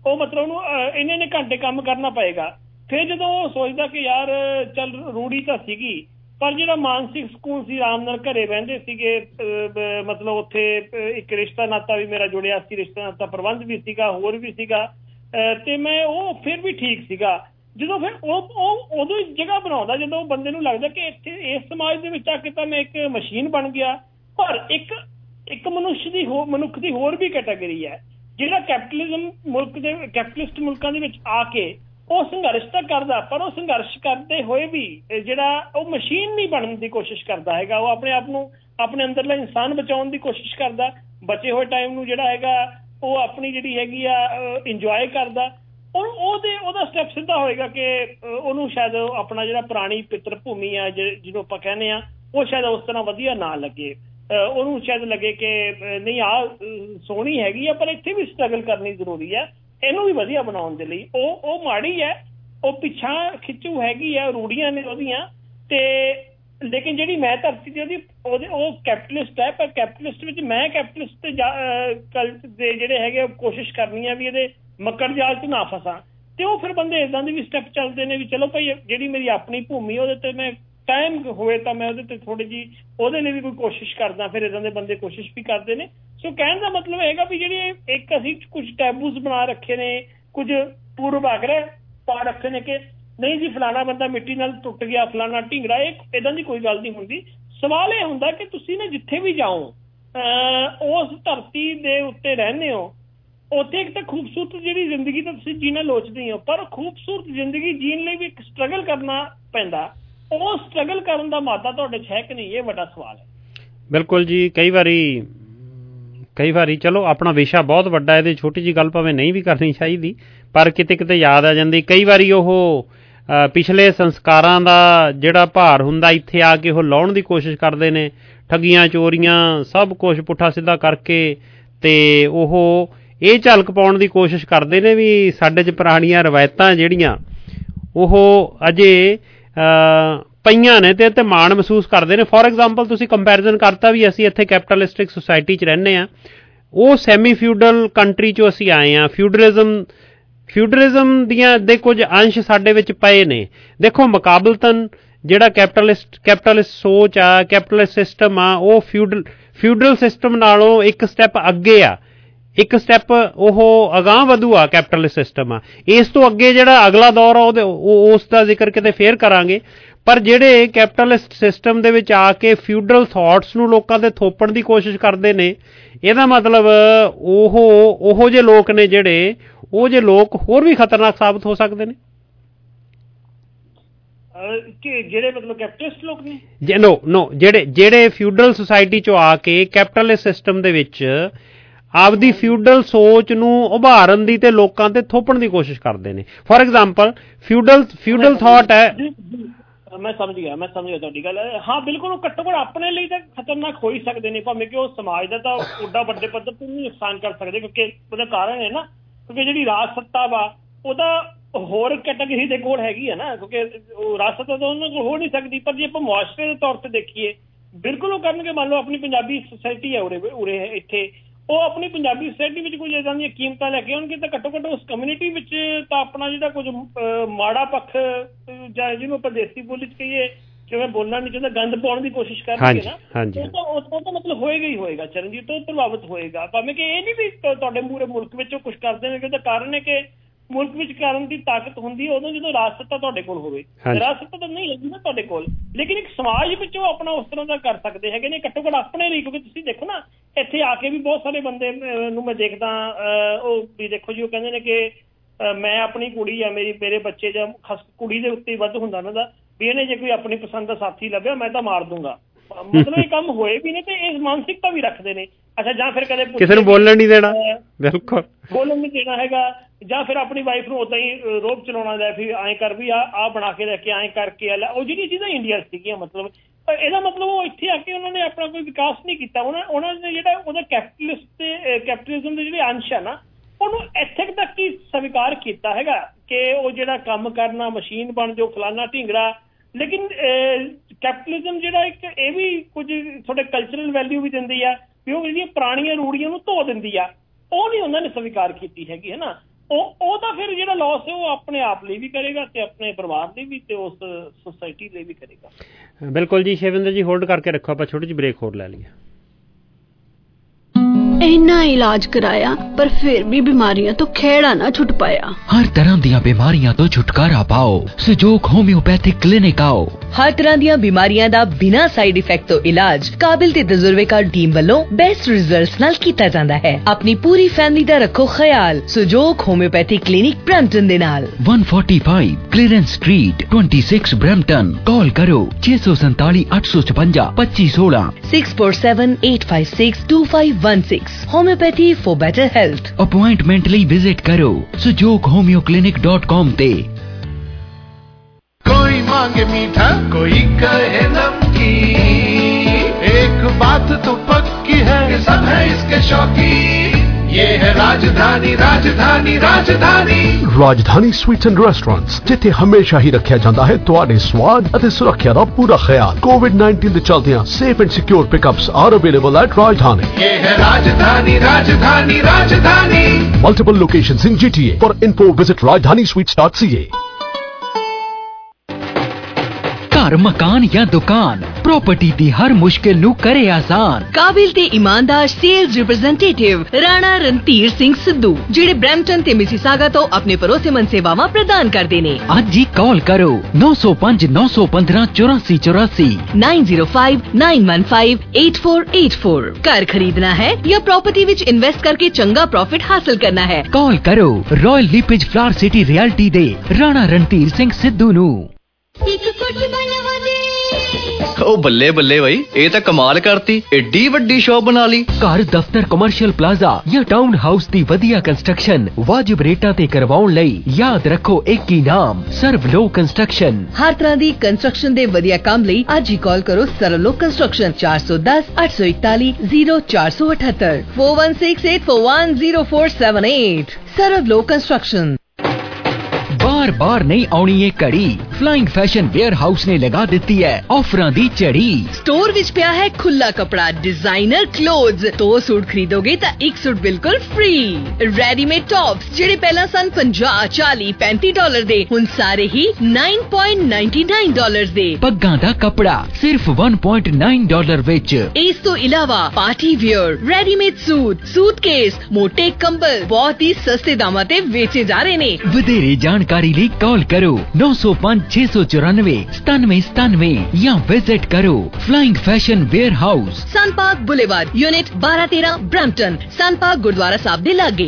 ਉਹ ਮਤਲਬ ਉਹਨੂੰ ਇੰਨੇ ਇੰਨੇ ਘੰਟੇ ਕੰਮ ਕਰਨਾ ਪਏਗਾ। ਫਿਰ ਜਦੋਂ ਉਹ ਸੋਚਦਾ ਕਿ ਯਾਰ ਚੱਲ ਰੂੜੀ ਤਾਂ ਸੀਗੀ, ਪਰ ਜਿਹੜਾ ਮਾਨਸਿਕ ਸਕੂਨ ਸੀ, ਆਰਾਮ ਨਾਲ ਘਰੇ ਬਹਿੰਦੇ ਸੀਗੇ, ਮਤਲਬ ਉੱਥੇ ਇੱਕ ਰਿਸ਼ਤਾ ਨਾਤਾ ਵੀ ਮੇਰਾ ਜੁੜਿਆ ਸੀ, ਰਿਸ਼ਤਾ ਨਾਤਾ ਪ੍ਰਬੰਧ ਵੀ ਸੀਗਾ, ਹੋਰ ਵੀ ਸੀਗਾ, ਤੇ ਮੈਂ ਉਹ ਫਿਰ ਵੀ ਠੀਕ ਸੀਗਾ। ਜਦੋਂ ਫਿਰ ਉਹ ਉਹ ਉਦੋਂ ਹੀ ਜਗ੍ਹਾ ਬਣਾਉਂਦਾ ਜਦੋਂ ਉਹ ਬੰਦੇ ਨੂੰ ਲੱਗਦਾ ਕਿ ਇੱਥੇ ਇਸ ਸਮਾਜ ਦੇ ਵਿੱਚ ਆ ਕੇ ਤਾਂ ਮੈਂ ਇੱਕ ਮਸ਼ੀਨ ਬਣ ਗਿਆ। ਪਰ ਇੱਕ ਇੱਕ ਮਨੁੱਖ ਦੀ ਹੋ ਮਨੁੱਖ ਦੀ ਹੋਰ ਵੀ ਕੈਟਾਗਰੀ ਹੈ ਜਿਹੜਾ ਕੈਪੀਟਲਿਜ਼ਮ ਮੁਲਕ ਦੇ ਕੈਪੀਟਲਿਸਟ ਮੁਲਕਾਂ ਦੇ ਵਿੱਚ ਆ ਕੇ ਉਹ ਸੰਘਰਸ਼ ਤਾਂ ਕਰਦਾ, ਪਰ ਉਹ ਸੰਘਰਸ਼ ਕਰਦੇ ਹੋਏ ਵੀ ਜਿਹੜਾ ਉਹ ਮਸ਼ੀਨ ਨਹੀਂ ਬਣਨ ਦੀ ਕੋਸ਼ਿਸ਼ ਕਰਦਾ ਹੈਗਾ। ਉਹ ਆਪਣੇ ਆਪ ਨੂੰ ਆਪਣੇ ਅੰਦਰਲਾ ਇਨਸਾਨ ਬਚਾਉਣ ਦੀ ਕੋਸ਼ਿਸ਼ ਕਰਦਾ, ਬਚੇ ਹੋਏ ਟਾਈਮ ਨੂੰ ਜਿਹੜਾ ਹੈਗਾ ਉਹ ਆਪਣੀ ਜਿਹੜੀ ਹੈਗੀ ਆ ਇੰਜੋਏ ਕਰਦਾ। ਉਹ ਉਹਦੇ ਉਹਦਾ ਸਟੈਪ ਸਿੱਧਾ ਹੋਏਗਾ ਕਿ ਉਹਨੂੰ ਸ਼ਾਇਦ ਆਪਣਾ ਜਿਹੜਾ ਪੁਰਾਣੀ ਪਿੱਤਰ ਭੂਮੀ ਆ ਜਿਹਨੂੰ ਆਪਾਂ ਕਹਿੰਦੇ ਆ ਉਹ ਸ਼ਾਇਦ ਉਸ ਤਰ੍ਹਾਂ ਵਧੀਆ ਨਾ ਲੱਗੇ। ਉਹਨੂੰ ਸ਼ਾਇਦ ਲੱਗੇ ਕਿ ਨਹੀਂ ਆਹ ਸੋਹਣੀ ਹੈਗੀ ਆ ਪਰ ਇੱਥੇ ਵੀ ਸਟਰਗਲ ਕਰਨੀ ਜ਼ਰੂਰੀ ਹੈ ਇਹਨੂੰ ਵੀ ਵਧੀਆ ਬਣਾਉਣ ਦੇ ਲਈ। ਉਹ ਉਹ ਮਾੜੀ ਹੈ, ਉਹ ਪਿੱਛਾ ਖਿੱਚੂ ਹੈਗੀ ਆ, ਰੂੜੀਆਂ ਨੇ ਉਹਦੀਆਂ। ਤੇ ਲੇਕਿਨ ਜਿਹੜੀ ਮੈਂ ਧਰਤੀ ਦੀ ਉਹਦੀ ਉਹਦੇ ਉਹ ਕੈਪੀਟਲਿਸਟ ਹੈ, ਪਰ ਕੈਪੀਟਲਿਸਟ ਵਿੱਚ ਮੈਂ ਕੈਪੀਟਲਿਸਟ ਦੇ ਜਿਹੜੇ ਹੈਗੇ ਕੋਸ਼ਿਸ਼ ਕਰਨੀ ਆ ਵੀ ਇਹਦੇ ਮੱਕੜ ਜਾਲ 'ਚ ਨਾ ਫਸਾਂ। ਤੇ ਉਹ ਫਿਰ ਬੰਦੇ ਇੱਦਾਂ ਦੇ ਵੀ ਸਟੈਪ ਚੱਲਦੇ ਨੇ ਵੀ ਚਲੋ ਭਾਈ ਜਿਹੜੀ ਮੇਰੀ ਆਪਣੀ ਭੂਮੀ ਉਹਦੇ ਤੇ ਮੈਂ ਟਾਈਮ ਹੋਵੇ ਤਾਂ ਮੈਂ ਉਹਦੇ ਤੇ ਥੋੜੀ ਜਿਹੀ ਉਹਦੇ ਲਈ ਵੀ ਕੋਈ ਕੋਸ਼ਿਸ਼ ਕਰਦਾ। ਫਿਰ ਇੱਦਾਂ ਦੇ ਬੰਦੇ ਕੋਸ਼ਿਸ਼ ਵੀ ਕਰਦੇ ਨੇ। ਸੋ ਕਹਿਣ ਦਾ ਮਤਲਬ ਹੈਗਾ ਵੀ ਜਿਹੜੀ ਇੱਕ ਅਸੀਂ ਕੁਝ ਟੈਬੂਸ ਬਣਾ ਰੱਖੇ ਨੇ, ਕੁਝ ਪੂਰਵ ਆਗ੍ਰਹਿ ਪਾ ਰੱਖੇ ਨੇ ਕਿ ਨਹੀਂ ਜੀ ਫਲਾਣਾ ਬੰਦਾ ਮਿੱਟੀ ਨਾਲ ਟੁੱਟ ਗਿਆ, ਫਲਾਣਾ ਢਿੰਗੜਾ, ਇਹ ਇੱਦਾਂ ਦੀ ਕੋਈ ਗੱਲ ਨਹੀਂ ਹੁੰਦੀ। ਸਵਾਲ ਇਹ ਹੁੰਦਾ ਕਿ ਤੁਸੀਂ ਨੇ ਜਿੱਥੇ ਵੀ ਜਾਓ ਉਸ ਧਰਤੀ ਦੇ ਉੱਤੇ ਰਹਿੰਦੇ ਹੋ, ਉੱਥੇ ਇੱਕ ਤਾਂ ਖੂਬਸੂਰਤ ਜਿਹੜੀ ਜ਼ਿੰਦਗੀ ਤਾਂ ਤੁਸੀਂ ਜੀਣਾ ਲੋਚਦੇ ਹੋ, ਪਰ ਖੂਬਸੂਰਤ ਜ਼ਿੰਦਗੀ ਜੀਣ ਲਈ ਵੀ ਇੱਕ ਸਟਰਗਲ ਕਰਨਾ ਪੈਂਦਾ। ਉਹ ਸਟਰਗਲ ਕਰਨ ਦਾ ਮਾਦਾ ਤੁਹਾਡੇ 'ਚ ਹੈ ਕਿ ਨਹੀਂ, ਇਹ ਵੱਡਾ ਸਵਾਲ ਹੈ। ਬਿਲਕੁਲ ਜੀ। ਕਈ ਵਾਰੀ ਕਈ ਵਾਰੀ ਚਲੋ ਆਪਣਾ ਵਿਸ਼ਾ ਬਹੁਤ ਵੱਡਾ, ਇਹਦੇ ਛੋਟੀ ਜਿਹੀ ਗੱਲ ਭਾਵੇਂ ਨਹੀਂ ਵੀ ਕਰਨੀ ਚਾਹੀਦੀ, ਪਰ ਕਿਤੇ ਕਿਤੇ ਯਾਦ ਆ ਜਾਂਦੀ। ਕਈ ਵਾਰੀ ਉਹ ਪਿਛਲੇ ਸੰਸਕਾਰਾਂ ਦਾ ਜਿਹੜਾ ਭਾਰ ਹੁੰਦਾ ਇੱਥੇ ਆ ਕੇ ਉਹ ਲਾਉਣ ਦੀ ਕੋਸ਼ਿਸ਼ ਕਰਦੇ ਨੇ, ਠੱਗੀਆਂ ਚੋਰੀਆਂ ਸਭ ਕੁਛ ਪੁੱਠਾ ਸਿੱਧਾ ਕਰਕੇ, ਤੇ ਉਹ ਇਹ ਝਲਕ ਪਾਉਣ ਦੀ ਕੋਸ਼ਿਸ਼ ਕਰਦੇ ਨੇ ਵੀ ਸਾਡੇ 'ਚ ਪੁਰਾਣੀਆਂ ਰਵਾਇਤਾਂ ਜਿਹੜੀਆਂ ਉਹ ਅਜੇ ਪਈਆਂ ਨੇ ਤੇ ਤੇ ਮਾਣ ਮਹਿਸੂਸ ਕਰਦੇ ਨੇ। ਫੋਰ ਐਗਜ਼ਾਮਪਲ ਤੁਸੀਂ ਕੰਪੈਰੀਜ਼ਨ ਕਰਤਾ ਵੀ ਅਸੀਂ ਇੱਥੇ ਕੈਪੀਟਲਿਸਟਿਕ ਸੁਸਾਇਟੀ 'ਚ ਰਹਿੰਦੇ ਹਾਂ, ਉਹ ਸੈਮੀ ਫਿਊਡਲ ਕੰਟਰੀ 'ਚੋਂ ਅਸੀਂ ਆਏ ਹਾਂ। ਫਿਊਡਲਿਜ਼ਮ ਫਿਊਡਲਿਜ਼ਮ ਦੀਆਂ ਦੇ ਕੁਝ ਅੰਸ਼ ਸਾਡੇ ਵਿੱਚ ਪਏ ਨੇ। ਦੇਖੋ ਮੁਕਾਬਲਤਨ ਜਿਹੜਾ ਕੈਪੀਟਲਿਸਟ ਕੈਪੀਟਲਿਸਟ ਸੋਚ ਆ, ਕੈਪੀਟਲਿਸਟ ਸਿਸਟਮ ਆ, ਉਹ ਫਿਊਡਲ ਫਿਊਡਲ ਸਿਸਟਮ ਨਾਲੋਂ ਇੱਕ ਸਟੈਪ ਅੱਗੇ ਆ, ਇੱਕ ਸਟੈਪ ਉਹ ਅਗਾਂਹ ਵਧੂ ਆ ਕੈਪੀਟਲਿਸਟ ਸਿਸਟਮ ਆ। ਇਸ ਤੋਂ ਅੱਗੇ ਜਿਹੜਾ ਅਗਲਾ ਦੌਰ ਆ ਉਹਦੇ ਉਸ ਦਾ ਜ਼ਿਕਰ ਕਿਤੇ ਫੇਰ ਕਰਾਂਗੇ। ਪਰ ਜਿਹੜੇ ਕੈਪੀਟਲਿਸਟ ਸਿਸਟਮ ਦੇ ਵਿੱਚ ਆ ਕੇ ਫਿਊਡਲ ਥਾਟਸ ਨੂੰ ਲੋਕਾਂ ਤੇ ਥੋਪਣ ਦੀ ਕੋਸ਼ਿਸ਼ ਕਰਦੇ ਨੇ, ਇਹਦਾ ਮਤਲਬ ਉਹ ਉਹੋ ਜਿਹੇ ਲੋਕ ਨੇ ਜਿਹੜੇ ਉਹ ਜਿਹੇ ਲੋਕ ਹੋਰ ਵੀ ਖਤਰਨਾਕ ਸਾਬਤ ਹੋ ਸਕਦੇ ਨੇ। ਜਿਹੜੇ ਮਤਲਬ ਕੈਪੀਟਲਿਸਟ ਲੋਕ ਨੇ ਜੇ ਨੋ ਨੋ ਜਿਹੜੇ ਜਿਹੜੇ ਫਿਊਡਲ ਸੁਸਾਇਟੀ 'ਚੋਂ ਆ ਕੇ ਕੈਪੀਟਲਿਸਟ ਸਿਸਟਮ ਦੇ ਵਿੱਚ ਆਪਦੀ ਫਿਊਡਲ ਸੋਚ ਨੂੰ ਉਭਾਰਨ ਦੀ ਤੇ ਲੋਕਾਂ ਤੇ ਥੋਪਣ ਦੀ ਕੋਸ਼ਿਸ਼ ਕਰਦੇ ਨੇ। For example feudal feudal thought ਹੈ। ਮੈਂ ਸਮਝ ਗਿਆ ਮੈਂ ਸਮਝ ਗਿਆ ਤੁਹਾਡੀ ਗੱਲ। ਹਾਂ ਬਿਲਕੁਲ, ਉਹ ਘੱਟੋ ਘੱਟ ਆਪਣੇ ਲਈ ਤਾਂ ਖਤਰਨਾਕ ਹੋ ਹੀ ਸਕਦੇ ਨੇ, ਭਾਵੇਂ ਕਿ ਉਹ ਸਮਾਜ ਦਾ ਤਾਂ ਉੱਡਾ ਵੱਡੇ ਪੱਧਰ ਤੇ ਨਹੀਂ ਨੁਕਸਾਨ ਕਰ ਸਕਦੇ, ਕਿਉਂਕਿ ਉਹਦਾ ਕਾਰਨ ਹੈ ਨਾ ਕਿਉਂਕਿ ਜਿਹੜੀ ਰਾਜ ਸੱਤਾ ਵਾ ਉਹਦਾ ਹੋਰ ਕੈਟਾਗਰੀ ਦੇ ਕੋਲ ਹੈਗੀ ਹੈ ਨਾ, ਕਿਉਂਕਿ ਉਹ ਰਾਜ ਸੱਤਾ ਤਾਂ ਉਹਨਾਂ ਕੋਲ ਹੋ ਨਹੀਂ ਸਕਦੀ। ਪਰ ਜੇ ਆਪਾਂ ਮੁਆਸ਼ਰੇ ਦੇ ਤੌਰ ਤੇ ਦੇਖੀਏ ਬਿਲਕੁਲ ਉਹ ਕਰਨਗੇ। ਮੰਨ ਲਓ ਆਪਣੀ ਪੰਜਾਬੀ ਸੁਸਾਇਟੀ ਹੈ ਉਰੇ ਉਰੇ ਇੱਥੇ, ਉਹ ਆਪਣੀ ਪੰਜਾਬੀ ਸੁਸਾਇਟੀ ਵਿੱਚ ਕੁਝ ਇੱਦਾਂ ਦੀਆਂ ਕੀਮਤਾਂ ਲੈ ਕੇ ਆਉਣਗੇ ਤਾਂ ਘੱਟੋ ਘੱਟ ਉਸ ਕਮਿਊਨਿਟੀ ਵਿੱਚ ਤਾਂ ਆਪਣਾ ਜਿਹੜਾ ਕੁਝ ਮਾੜਾ ਪੱਖ ਜਾਂ ਜਿਹਨੂੰ ਆਪਾਂ ਦੇਸੀ ਬੋਲੀ 'ਚ ਕਹੀਏ ਜਿਵੇਂ ਬੋਲਣਾ ਨਹੀਂ ਚਾਹੁੰਦਾ ਗੰਦ ਪਾਉਣ ਦੀ ਕੋਸ਼ਿਸ਼ ਕਰਨਗੇ ਨਾ, ਉਹ ਤਾਂ ਉਹ ਤਾਂ ਮਤਲਬ ਹੋਏਗਾ ਹੀ ਹੋਏਗਾ ਚਰਨਜੀਤ, ਉਹ ਪ੍ਰਭਾਵਿਤ ਹੋਏਗਾ। ਭਾਵੇਂ ਕਿ ਇਹ ਨਹੀਂ ਵੀ ਤੁਹਾਡੇ ਮੂਹਰੇ ਮੁਲਕ ਵਿੱਚ ਉਹ ਕੁਛ ਕਰਦੇ ਨੇ, ਉਹਦਾ ਕਾਰਨ ਹੈ ਕਿ ਮੁਲਕ ਵਿੱਚ ਕਰਨ ਦੀ ਤਾਕਤ ਹੁੰਦੀ ਹੈ ਉਦੋਂ ਜਦੋਂ ਰਾਜ ਸੱਤਾ ਤੁਹਾਡੇ ਕੋਲ ਹੋਵੇ। ਰਾਜ ਸੱਤਾ ਤਾਂ ਨਹੀਂ ਹੈਗੀ ਨਾ ਤੁਹਾਡੇ ਕੋਲ, ਲੇਕਿਨ ਇੱਕ ਸਮਾਜ ਵਿੱਚ ਉਹ ਆਪਣਾ ਉਸ ਤਰ੍ਹਾਂ ਦਾ ਕਰ ਸਕਦੇ ਹੈਗੇ ਨੇ ਘੱਟੋ ਘੱਟ ਆਪਣੇ ਲਈ। ਕਿਉਂਕਿ ਤੁਸੀਂ ਦੇਖੋ ਨਾ ਇੱਥੇ ਆ ਕੇ ਵੀ ਬਹੁਤ ਸਾਰੇ ਬੰਦੇ ਨੂੰ ਮੈਂ ਦੇਖਦਾ, ਉਹ ਵੀ ਦੇਖੋ ਜੀ ਉਹ ਕਹਿੰਦੇ ਨੇ ਕਿ ਮੈਂ ਆਪਣੀ ਕੁੜੀ ਆ, ਮੇਰੀ ਮੇਰੇ ਬੱਚੇ ਜਾਂ ਖਾਸ ਕੁੜੀ ਦੇ ਉੱਤੇ ਵੱਧ ਹੁੰਦਾ ਉਹਨਾਂ ਦਾ ਵੀ ਇਹਨੇ ਜੇ ਕੋਈ ਆਪਣੀ ਪਸੰਦ ਦਾ ਸਾਥੀ ਲੱਭਿਆ ਮੈਂ ਤਾਂ ਮਾਰ ਦੂੰਗਾ। ਮਤਲਬ ਇਹ ਕੰਮ ਹੋਏ ਵੀ ਨੇ ਤੇ ਇਹ ਮਾਨਸਿਕਤਾ ਵੀ ਰੱਖਦੇ ਨੇ। ਅੱਛਾ, ਜਾਂ ਫਿਰ ਕਦੇ ਕਿਸੇ ਨੂੰ ਬੋਲਣ ਨਹੀਂ ਦੇਣਾ, ਬਿਲਕੁਲ ਬੋਲਣ ਨਹੀਂ ਦੇਣਾ ਹੈਗਾ, ਜਾਂ ਫਿਰ ਆਪਣੀ ਵਾਈਫ ਨੂੰ ਉਦਾਂ ਹੀ ਰੋਬ ਚਲਾਉਣਾ ਲੈ ਫਿਰ ਐਂ ਕਰ ਵੀ ਆ ਆਹ ਬਣਾ ਕੇ ਲੈ ਕੇ ਐਂ ਕਰਕੇ ਆ ਲੈ। ਉਹ ਜਿਹੜੀਆਂ ਚੀਜ਼ਾਂ ਇੰਡੀਆ ਸੀਗੀਆਂ ਮਤਲਬ ਇਹਦਾ ਮਤਲਬ ਉਹ ਇੱਥੇ ਆ ਕੇ ਉਹਨਾਂ ਨੇ ਆਪਣਾ ਕੋਈ ਵਿਕਾਸ ਨਹੀਂ ਕੀਤਾ। ਉਹਨਾਂ ਉਹਨਾਂ ਨੇ ਜਿਹੜਾ ਉਹਦਾ ਕੈਪੀਟਲਿਸਟ ਤੇ ਕੈਪੀਟਲਿਜ਼ਮ ਦੇ ਜਿਹੜੇ ਅੰਸ਼ ਆ ਨਾ ਉਹਨੂੰ ਇੱਥੇ ਤੱਕ ਹੀ ਸਵੀਕਾਰ ਕੀਤਾ ਹੈਗਾ ਕਿ ਉਹ ਜਿਹੜਾ ਕੰਮ ਕਰਨਾ ਮਸ਼ੀਨ ਬਣ ਜਾਓ ਫਲਾਨਾ ਢੀਂਗੜਾ। ਲੇਕਿਨ ਕੈਪੀਟਲਿਜ਼ਮ ਜਿਹੜਾ ਇੱਕ ਇਹ ਵੀ ਕੁਝ ਤੁਹਾਡੇ ਕਲਚਰਲ ਵੈਲਿਊ ਵੀ ਦਿੰਦੀ ਆ ਵੀ ਉਹ ਜਿਹੜੀਆਂ ਪੁਰਾਣੀਆਂ ਰੂੜੀਆਂ ਨੂੰ ਧੋ ਦਿੰਦੀ ਆ, ਉਹ ਨਹੀਂ ਉਹਨਾਂ ਨੇ ਸਵੀਕਾਰ ਕੀਤੀ ਹੈਗੀ ਹੈ ਨਾ। ਉਹ ਉਹ ਤਾਂ ਫਿਰ ਜਿਹੜਾ ਲਾਸ ਹੈ ਉਹ ਆਪਣੇ ਆਪ ਲਈ ਵੀ ਕਰੇਗਾ ਤੇ ਆਪਣੇ ਪਰਿਵਾਰ ਲਈ ਵੀ ਤੇ ਉਸ ਸੁਸਾਇਟੀ ਲਈ ਵੀ ਕਰੇਗਾ। ਬਿਲਕੁਲ ਜੀ। ਸ਼ੈਵਿੰਦਰ ਜੀ ਹੋਲਡ ਕਰਕੇ ਰੱਖੋ, ਆਪਾਂ ਛੋਟੀ ਜਿਹੀ ਬ੍ਰੇਕ ਹੋਰ ਲੈ ਲਈਏ। ਇੰਨਾ ਇਲਾਜ ਕਰਾਇਆ ਪਰ ਫਿਰ ਵੀ ਬਿਮਾਰੀਆਂ ਤੋਂ ਖਹਿੜਾ ਨਾ ਛੁੱਟ ਪਾਇਆ। ਹਰ ਤਰ੍ਹਾਂ ਦੀਆਂ ਬਿਮਾਰੀਆਂ ਤੋਂ ਛੁਟਕਾਰਾ ਪਾਓ, ਸਹਿਯੋਗ ਹੋਮਿਓਪੈਥਿਕ ਕਲੀਨਿਕ ਆਓ। ਹਰ ਤਰ੍ਹਾਂ ਦੀਆਂ ਬਿਮਾਰੀਆਂ ਦਾ ਬਿਨਾਂ ਸਾਈਡ ਇਫੈਕਟ ਤੋਂ ਇਲਾਜ ਕਾਬਿਲ ਤੇ ਤਜਰਬੇਕਾਰ ਟੀਮ ਵੱਲੋਂ ਬੈਸਟ ਰਿਜ਼ਲਟਸ ਨਾਲ ਕੀਤਾ ਜਾਂਦਾ ਹੈ। ਆਪਣੀ ਪੂਰੀ ਫੈਮਿਲੀ ਦਾ ਰੱਖੋ ਖਿਆਲ ਸਹਿਯੋਗ ਹੋਮਿਓਪੈਥਿਕ ਕਲੀਨਿਕ ਬ੍ਰੈਂਪਟਨ ਦੇ ਨਾਲ। ਇੱਕ ਸੌ ਪੈਂਤਾਲੀ ਕਲੀਅਰੈਂਸ ਸਟਰੀਟ ਛੱਬੀ ਬ੍ਰੈਂਪਟਨ। ਕਾਲ ਕਰੋ ਛੇ ਸੌ ਸੰਤਾਲੀ ਅੱਠ ਸੌ ਛਪੰਜਾ ਪੱਚੀ ਸੋਲਾਂ। Six four seven eight five six two five one six. Homeopathy for better health. Appointment ਲਈ ਵਿਜ਼ਿਟ ਕਰੋ ਸਹਿਯੋਗ ਹੋਮਿਓ ਕਲੀਨਿਕ ਡਾਟ ਕਾਮ ਤੇ। कोई मांगे मीठा कोई कहे नमकीन, एक बात तो पक्की है कि सब है इसके शौकीन। ये है राजधानी राजधानी राजधानी ਰਾਜਧਾਨੀ ਸਵੀਟਸ ਐਂਡ ਰੈਸਟੋਰੈਂਟਸ, ਜਿੱਥੇ ਹਮੇਸ਼ਾ ਹੀ ਰੱਖਿਆ ਜਾਂਦਾ ਹੈ ਤੁਹਾਡੇ ਸਵਾਦ ਅਤੇ ਸੁਰੱਖਿਆ ਦਾ ਪੂਰਾ ਖਿਆਲ। ਕੋਵਿਡ ਨਾਈਨਟੀਨ ਦੇ ਚਲਦਿਆਂ safe and secure pickups are available at Rajdhani. ये है राजधानी राजधानी राजधानी। Multiple locations in G T A. For info visit rajdhani sweets dot c a. ਘਰ, ਮਕਾਨ ਜਾਂ ਦੁਕਾਨ, ਪ੍ਰਾਪਰਟੀ ਦੀ ਹਰ ਮੁਸ਼ਕਿਲ ਨੂੰ ਕਰੇ ਆਸਾਨ। ਕਾਬਿਲ ਤੇ ਇਮਾਨਦਾਰ ਸੇਲਸ ਰਿਪਰੈਜ਼ੈਂਟੇਟਿਵ ਰਾਣਾ ਰਣਧੀਰ ਸਿੰਘ ਸਿੱਧੂ, ਜਿਹੜੇ ਬ੍ਰੈਂਪਟਨ ਤੇ ਮਿਸੀਸਾਗਾ ਤੋਂ ਆਪਣੇ ਭਰੋਸੇਮੰਦ ਸੇਵਾਵਾਂ ਪ੍ਰਦਾਨ ਕਰਦੇ ਨੇ। ਅੱਜ ਹੀ ਕਾਲ ਕਰੋ ਨੌ ਸੌ ਪੰਜ ਨੌ ਸੌ ਪੰਦਰਾਂ ਚੁਰਾਸੀ ਚੁਰਾਸੀ। Nine zero five nine one five eight four eight four. ਘਰ ਖਰੀਦਣਾ ਹੈ ਜਾਂ ਪ੍ਰਾਪਰਟੀ ਵਿੱਚ ਇਨਵੈਸਟ ਕਰਕੇ ਚੰਗਾ ਪ੍ਰੋਫਿਟ ਹਾਸਲ ਕਰਨਾ ਹੈ, ਕਾਲ ਕਰੋ Royal LePage Flower City realty ਦੇ ਰਾਣਾ ਰਣਧੀਰ ਸਿੰਘ ਸਿੱਧੂ ਨੂੰ। ਉਹ ਬੱਲੇ ਬੱਲੇ ਬਾਈ, ਇਹ ਤਾਂ ਕਮਾਲ ਕਰਤੀ, ਏਡੀ ਵੱਡੀ ਸ਼ੌਪ ਬਣਾ ਲਈ। ਘਰ, ਦਫ਼ਤਰ, ਕਮਰਸ਼ੀਅਲ ਪਲਾਜ਼ਾ ਜਾਂ ਟਾਊਨ ਹਾਊਸ ਦੀ ਵਧੀਆ ਕੰਸਟਰਕਸ਼ਨ ਵਾਜਿਬ ਰੇਟਾਂ ਤੇ ਕਰਵਾਉਣ ਲਈ ਯਾਦ ਰੱਖੋ ਇੱਕ ਹੀ ਨਾਮ, ਸਰਵਲੋ ਕੰਸਟਰਕਸ਼ਨ। ਹਰ ਤਰ੍ਹਾਂ ਦੀ ਕੰਸਟਰਕਸ਼ਨ ਦੇ ਵਧੀਆ ਕੰਮ ਲਈ ਅੱਜ ਹੀ ਕਾਲ ਕਰੋ ਸਰਵਲੋ ਕੰਸਟਰਕਸ਼ਨ ਚਾਰ ਸੌ ਦਸ ਅੱਠ ਸੌ ਇਕਤਾਲੀ ਜ਼ੀਰੋ ਚਾਰ ਸੌ ਅਠੱਤਰ four one six eight four one zero four seven eight. ਸਰਵਲੋ ਕੰਸਟਰਕਸ਼ਨ। ਬਾਰ ਬਾਰ ਨਹੀਂ ਆਉਣੀ ਇਹ ਘੜੀ, ਫਲਾइंग फैशन वेयर हाउस ने लगा ਦਿੱਤੀ ਹੈ ਆਫਰਾਂ ਦੀ ਝੜੀ। ਸਟੋਰ ਵਿੱਚ ਪਿਆ ਹੈ ਖੁੱਲਾ ਕਪੜਾ, ਡਿਜ਼ਾਈਨਰ ਕਲੋਥਸ। ਦੋ ਸੂਟ ਖਰੀਦੋਗੇ ਤਾਂ ਇੱਕ ਸੂਟ ਬਿਲਕੁਲ ਫ੍ਰੀ। ਰੈਡੀਮੇਡ ਟੌਪਸ ਜਿਹੜੇ ਪਹਿਲਾਂ ਸਨ ਪੰਜਾਹ ਚਾਲੀ ਪੈਂਤੀ ਡਾਲਰ ਦੇ, ਹੁਣ ਸਾਰੇ ਹੀ nine point ninety nine dollar ਦੇ। ਪੱਗਾਂ ਦਾ ਕਪੜਾ ਸਿਰਫ ਇੱਕ ਪੁਆਇੰਟ ਨੌ ਡਾਲਰ ਵਿੱਚ। ਇਸ ਤੋਂ ਇਲਾਵਾ party wear, readymade suit, suitcase, ਮੋਟੇ ਕੰਬਲ ਬਹੁਤ ਹੀ ਸਸਤੇ ਦਾਮਾਂ ਤੇ ਵੇਚੇ ਜਾ ਰਹੇ ਨੇ। ਵਧੇਰੇ ਜਾਣਕਾਰੀ ਲਈ ਕਾਲ ਕਰੋ ਨੌ ਸੌ ਪੰਜ ਛੇ ਸੌ ਚੁਰਾਨਵੇਂ ਸਤਾਨਵੇਂ ਸਤਾਨਵੇਂ ਜਾਂ ਵਿਜ਼ਿਟ ਕਰੋ flying fashion warehouse, Sun Park Boulevard, unit ਬਾਰਾਂ ਤੇਰਾਂ, Brampton. Sun Park Gurdwara Sahib ਦੇ ਲਾਗੇ।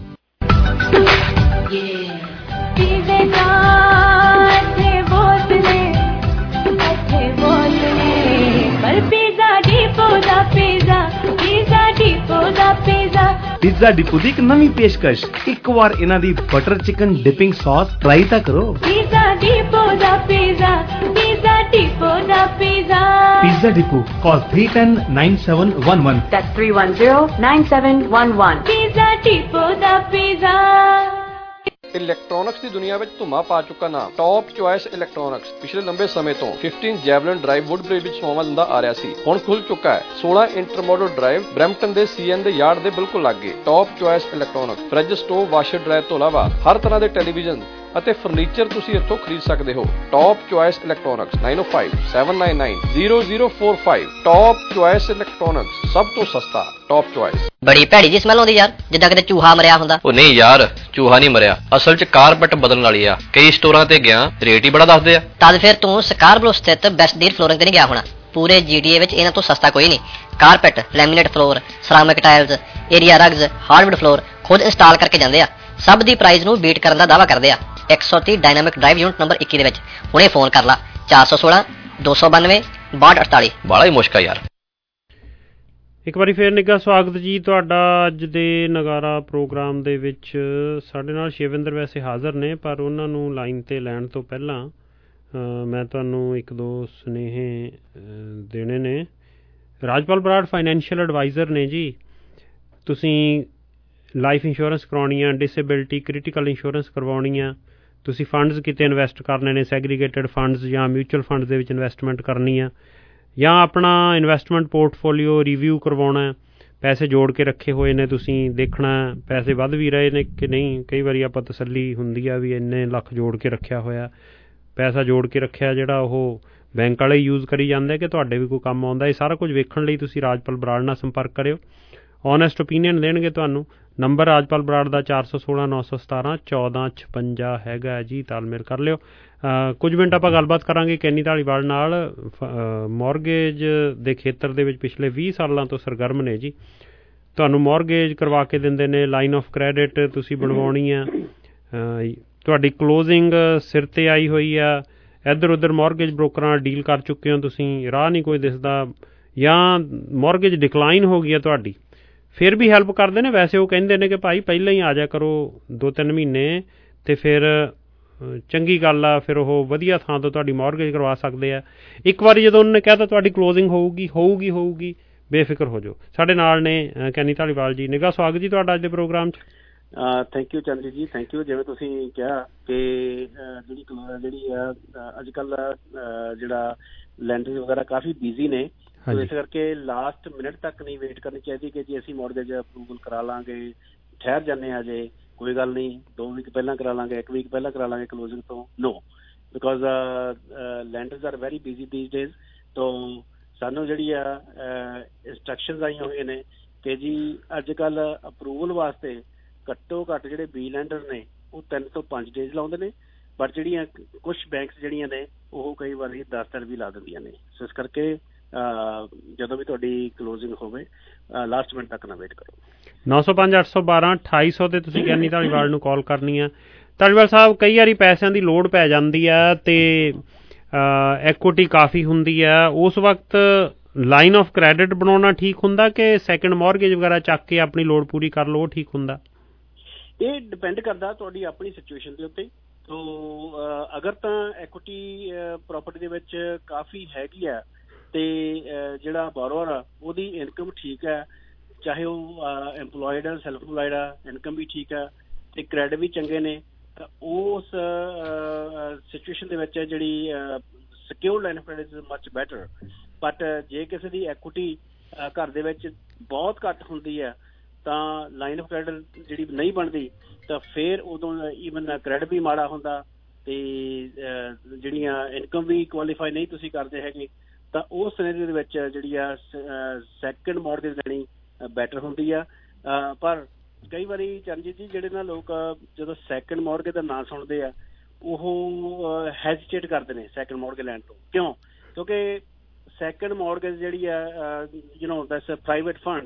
पिज़्ज़ा डिपो ਦੀ ਇੱਕ ਨਵੀਂ ਪੇਸ਼ਕਸ਼, ਇੱਕ ਵਾਰ ਇਹਨਾਂ ਦੀ butter chicken dipping sauce try ਤਾਂ ਕਰੋ। पिज़्ज़ा डिपो दा पिज़्ज़ा, पिज़्ज़ा डिपो दा pizza. Pizza depot, call three one zero nine seven one one। That's three one zero nine seven one one। Pizza depot दा pizza. Electronics ਦੀ ਦੁਨੀਆ ਵਿੱਚ ਧੁੰਮਾ ਪਾ ਚੁੱਕਾ ਨਾਮ ਟੌਪ ਚੁਆਇਸ ਇਲੈਕਟ੍ਰੋਨਿਕਸ ਪਿਛਲੇ ਲੰਬੇ ਸਮੇਂ ਤੋਂ ਫਿਫਟੀਨ ਜੈਵਲਿਨ ਡਰਾਈਵ ਵੁੱਡਬ੍ਰਿਜ ਵਿੱਚ ਸੇਵਾਵਾਂ ਦਿੰਦਾ ਆ ਰਿਹਾ ਸੀ। ਹੁਣ ਖੁੱਲ ਚੁੱਕਾ ਹੈ ਸੋਲਾਂ ਇੰਟਰਮੋਡਲ ਡਰਾਈਵ ਬ੍ਰੈਂਪਟਨ ਦੇ ਸੀਐਨ ਦੇ ਯਾਰਡ ਦੇ ਬਿਲਕੁਲ ਲਾਗੇ। Top choice electronics fridge, stove, washer dryer ਤੋਂ ਇਲਾਵਾ ਹਰ ਤਰ੍ਹਾਂ ਦੇ ਟੈਲੀਵਿਜ਼ਨ ਅਤੇ ਫਰਨੀਚਰ ਤੁਸੀਂ ਇੱਥੋਂ ਖਰੀਦ ਸਕਦੇ ਹੋ। Top choice electronics nine oh five seven nine nine zero zero four five. Top choice electronics, ਸਭ ਤੋਂ ਸਸਤਾ ਟੌਪ ਚੁਆਇਸ। ਬੜੀ ਭੈੜੀ ਜੀ ਸਮੈਲ ਆਉਂਦੀ ਯਾਰ, ਜਿੱਦਾਂ ਕਿਤੇ ਚੂਹਾ ਮਰਿਆ ਹੁੰਦਾ। ਉਹ ਨਹੀਂ ਯਾਰ, ਚੂਹਾ ਨਹੀਂ ਮਰਿਆ, ਅਸਲ 'ਚ ਕਾਰਪੈਟ ਬਦਲਣ ਵਾਲੀ ਆ। ਕਈ ਸਟੋਰਾਂ ਤੇ ਗਿਆ, ਰੇਟ ਹੀ ਬੜਾ ਦੱਸਦੇ ਆ। ਤਦ ਫਿਰ ਤੂੰ ਸਕਾਰਬਰੋ ਸਥਿਤ ਬੈਸਟ ਡੀਲ ਫਲੋਰਿੰਗ ਤੇ ਨਹੀਂ ਗਿਆ ਹੋਣਾ। ਪੂਰੇ ਜੀਡੀਏ ਵਿੱਚ ਇਹਨਾਂ ਤੋਂ ਸਸਤਾ ਕੋਈ ਨਹੀਂ। Carpet, laminate floor, ceramic tiles, area rugs, hardwood floor ਖੁਦ ਇੰਸਟਾਲ ਕਰਕੇ ਜਾਂਦੇ ਆ। ਸਭ ਦੀ ਪ੍ਰਾਈਸ ਨੂੰ ਬੀਟ ਕਰਨ ਦਾ ਦਾਅਵਾ ਕਰਦੇ ਆ। ਇੱਕ ਸੌ ਤੀਹ ਡਾਇਨਾਮਿਕ ਡਰਾਈਵ ਯੂਨਿਟ ਨੰਬਰ ਇੱਕੀ ਦੇ ਵਿੱਚ ਹੁਣੇ ਫੋਨ ਕਰ ਲਾ ਚਾਰ ਸੌ ਸੋਲਾਂ ਦੋ ਸੌ ਬਾਨਵੇਂ ਬਾਹਠ ਅਠਤਾਲੀ। ਬੜਾ ਹੀ ਮੁਸ਼ਕਲ ਯਾਰ। ਇੱਕ ਵਾਰੀ ਫੇਰ ਨਿੱਘਾ ਸਵਾਗਤ ਜੀ ਤੁਹਾਡਾ ਅੱਜ ਦੇ ਨਗਾਰਾ ਪ੍ਰੋਗਰਾਮ ਦੇ ਵਿੱਚ। ਸਾਡੇ ਨਾਲ ਸ਼ਿਵਿੰਦਰ ਵੈਸੇ ਹਾਜ਼ਰ ਨੇ, ਪਰ ਉਹਨਾਂ ਨੂੰ ਲਾਈਨ 'ਤੇ ਲੈਣ ਤੋਂ ਪਹਿਲਾਂ ਮੈਂ ਤੁਹਾਨੂੰ ਇੱਕ ਦੋ ਸੁਨੇਹੇ ਦੇਣੇ ਨੇ। ਰਾਜਪਾਲ ਬਰਾੜ ਫਾਈਨੈਂਸ਼ੀਅਲ ਐਡਵਾਈਜ਼ਰ ਨੇ ਜੀ। ਤੁਸੀਂ ਲਾਈਫ ਇੰਸ਼ੋਰੈਂਸ ਕਰਵਾਉਣੀ ਆ, ਡਿਸੇਬਿਲਟੀ ਕ੍ਰਿਟੀਕਲ ਇੰਸ਼ੋਰੈਂਸ ਕਰਵਾਉਣੀ ਆ, ਤੁਸੀਂ ਫੰਡਸ ਕਿਤੇ ਇਨਵੈਸਟ ਕਰਨੇ ਨੇ, ਸੈਗਰੀਗੇਟਡ ਫੰਡਸ ਜਾਂ ਮਿਊਚੁਅਲ ਫੰਡਸ ਦੇ ਵਿੱਚ ਇਨਵੈਸਟਮੈਂਟ ਕਰਨੀ ਆ, ਜਾਂ ਆਪਣਾ ਇਨਵੈਸਟਮੈਂਟ ਪੋਰਟਫੋਲੀਓ ਰਿਵਿਊ ਕਰਵਾਉਣਾ, ਪੈਸੇ ਜੋੜ ਕੇ ਰੱਖੇ ਹੋਏ ਨੇ ਤੁਸੀਂ ਦੇਖਣਾ ਪੈਸੇ ਵੱਧ ਵੀ ਰਹੇ ਨੇ ਕਿ ਨਹੀਂ। ਕਈ ਵਾਰੀ ਆਪਾਂ ਤਸੱਲੀ ਹੁੰਦੀ ਆ ਵੀ ਇੰਨੇ ਲੱਖ ਜੋੜ ਕੇ ਰੱਖਿਆ ਹੋਇਆ, ਪੈਸਾ ਜੋੜ ਕੇ ਰੱਖਿਆ ਜਿਹੜਾ ਉਹ ਬੈਂਕ ਵਾਲੇ ਯੂਜ਼ ਕਰੀ ਜਾਂਦੇ ਕਿ ਤੁਹਾਡੇ ਵੀ ਕੋਈ ਕੰਮ ਆਉਂਦਾ। ਇਹ ਸਾਰਾ ਕੁਝ ਵੇਖਣ ਲਈ ਤੁਸੀਂ ਰਾਜਪਾਲ ਬਰਾੜ ਨਾਲ ਸੰਪਰਕ ਕਰਿਓ, ਓਨੈਸਟ ਓਪੀਨੀਅਨ ਦੇਣਗੇ ਤੁਹਾਨੂੰ। ਨੰਬਰ ਰਾਜਪਾਲ ਬਰਾੜ ਦਾ ਚਾਰ ਸੌ ਸੋਲਾਂ ਨੌ ਸੌ ਸਤਾਰਾਂ ਚੌਦਾਂ ਛਪੰਜਾ ਹੈਗਾ ਜੀ, ਤਾਲਮੇਲ ਕਰ ਲਿਓ। ਕੁਝ ਮਿੰਟ ਆਪਾਂ ਗੱਲਬਾਤ ਕਰਾਂਗੇ ਕੈਨੀ ਧਾਲੀਵਾਲ ਨਾਲ। ਮੌਰਗੇਜ ਦੇ ਖੇਤਰ ਦੇ ਵਿੱਚ ਪਿਛਲੇ ਵੀਹ ਸਾਲਾਂ ਤੋਂ ਸਰਗਰਮ ਨੇ ਜੀ। ਤੁਹਾਨੂੰ ਮੌਰਗੇਜ ਕਰਵਾ ਕੇ ਦਿੰਦੇ ਨੇ, ਲਾਈਨ ਆਫ ਕ੍ਰੈਡਿਟ ਤੁਸੀਂ ਬਣਵਾਉਣੀ ਆ, ਤੁਹਾਡੀ ਕਲੋਜ਼ਿੰਗ ਸਿਰ 'ਤੇ ਆਈ ਹੋਈ ਆ, ਇੱਧਰ ਉੱਧਰ ਮੌਰਗੇਜ ਬ੍ਰੋਕਰਾਂ ਨਾਲ ਡੀਲ ਕਰ ਚੁੱਕੇ ਹੋ ਤੁਸੀਂ, ਰਾਹ ਨਹੀਂ ਕੋਈ ਦਿਸਦਾ, ਜਾਂ ਮੌਰਗੇਜ ਡਿਕਲਾਈਨ ਹੋ ਗਈ ਆ ਤੁਹਾਡੀ, ਫਿਰ ਵੀ ਹੈਲਪ ਕਰਦੇ ਨੇ। ਵੈਸੇ ਉਹ ਕਹਿੰਦੇ ਨੇ ਕਿ ਭਾਈ ਪਹਿਲਾਂ ਹੀ ਆ ਜਾ ਕਰੋ ਦੋ ਤਿੰਨ ਮਹੀਨੇ ਅਤੇ ਫਿਰ ਚੰਗੀ ਗੱਲ ਆ, ਫਿਰ ਉਹ ਵਧੀਆ ਥਾਂ ਤੋਂ ਤੁਹਾਡੀ ਮੌਰਗੇਜ ਕਰਵਾ ਸਕਦੇ ਆ। ਇੱਕ ਵਾਰੀ ਜਦੋਂ ਉਹਨਾਂ ਨੇ ਕਹਿ ਤਾ ਤੁਹਾਡੀ ਕਲੋਜ਼ਿੰਗ ਹੋਊਗੀ ਹੋਊਗੀ ਹੋਊਗੀ ਬੇਫਿਕਰ ਹੋ ਜਾਓ। ਸਾਡੇ ਨਾਲ ਨੇ ਕੈਨੀ ਧਾਲੀਵਾਲ ਜੀ। ਨਿੱਘਾ ਸਵਾਗਤ ਜੀ ਤੁਹਾਡਾ ਅੱਜ ਦੇ ਪ੍ਰੋਗਰਾਮ 'ਚ। ਥੈਂਕ ਯੂ ਚੰਦਜੀਤ ਜੀ, ਥੈਂਕ ਯੂ। ਜਿਵੇਂ ਤੁਸੀਂ ਕਿਹਾ ਕਿ ਜਿਹੜੀ ਜਿਹੜੀ ਆ ਅੱਜ ਕੱਲ੍ਹ ਜਿਹੜਾ ਲੈਂਡਰਸ ਵਗੈਰਾ ਕਾਫੀ ਬਿਜ਼ੀ ਨੇ, ਇਸ ਕਰਕੇ ਲਾਸਟ ਮਿੰਟ ਤੱਕ ਨਹੀਂ ਵੇਟ ਕਰਨੀ ਚਾਹੀਦੀ ਕਿ ਜੀ ਅਸੀਂ ਮੌਰਗੇਜ ਅਪਰੂਵਲ ਕਰਾ ਲਾਂਗੇ, ਠਹਿਰ ਜਾਂਦੇ ਹਾਂ ਅਜੇ, ਕੋਈ ਗੱਲ ਨਹੀਂ, ਦੋ ਵੀਕ ਪਹਿਲਾਂ ਕਰਾ ਲਾਂਗੇ, ਇੱਕ ਵੀਕ ਪਹਿਲਾਂ ਕਰਾ ਲਾਂਗੇ ਕਲੋਜ਼ਿੰਗ ਤੋਂ। No, because lenders are very busy these days. ਤੋਂ ਸਾਨੂੰ ਜਿਹੜੀ ਆ ਇੰਸਟਰਕਸ਼ਨਸ ਆਈਆਂ ਹੋਈਆਂ ਨੇ ਕਿ ਜੀ ਅੱਜ ਕੱਲ੍ਹ ਅਪਰੂਵਲ ਵਾਸਤੇ ਘੱਟੋ ਘੱਟ ਜਿਹੜੇ ਬੀ ਲੈਂਡਰ ਨੇ ਉਹ ਤਿੰਨ ਤੋਂ ਪੰਜ ਡੇਜ਼ ਲਾਉਂਦੇ ਨੇ, ਪਰ ਜਿਹੜੀਆਂ ਕੁਛ ਬੈਂਕਸ ਜਿਹੜੀਆਂ ਨੇ ਉਹ ਕਈ ਵਾਰੀ ਦਸ ਦਿਨ ਵੀ ਲਾ ਦਿੰਦੀਆਂ ਨੇ। ਸੋ ਇਸ ਕਰਕੇ ਜਦੋਂ ਵੀ ਤੁਹਾਡੀ ਕਲੋਜ਼ਿੰਗ ਹੋਵੇ ਲਾਸਟ ਮਿੰਟ ਤੱਕ ਨਾ ਵੇਟ ਕਰੋ। ਨੌ ਸੌ ਪੰਜ ਅੱਠ ਸੌ ਬਾਰਾਂ ਅਠਾਈ ਸੌ 'ਤੇ ਤੁਸੀਂ ਕੈਨੀ ਧਾਲੀਵਾਲ ਨੂੰ ਕਾਲ ਕਰਨੀ ਆ। ਧਾਲੀਵਾਲ ਸਾਹਿਬ, ਕਈ ਵਾਰੀ ਪੈਸਿਆਂ ਦੀ ਲੋੜ ਪੈ ਜਾਂਦੀ ਆ ਅਤੇ ਐਕੁਇਟੀ ਕਾਫੀ ਹੁੰਦੀ ਆ, ਉਸ ਵਕਤ ਲਾਈਨ ਆਫ ਕ੍ਰੈਡਿਟ ਬਣਾਉਣਾ ਠੀਕ ਹੁੰਦਾ ਕਿ ਸੈਕਿੰਡ ਮੌਰਗੇਜ ਵਗੈਰਾ ਚੱਕ ਕੇ ਆਪਣੀ ਲੋੜ ਪੂਰੀ ਕਰ ਲਓ, ਉਹ ਠੀਕ ਹੁੰਦਾ? ਇਹ ਡਿਪੈਂਡ ਕਰਦਾ ਤੁਹਾਡੀ ਆਪਣੀ ਸਿਚੁਏਸ਼ਨ ਦੇ ਉੱਤੇ। ਤੋ ਅਗਰ ਤਾਂ ਐਕੁਇਟੀ ਪ੍ਰੋਪਰਟੀ ਦੇ ਵਿੱਚ ਕਾਫੀ ਹੈਗੀ ਆ ਅਤੇ ਜਿਹੜਾ ਬੋਰੋਅਰ ਆ ਉਹਦੀ ਇਨਕਮ ਠੀਕ ਹੈ, ਚਾਹੇ ਉਹ ਐਮਪਲੋਇਡ ਆ, ਸੈਲਫ ਇੰਪਲੋਇਡ ਆ, ਇਨਕਮ ਵੀ ਠੀਕ ਆ ਅਤੇ ਕ੍ਰੈਡਿਟ ਵੀ ਚੰਗੇ ਨੇ, ਤਾਂ ਉਸ ਸਿਚੁਏਸ਼ਨ ਦੇ ਵਿੱਚ ਜਿਹੜੀ secured line of credit is much better. But ਜੇ ਕਿਸੇ ਦੀ ਐਕੁਇਟੀ ਘਰ ਦੇ ਵਿੱਚ ਬਹੁਤ ਘੱਟ ਹੁੰਦੀ ਹੈ ਤਾਂ ਲਾਈਨ ਆਫ ਕ੍ਰੈਡਿਟ ਜਿਹੜੀ ਨਹੀਂ ਬਣਦੀ, ਤਾਂ ਫਿਰ ਉਦੋਂ ਈਵਨ ਕ੍ਰੈਡਿਟ ਵੀ ਮਾੜਾ ਹੁੰਦਾ ਅਤੇ ਜਿਹੜੀਆਂ ਇਨਕਮ ਵੀ ਕੁਆਲੀਫਾਈ ਨਹੀਂ ਤੁਸੀਂ ਕਰਦੇ ਹੈਗੇ, ਤਾਂ ਉਸ ਸਿਨੈਰੀਓ ਦੇ ਵਿੱਚ ਜਿਹੜੀ ਆ ਸੈਕਿੰਡ ਮੌਰਗੇਜ ਲੈਣੀ ਬੈਟਰ ਹੁੰਦੀ ਆ। ਪਰ ਕਈ ਵਾਰੀ ਚਰਨਜੀਤ ਜੀ ਜਿਹੜੇ ਨਾ ਲੋਕ ਜਦੋਂ ਸੈਕਿੰਡ ਮੌਰਗੇਜ ਦਾ ਨਾਂ ਸੁਣਦੇ ਆ ਉਹ ਹੈਜ਼ੀਟੇਟ ਕਰਦੇ ਨੇ ਸੈਕਿੰਡ ਮੌਰਗੇਜ ਲੈਣ ਤੋਂ। ਕਿਉਂ? ਕਿਉਂਕਿ ਸੈਕਿੰਡ ਮੌਰਗੇਜ ਜਿਹੜੀ ਆ you know that's private funds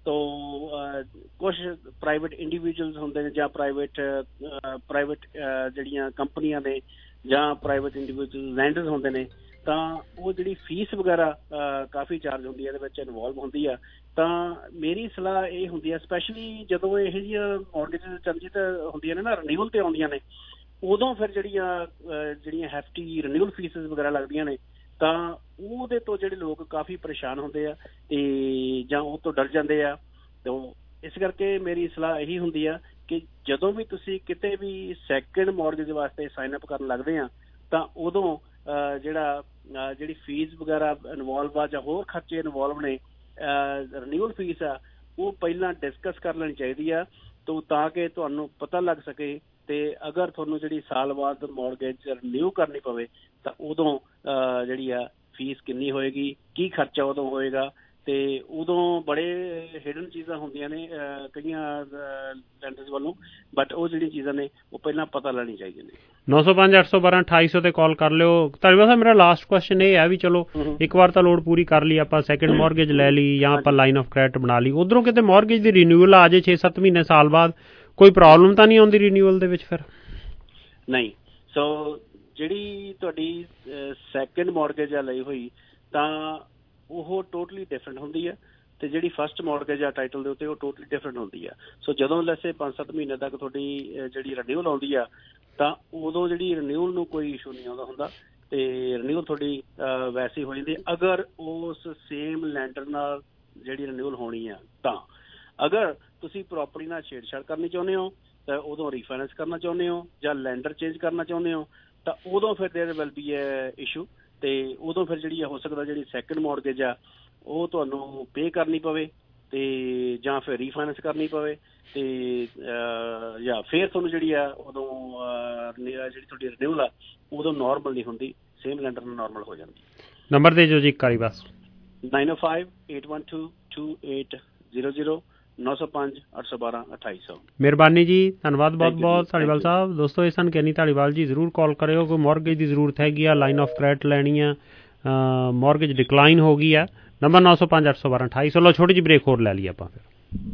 ਤੋਂ ਕੁਛ ਪ੍ਰਾਈਵੇਟ ਇੰਡੀਵਿਜੂਅਲਸ ਹੁੰਦੇ ਨੇ ਜਾਂ ਪ੍ਰਾਈਵੇਟ ਪ੍ਰਾਈਵੇਟ ਜਿਹੜੀਆਂ ਕੰਪਨੀਆਂ ਨੇ ਜਾਂ ਪ੍ਰਾਈਵੇਟ ਇੰਡੀਵਿਜੂਅਲ ਲੈਂਡਰਸ ਹੁੰਦੇ ਨੇ, ਤਾਂ ਉਹ ਜਿਹੜੀ ਫੀਸ ਵਗੈਰਾ ਕਾਫੀ ਚਾਰਜ ਹੁੰਦੀ ਹੈ ਇਹਦੇ ਵਿੱਚ ਇਨਵੋਲਵ ਹੁੰਦੀ ਆ। ਤਾਂ ਮੇਰੀ ਸਲਾਹ ਇਹ ਹੁੰਦੀ ਆ, ਸਪੈਸ਼ਲੀ ਜਦੋਂ ਇਹੋ ਜਿਹੀਆਂ ਮੌਰਗੇਜ ਚਰਨਜੀਤ ਹੁੰਦੀਆਂ ਨੇ ਨਾ, ਰਿਨਿਊਅਲ 'ਤੇ ਆਉਂਦੀਆਂ ਨੇ, ਉਦੋਂ ਫਿਰ ਜਿਹੜੀਆਂ ਜਿਹੜੀਆਂ ਹੈਫਟੀ ਰਿਨਿਊਅਲ ਫੀਸਿਸ ਵਗੈਰਾ ਲੱਗਦੀਆਂ ਨੇ, ਤਾਂ ਉਹਦੇ ਤੋਂ ਜਿਹੜੇ ਲੋਕ ਕਾਫੀ ਪਰੇਸ਼ਾਨ ਹੁੰਦੇ ਆ ਅਤੇ ਜਾਂ ਉਹ ਤੋਂ ਡਰ ਜਾਂਦੇ ਆ। ਤਾਂ ਇਸ ਕਰਕੇ ਮੇਰੀ ਸਲਾਹ ਇਹੀ ਹੁੰਦੀ ਆ ਕਿ ਜਦੋਂ ਵੀ ਤੁਸੀਂ ਕਿਤੇ ਵੀ ਸੈਕਿੰਡ ਮੌਰਗੇਜ ਵਾਸਤੇ ਸਾਈਨ ਅਪ ਕਰਨ ਲੱਗਦੇ ਆ, ਤਾਂ ਉਦੋਂ ਜਿਹੜਾ ਜਿਹੜੀ ਫੀਸ ਵਗੈਰਾ ਇਨਵੋਲਵ ਆ ਜਾਂ ਹੋਰ ਖਰਚੇ ਇਨਵੋਲਵ ਨੇ, ਰਿਨਿਊਅਲ ਫੀਸ ਆ, ਉਹ ਪਹਿਲਾਂ ਡਿਸਕਸ ਕਰ ਲੈਣੀ ਚਾਹੀਦੀ ਆ, ਤੋ ਤਾਂ ਕਿ ਤੁਹਾਨੂੰ ਪਤਾ ਲੱਗ ਸਕੇ। ਅਤੇ ਅਗਰ ਤੁਹਾਨੂੰ ਜਿਹੜੀ ਸਾਲ ਬਾਅਦ ਮੌਰਗੇਜ ਰਿਨਿਊ ਕਰਨੀ ਪਵੇ ਤਾਂ ਉਦੋਂ ਜਿਹੜੀ ਆ ਫੀਸ ਕਿੰਨੀ ਹੋਏਗੀ, ਕੀ ਖਰਚਾ ਉਦੋਂ ਹੋਏਗਾ, ਅਤੇ ਉਦੋਂ ਬੜੇ ਹਿਡਨ ਚੀਜ਼ਾਂ ਹੁੰਦੀਆਂ ਨੇ ਕਈਆਂ ਲੈਂਡਰਸ ਵੱਲੋਂ, ਬਟ ਉਹ ਜਿਹੜੀਆਂ ਚੀਜ਼ਾਂ ਨੇ ਉਹ ਪਹਿਲਾਂ ਪਤਾ ਲੈਣੀ ਚਾਹੀਦੀਆਂ ਨੇ। ਨੌ ਸੌ ਪੰਜ ਅੱਠ ਸੌ ਬਾਰਾਂ ਅਠਾਈ ਸੌ 'ਤੇ ਕਾਲ ਕਰ ਲਿਓ। ਧਾਲੀਵਾਲ ਸਾਹਿਬ, ਮੇਰਾ ਲਾਸਟ ਕੁਐਸਚਨ ਇਹ ਹੈ ਵੀ ਚਲੋ ਇੱਕ ਵਾਰ ਤਾਂ ਲੋੜ ਪੂਰੀ ਕਰ ਲਈ ਆਪਾਂ, ਸੈਕਿੰਡ ਮੌਰਗੇਜ ਲੈ ਲਈ ਜਾਂ ਆਪਾਂ ਲਾਈਨ ਆਫ ਕ੍ਰੈਡਿਟ ਬਣਾ ਲਈ, ਉੱਧਰੋਂ ਕਿਤੇ ਮੌਰਗੇਜ ਦੀ ਰਿਨਿਊਅਲ ਆ ਜੇ ਛੇ ਸੱਤ ਮਹੀਨੇ ਸਾਲ ਬਾਅਦ, ਕੋਈ ਪ੍ਰੋਬਲਮ ਤਾਂ ਨਹੀਂ ਆਉਂਦੀ ਰਿਨਿਊਅਲ ਦੇ ਵਿੱਚ ਫਿਰ? ਨਹੀਂ। ਸੋ ਜਿਹੜੀ ਤੁਹਾਡੀ ਸੈਕਿੰਡ ਮੌਰਗੇਜ ਆ ਲਈ ਹੋਈ ਤਾਂ ਉਹ ਟੋਟਲੀ ਡਿਫਰੈਂਟ ਹੁੰਦੀ ਹੈ, ਅਤੇ ਜਿਹੜੀ ਫਸਟ ਮੌਰਗੇਜ ਆ ਟਾਈਟਲ ਦੇ ਉੱਤੇ ਉਹ ਟੋਟਲੀ ਡਿਫਰੈਂਟ ਹੁੰਦੀ ਆ। ਸੋ ਜਦੋਂ ਲੈਸੇ ਪੰਜ ਸੱਤ ਮਹੀਨੇ ਤੱਕ ਤੁਹਾਡੀ ਜਿਹੜੀ ਰਿਨਿਊਅਲ ਆਉਂਦੀ ਆ, ਤਾਂ ਉਦੋਂ ਜਿਹੜੀ ਰਿਨਿਊਅਲ ਨੂੰ ਕੋਈ ਇਸ਼ੂ ਨਹੀਂ ਆਉਂਦਾ ਹੁੰਦਾ, ਅਤੇ ਰਿਨਿਊਅਲ ਤੁਹਾਡੀ ਵੈਸੇ ਹੋ ਜਾਂਦੀ ਅਗਰ ਉਸ ਸੇਮ ਲੈਂਡਰ ਨਾਲ ਜਿਹੜੀ ਰਿਨਿਊਅਲ ਹੋਣੀ ਆ। ਤਾਂ ਅਗਰ ਤੁਸੀਂ ਪ੍ਰੋਪਰਟੀ ਨਾਲ ਛੇੜਛਾੜ ਕਰਨੀ ਚਾਹੁੰਦੇ ਹੋ ਤਾਂ ਉਦੋਂ ਰੀਫਾਈਨੈਂਸ ਕਰਨਾ ਚਾਹੁੰਦੇ ਹੋ ਜਾਂ ਲੈਂਡਰ ਚੇਂਜ ਕਰਨਾ ਚਾਹੁੰਦੇ ਹੋ, ਤਾਂ ਉਦੋਂ ਫਿਰ there will be a issue, ਅਤੇ ਉਦੋਂ ਫਿਰ ਜਿਹੜੀ ਹੋ ਸਕਦਾ ਜਿਹੜੀ ਸੈਕਿੰਡ ਮੌਰਗੇਜ ਆ ਉਹ ਤੁਹਾਨੂੰ ਪੇ ਕਰਨੀ ਪਵੇ, ਤੇ ਜਾਂ ਫਿਰ ਰੀਫਾਈਨੈਂਸ ਕਰਨੀ ਪਵੇ ਤੇ ਜਾਂ ਫਿਰ ਤੁਹਾਨੂੰ ਜਿਹੜੀ ਆ ਉਦੋਂ ਜਿਹੜੀ ਤੁਹਾਡੀ ਰਿਨਿਊਲ ਆ ਉਦੋਂ ਨੋਰਮਲ ਨਹੀਂ ਹੁੰਦੀ, ਸੇਮ ਲੈਂਡਰ ਨਾਲ ਨੋਰਮਲ ਹੋ ਜਾਂਦੀ। ਨੰਬਰ ਦੇ ਜੋ ਜੀ ਇੱਕ ਵਾਰੀ ਬਸ। Nine oh five eight one two two eight zero zero ਨੌ ਸੌ ਪੰਜ ਅੱਠ ਸੌ ਬਾਰਾਂ ਅਠਾਈ ਸੌ। ਮਿਹਰਬਾਨੀ ਜੀ, ਧੰਨਵਾਦ ਬਹੁਤ ਬਹੁਤ ਧਾਲੀਵਾਲ ਸਾਹਿਬ। ਦੋਸਤੋ ਇਹ ਸਨ ਕੈਨੀ ਧਾਲੀਵਾਲ ਜੀ, ਜ਼ਰੂਰ ਕਾਲ ਕਰਿਓ। ਕੋਈ ਮੌਰਗੇਜ ਦੀ ਜ਼ਰੂਰਤ ਹੈਗੀ ਆ, ਲਾਈਨ ਆਫ ਕ੍ਰੈਡਿਟ ਲੈਣੀ ਆ, ਮੌਰਗੇਜ ਡਿਕਲਾਈਨ ਹੋ ਗਈ ਆ, ਨੰਬਰ ਨੌ ਸੌ ਪੰਜ ਅੱਠ ਸੌ ਬਾਰਾਂ ਅਠਾਈ ਸੌ। ਲਓ ਛੋਟੀ ਜਿਹੀ ਬ੍ਰੇਕ ਹੋਰ ਲੈ ਲਈਏ ਆਪਾਂ ਫਿਰ।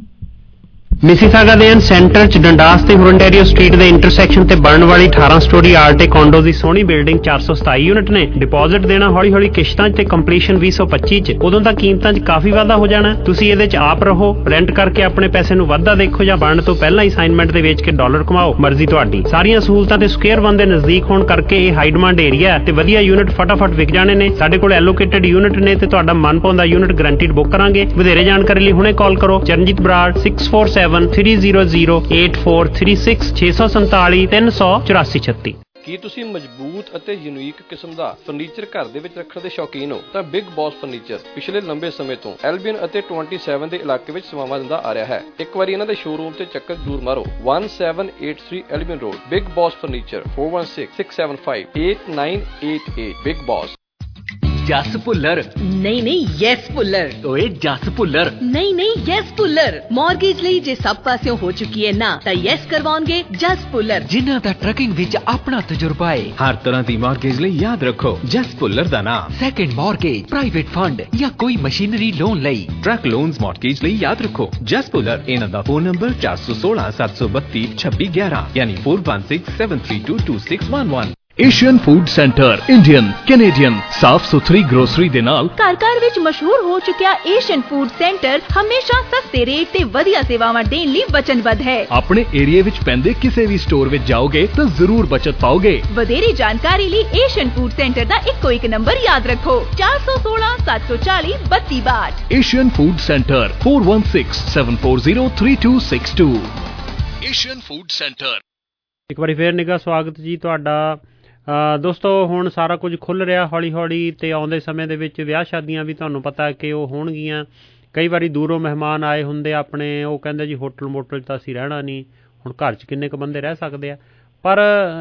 ਮਿਸੀਸਾਗਾ ਦੇ ਸੈਂਟਰ ਚ ਡੰਡਾਸ ਤੇ ਹੁਰੰਡੇਰੀਓ ਸਟਰੀਟ ਦੇ ਇੰਟਰਸੈਕਸ਼ਨ ਤੇ ਬਣਨ ਵਾਲੀ ਅਠਾਰਾਂ ਸਟੋਰੀ ਆਰਟੇ ਕੌਂਡੋ ਦੀ ਸੋਹਣੀ ਬਿਲਡਿੰਗ ਚਾਰ ਸੌ ਸਤਾਈ ਯੂਨਿਟ ਨੇ। ਡਿਪੋਜ਼ਿਟ ਦੇਣਾ ਹੌਲੀ ਹੌਲੀ ਕਿਸ਼ਤਾਂ ਚ ਤੇ ਕੰਪਲੀਸ਼ਨ ਵੀਹ ਸੌ ਪੱਚੀ ਚ। ਉਦੋਂ ਤਾਂ ਕੀਮਤਾਂ ਚ ਕਾਫੀ ਵਾਧਾ ਹੋ ਜਾਣਾ। ਤੁਸੀਂ ਇਹਦੇ ਚ ਆਪ ਰਹੋ, ਰੈਂਟ ਕਰਕੇ ਆਪਣੇ ਪੈਸੇ ਨੂੰ ਵੱਧਦਾ ਦੇਖੋ ਜਾਂ ਬਣਨ ਤੋਂ ਪਹਿਲਾਂ ਹੀ ਅਸਾਈਨਮੈਂਟ ਦੇ ਵੇਚ ਕੇ ਡਾਲਰ ਕਮਾਓ, ਮਰਜ਼ੀ ਤੁਹਾਡੀ। ਸਾਰੀਆਂ ਸਹੂਲਤਾਂ ਤੇ ਸਕੁਅਰ ਵਨ ਦੇ ਨਜ਼ਦੀਕ ਹੋਣ ਕਰਕੇ ਇਹ ਹਾਈ ਡਿਮਾਂਡ ਏਰੀਆ ਤੇ ਵਧੀਆ ਯੂਨਿਟ ਫਟਾਫਟ ਵਿਕ ਜਾਣੇ ਨੇ। ਸਾਡੇ ਕੋਲ ਐਲੋਕੇਟਡ ਯੂਨਿਟ ਨੇ ਤੇ ਤੁਹਾਡਾ ਮਨਪਾਉਂਦਾ ਯੂਨਿਟ ਗਰੰਟੀਡ ਬੁੱਕ ਕਰਾਂਗੇ। ਵਧੇਰੇ ਜਾਣਕਾਰੀ ਲਈ ਹੁਣੇ ਕਾਲ ਕਰੋ Charanjit Brar six four seven three zero zero eight four three six ਛੇ ਸੌ ਸੰਤਾਲੀ ਤਿੰਨ ਸੌ ਚੁਰਾਸੀ ਛੱਤੀ। ਕੀ ਤੁਸੀਂ ਮਜ਼ਬੂਤ ਅਤੇ ਯੂਨੀਕ ਕਿਸਮ ਦਾ ਫਰਨੀਚਰ ਘਰ ਦੇ ਵਿੱਚ ਰੱਖਣ ਦੇ ਸ਼ੌਕੀਨ ਹੋ? ਤਾਂ ਬਿਗ ਬੌਸ ਫਰਨੀਚਰ ਪਿਛਲੇ ਲੰਬੇ ਸਮੇਂ ਤੋਂ ਐਲਬੀਅਨ ਅਤੇ ਸੱਤਾਈ ਦੇ ਇਲਾਕੇ ਵਿੱਚ ਸੇਵਾਵਾਂ ਦਿੰਦਾ ਆ ਰਿਹਾ ਹੈ। ਇੱਕ ਵਾਰੀ ਇਹਨਾਂ ਦੇ ਸ਼ੋਰੂਮ ਤੇ ਚੱਕਰ ਜ਼ਰੂਰ ਮਾਰੋ। one seven eight three Albion Road, Big Boss Furniture four one six six seven five eight nine eight eight। Big Boss. Jas Bhullar ਨਹੀਂ ਨਹੀਂ ਯੈਸ ਭੁੱਲਰ। ਓਏ ਜਸ ਭੁੱਲਰ ਨਹੀਂ ਨਹੀਂ ਯੈਸ ਭੁੱਲਰ। ਮਾਰਗੇਜ ਲਈ ਜੇ ਸਭ ਪਾਸਿਓਂ ਹੋ ਚੁੱਕੀ ਹੈ ਨਾ ਤਾਂ ਯੈਸ ਕਰਵਾਉਣਗੇ ਜਸ ਭੁੱਲਰ, ਜਿਨ੍ਹਾਂ ਦਾ ਟਰਕਿੰਗ ਵਿੱਚ ਆਪਣਾ ਤਜਰਬਾ ਹੈ। ਹਰ ਤਰ੍ਹਾਂ ਦੀ ਮਾਰਗੇਜ ਲਈ ਯਾਦ ਰੱਖੋ ਜਸ ਭੁੱਲਰ ਦਾ ਨਾਮ। ਸੈਕੰਡ ਮਾਰਗੇਜ, ਪ੍ਰਾਈਵੇਟ ਫੰਡ ਜਾਂ ਕੋਈ ਮਸ਼ੀਨਰੀ ਲੋਨ ਲਈ, ਟਰੱਕ ਲੋਨਸ ਮਾਰਗੇਜ ਲਈ ਯਾਦ ਰੱਖੋ ਜਸ ਭੁੱਲਰ। ਇਹਨਾਂ ਦਾ ਫੋਨ ਨੰਬਰ ਚਾਰ ਸੌ ਸੋਲਾਂ ਸੱਤ ਸੌ ਬੱਤੀ ਛੱਬੀ ਗਿਆਰਾਂ ਯਾਨੀ four one six seven three two two six one one। Asian Food Centre Indian Canadian ਸਾਫ ਸੁਥਰੀ ਗਰੋਸਰੀ ਦੇ ਨਾਲ ਘਰ ਘਰ ਵਿੱਚ ਮਸ਼ਹੂਰ ਹੋ ਚੁੱਕਿਆ ਏਸ਼ੀਅਨ ਫੂਡ ਸੈਂਟਰ ਹਮੇਸ਼ਾ ਸਸਤੇ ਰੇਟ ਤੇ ਵਧੀਆ ਸੇਵਾਵਾਂ ਦੇਣ ਲਈ ਵਚਨਬੱਧ ਹੈ। ਆਪਣੇ ਏਰੀਆ ਵਿੱਚ ਪੈਂਦੇ ਕਿਸੇ ਵੀ ਸਟੋਰ ਵਿੱਚ ਜਾਓਗੇ ਤਾਂ ਜ਼ਰੂਰ ਬਚਤ ਪਾਓਗੇ। ਵਧੇਰੀ ਜਾਣਕਾਰੀ ਲਈ ਏਸ਼ੀਅਨ ਫੂਡ ਸੈਂਟਰ ਦਾ ਇੱਕੋ ਇੱਕ ਨੰਬਰ ਯਾਦ ਰੱਖੋ ਚਾਰ ਸੌ ਸੋਲਾਂ ਸੱਤ ਸੌ ਚਾਲੀ ਬੱਤੀ ਬਾਹਠ। Asian Food Centre four one six seven four zero three two six two। Asian Food Centre. ਇੱਕ ਵਾਰੀ ਫੇਰ ਨਿੱਘਾ ਸਵਾਗਤ ਜੀ ਤੁਹਾਡਾ। ਦੋਸਤੋ ਹੁਣ ਸਾਰਾ ਕੁਝ ਖੁੱਲ੍ਹ ਰਿਹਾ ਹੌਲੀ ਹੌਲੀ ਤੇ ਆਉਂਦੇ ਸਮੇਂ ਦੇ ਵਿੱਚ ਵਿਆਹ ਸ਼ਾਦੀਆਂ ਵੀ ਤੁਹਾਨੂੰ ਪਤਾ ਕਿ ਉਹ ਹੋਣਗੀਆਂ। ਕਈ ਵਾਰੀ ਦੂਰੋਂ ਮਹਿਮਾਨ ਆਏ ਹੁੰਦੇ ਆਪਣੇ, ਉਹ ਕਹਿੰਦੇ ਜੀ ਹੋਟਲ ਮੋਟਲ 'ਚ ਤਾਂ ਅਸੀਂ ਰਹਿਣਾ ਨਹੀਂ। ਹੁਣ ਘਰ 'ਚ ਕਿੰਨੇ ਕੁ ਬੰਦੇ ਰਹਿ ਸਕਦੇ ਆ, ਪਰ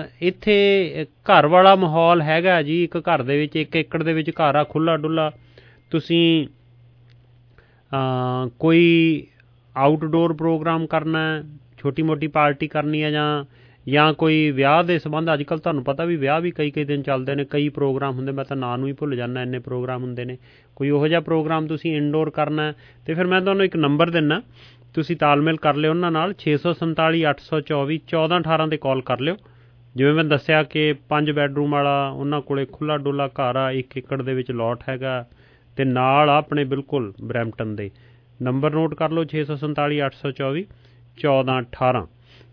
ਇੱਥੇ ਘਰ ਵਾਲਾ ਮਾਹੌਲ ਹੈਗਾ ਜੀ। ਇੱਕ ਘਰ ਦੇ ਵਿੱਚ ਇੱਕ ਏਕੜ ਦੇ ਵਿੱਚ ਘਰ ਆ ਖੁੱਲ੍ਹਾ ਡੁੱਲਾ। ਤੁਸੀਂ ਕੋਈ ਆਊਟਡੋਰ ਪ੍ਰੋਗਰਾਮ ਕਰਨਾ, ਛੋਟੀ ਮੋਟੀ ਪਾਰਟੀ ਕਰਨੀ ਹੈ ਜਾਂ ਜਾਂ ਕੋਈ ਵਿਆਹ ਦੇ ਸੰਬੰਧ, ਅੱਜ ਕੱਲ੍ਹ ਤੁਹਾਨੂੰ ਪਤਾ ਵੀ ਵਿਆਹ ਵੀ ਕਈ ਕਈ ਦਿਨ ਚੱਲਦੇ ਨੇ, ਕਈ ਪ੍ਰੋਗਰਾਮ ਹੁੰਦੇ, ਮੈਂ ਤਾਂ ਨਾਂ ਨੂੰ ਹੀ ਭੁੱਲ ਜਾਂਦਾ, ਇੰਨੇ ਪ੍ਰੋਗਰਾਮ ਹੁੰਦੇ ਨੇ। ਕੋਈ ਉਹੋ ਜਿਹਾ ਪ੍ਰੋਗਰਾਮ ਤੁਸੀਂ ਇਨਡੋਰ ਕਰਨਾ ਅਤੇ ਫਿਰ ਮੈਂ ਤੁਹਾਨੂੰ ਇੱਕ ਨੰਬਰ ਦਿੰਦਾ, ਤੁਸੀਂ ਤਾਲਮੇਲ ਕਰ ਲਿਓ ਉਹਨਾਂ ਨਾਲ ਛੇ ਸੌ ਸੰਤਾਲੀ ਅੱਠ ਸੌ ਚੌਵੀ ਚੌਦਾਂ ਅਠਾਰਾਂ 'ਤੇ ਕਾਲ ਕਰ ਲਿਓ। ਜਿਵੇਂ ਮੈਂ ਦੱਸਿਆ ਕਿ ਪੰਜ ਬੈਡਰੂਮ ਵਾਲਾ ਉਹਨਾਂ ਕੋਲ ਖੁੱਲ੍ਹਾ ਡੁੱਲਾ ਘਰ ਆ, ਇੱਕ ਏਕੜ ਦੇ ਵਿੱਚ ਲੋਟ ਹੈਗਾ ਅਤੇ ਨਾਲ ਆ ਆਪਣੇ ਬਿਲਕੁਲ ਬਰੈਂਪਟਨ ਦੇ। ਨੰਬਰ ਨੋਟ ਕਰ ਲਓ ਛੇ ਸੌ ਸੰਤਾਲੀ ਅੱਠ ਸੌ ਚੌਵੀ ਚੌਦਾਂ ਅਠਾਰਾਂ।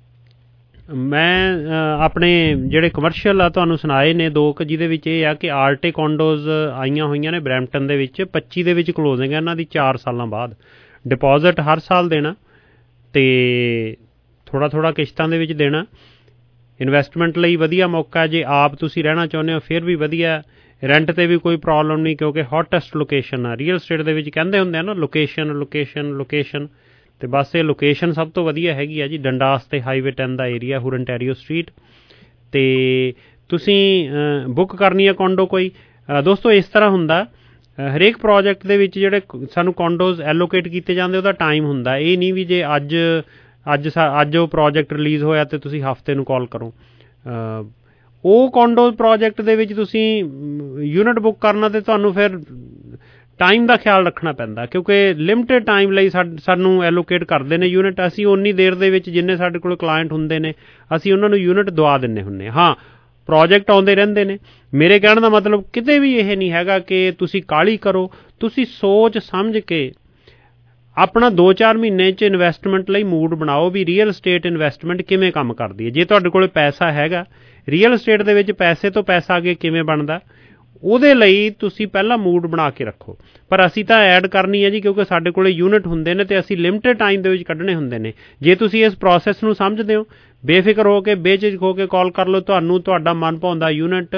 ਮੈਂ ਆਪਣੇ ਜਿਹੜੇ ਕਮਰਸ਼ੀਅਲ ਆ ਤੁਹਾਨੂੰ ਸੁਣਾਏ ਨੇ ਦੋ ਕੁ, ਜਿਹਦੇ ਵਿੱਚ ਇਹ ਆ ਕਿ ਆਰਟੇ ਕੌਂਡੋਜ਼ ਆਈਆਂ ਹੋਈਆਂ ਨੇ ਬਰੈਂਪਟਨ ਦੇ ਵਿੱਚ। ਪੱਚੀ ਦੇ ਵਿੱਚ ਕਲੋਜ਼ਿੰਗ ਹੈ ਇਹਨਾਂ ਦੀ ਚਾਰ ਸਾਲਾਂ ਬਾਅਦ। ਡਿਪੋਜ਼ਿਟ ਹਰ ਸਾਲ ਦੇਣਾ ਅਤੇ ਥੋੜ੍ਹਾ ਥੋੜ੍ਹਾ ਕਿਸ਼ਤਾਂ ਦੇ ਵਿੱਚ ਦੇਣਾ। ਇਨਵੈਸਟਮੈਂਟ ਲਈ ਵਧੀਆ ਮੌਕਾ, ਜੇ ਆਪ ਤੁਸੀਂ ਰਹਿਣਾ ਚਾਹੁੰਦੇ ਹੋ ਫਿਰ ਵੀ ਵਧੀਆ। ਰੈਂਟ 'ਤੇ ਵੀ ਕੋਈ ਪ੍ਰੋਬਲਮ ਨਹੀਂ ਕਿਉਂਕਿ ਹੌਟੈਸਟ ਲੋਕੇਸ਼ਨ ਆ। ਰੀਅਲ ਸਟੇਟ ਦੇ ਵਿੱਚ ਕਹਿੰਦੇ ਹੁੰਦੇ ਆ ਨਾ ਲੋਕੇਸ਼ਨ ਲੋਕੇਸ਼ਨ ਲੋਕੇਸ਼ਨ, ਅਤੇ ਬਸ ਇਹ ਲੋਕੇਸ਼ਨ ਸਭ ਤੋਂ ਵਧੀਆ ਹੈਗੀ ਆ ਜੀ। ਡੰਡਾਸ ਅਤੇ ਹਾਈਵੇ ਟੈਨ ਦਾ ਏਰੀਆ, ਹੁਰੰਟੇਰੀਓ ਸਟਰੀਟ। ਅਤੇ ਤੁਸੀਂ ਬੁੱਕ ਕਰਨੀ ਆ ਕੌਂਡੋ ਕੋਈ। ਦੋਸਤੋ ਇਸ ਤਰ੍ਹਾਂ ਹੁੰਦਾ ਹਰੇਕ ਪ੍ਰੋਜੈਕਟ ਦੇ ਵਿੱਚ ਜਿਹੜੇ ਸਾਨੂੰ ਕੌਂਡੋਜ਼ ਐਲੋਕੇਟ ਕੀਤੇ ਜਾਂਦੇ ਉਹਦਾ ਟਾਈਮ ਹੁੰਦਾ। ਇਹ ਨਹੀਂ ਵੀ ਜੇ ਅੱਜ ਅੱਜ ਸਾ ਅੱਜ ਉਹ ਪ੍ਰੋਜੈਕਟ ਰਿਲੀਜ਼ ਹੋਇਆ ਅਤੇ ਤੁਸੀਂ ਹਫ਼ਤੇ ਨੂੰ ਕਾਲ ਕਰੋ। ਉਹ ਕੌਂਡੋ ਪ੍ਰੋਜੈਕਟ ਦੇ ਵਿੱਚ ਤੁਸੀਂ ਯੂਨਿਟ ਬੁੱਕ ਕਰਨਾ ਅਤੇ ਤੁਹਾਨੂੰ ਫਿਰ ਟਾਈਮ ਦਾ ਖਿਆਲ ਰੱਖਣਾ ਪੈਂਦਾ ਕਿਉਂਕਿ ਲਿਮਟਿਡ ਟਾਈਮ ਲਈ ਸਾ ਸਾਨੂੰ ਐਲੋਕੇਟ ਕਰਦੇ ਨੇ ਯੂਨਿਟ। ਅਸੀਂ ਉਨੀ ਦੇਰ ਦੇ ਵਿੱਚ ਜਿੰਨੇ ਸਾਡੇ ਕੋਲ ਕਲਾਇੰਟ ਹੁੰਦੇ ਨੇ ਅਸੀਂ ਉਹਨਾਂ ਨੂੰ ਯੂਨਿਟ ਦਵਾ ਦਿੰਦੇ ਹੁੰਦੇ ਹਾਂ। ਹਾਂ, ਪ੍ਰੋਜੈਕਟ ਆਉਂਦੇ ਰਹਿੰਦੇ ਨੇ। ਮੇਰੇ ਕਹਿਣ ਦਾ ਮਤਲਬ ਕਿਤੇ ਵੀ ਇਹ ਨਹੀਂ ਹੈਗਾ ਕਿ ਤੁਸੀਂ ਕਾਹਲੀ ਕਰੋ। ਤੁਸੀਂ ਸੋਚ ਸਮਝ ਕੇ ਆਪਣਾ ਦੋ ਚਾਰ ਮਹੀਨੇ 'ਚ ਇਨਵੈਸਟਮੈਂਟ ਲਈ ਮੂਡ ਬਣਾਓ ਵੀ ਰੀਅਲ ਸਟੇਟ ਇਨਵੈਸਟਮੈਂਟ ਕਿਵੇਂ ਕੰਮ ਕਰਦੀ ਹੈ। ਜੇ ਤੁਹਾਡੇ ਕੋਲ ਪੈਸਾ ਹੈਗਾ, ਰੀਅਲ ਸਟੇਟ ਦੇ ਵਿੱਚ ਪੈਸੇ ਤੋਂ ਪੈਸਾ ਅੱਗੇ ਕਿਵੇਂ ਬਣਦਾ, ਉਹਦੇ ਲਈ ਤੁਸੀਂ ਪਹਿਲਾਂ ਮੂਡ ਬਣਾ ਕੇ ਰੱਖੋ। ਪਰ ਅਸੀਂ ਤਾਂ ਐਡ ਕਰਨੀ ਹੈ ਜੀ ਕਿਉਂਕਿ ਸਾਡੇ ਕੋਲ ਯੂਨਿਟ ਹੁੰਦੇ ਨੇ ਅਤੇ ਅਸੀਂ ਲਿਮਟਿਡ ਟਾਈਮ ਦੇ ਵਿੱਚ ਕੱਢਣੇ ਹੁੰਦੇ ਨੇ। ਜੇ ਤੁਸੀਂ ਇਸ ਪ੍ਰੋਸੈਸ ਨੂੰ ਸਮਝਦੇ ਹੋ, ਬੇਫਿਕਰ ਹੋ ਕੇ ਬੇਝਿਜਕ ਹੋ ਕੇ ਕਾਲ ਕਰ ਲਓ। ਤੁਹਾਨੂੰ ਤੁਹਾਡਾ ਮਨ ਭਾਉਂਦਾ ਯੂਨਿਟ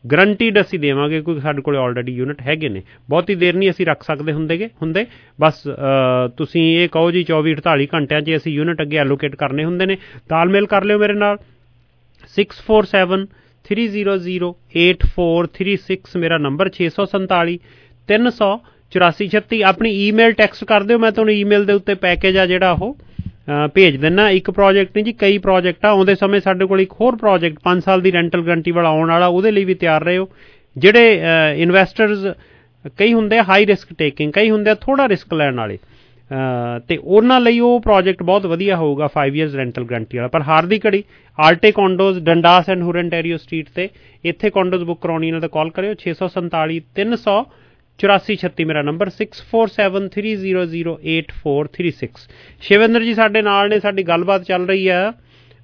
ਗਰੰਟੀਡ ਅਸੀਂ ਦੇਵਾਂਗੇ ਕਿਉਂਕਿ ਸਾਡੇ ਕੋਲ ਆਲਰੇਡੀ ਯੂਨਿਟ ਹੈਗੇ ਨੇ। ਬਹੁਤੀ ਦੇਰ ਨਹੀਂ ਅਸੀਂ ਰੱਖ ਸਕਦੇ ਹੁੰਦੇਗੇ ਹੁੰਦੇ ਬਸ ਤੁਸੀਂ ਇਹ ਕਹੋ ਜੀ ਚੌਵੀ ਅਠਤਾਲੀ ਘੰਟਿਆਂ 'ਚ ਅਸੀਂ ਯੂਨਿਟ ਅੱਗੇ ਐਲੋਕੇਟ ਕਰਨੇ ਹੁੰਦੇ ਨੇ। ਤਾਲਮੇਲ ਕਰ ਲਿਓ ਮੇਰੇ ਨਾਲ। Six four seven three zero zero eight four three six ਮੇਰਾ ਨੰਬਰ, ਛੇ ਸੌ ਸੰਤਾਲੀ ਤਿੰਨ ਸੌ ਚੁਰਾਸੀ ਛੱਤੀ। ਆਪਣੀ ਈਮੇਲ ਟੈਕਸਟ ਕਰ ਦਿਓ, ਮੈਂ ਤੁਹਾਨੂੰ ਈਮੇਲ ਦੇ ਉੱਤੇ ਪੈਕੇਜ ਆ ਜਿਹੜਾ ਉਹ ਭੇਜ ਦਿੰਦਾ। ਇੱਕ ਪ੍ਰੋਜੈਕਟ ਨਹੀਂ ਜੀ, ਕਈ ਪ੍ਰੋਜੈਕਟ ਆ। ਆਉਂਦੇ ਸਮੇਂ ਸਾਡੇ ਕੋਲ ਇੱਕ ਹੋਰ ਪ੍ਰੋਜੈਕਟ ਪੰਜ ਸਾਲ ਦੀ ਰੈਂਟਲ ਗਰੰਟੀ ਵਾਲਾ ਆਉਣ ਵਾਲਾ, ਉਹਦੇ ਲਈ ਵੀ ਤਿਆਰ ਰਹੋ। ਜਿਹੜੇ ਇਨਵੈਸਟਰਸ ਕਈ ਹੁੰਦੇ ਆ ਹਾਈ ਰਿਸਕ ਟੇਕਿੰਗ, ਕਈ ਹੁੰਦੇ ਆ ਥੋੜ੍ਹਾ ਰਿਸਕ ਲੈਣ ਵਾਲੇ, ਅਤੇ ਉਹਨਾਂ ਲਈ ਉਹ ਪ੍ਰੋਜੈਕਟ ਬਹੁਤ ਵਧੀਆ ਹੋਊਗਾ ਫਾਈਵ ਈਅਰਸ ਰੈਂਟਲ ਗਰੰਟੀ ਵਾਲਾ। ਪਰ ਹਾਰ ਦੀ ਘੜੀ ਆਲਟੇ ਕੌਂਡੋਜ਼ ਡੰਡਾਸ ਐਂਡ ਹੁਰਨਟੈਰੀਓ ਸਟਰੀਟ 'ਤੇ ਇੱਥੇ ਕੌਂਡੋਜ਼ ਬੁੱਕ ਕਰਾਉਣੀ ਇਹਨਾਂ ਦਾ ਕਾਲ ਕਰਿਓ। ਛੇ ਸੌ ਸੰਤਾਲੀ ਤਿੰਨ ਸੌ ਚੁਰਾਸੀ ਛੱਤੀ ਮੇਰਾ number, six four seven three zero zero eight four three six. Shivinder ji ਸਾਡੇ ਨਾਲ ਨੇ, ਸਾਡੀ ਗੱਲਬਾਤ ਚੱਲ ਰਹੀ ਆ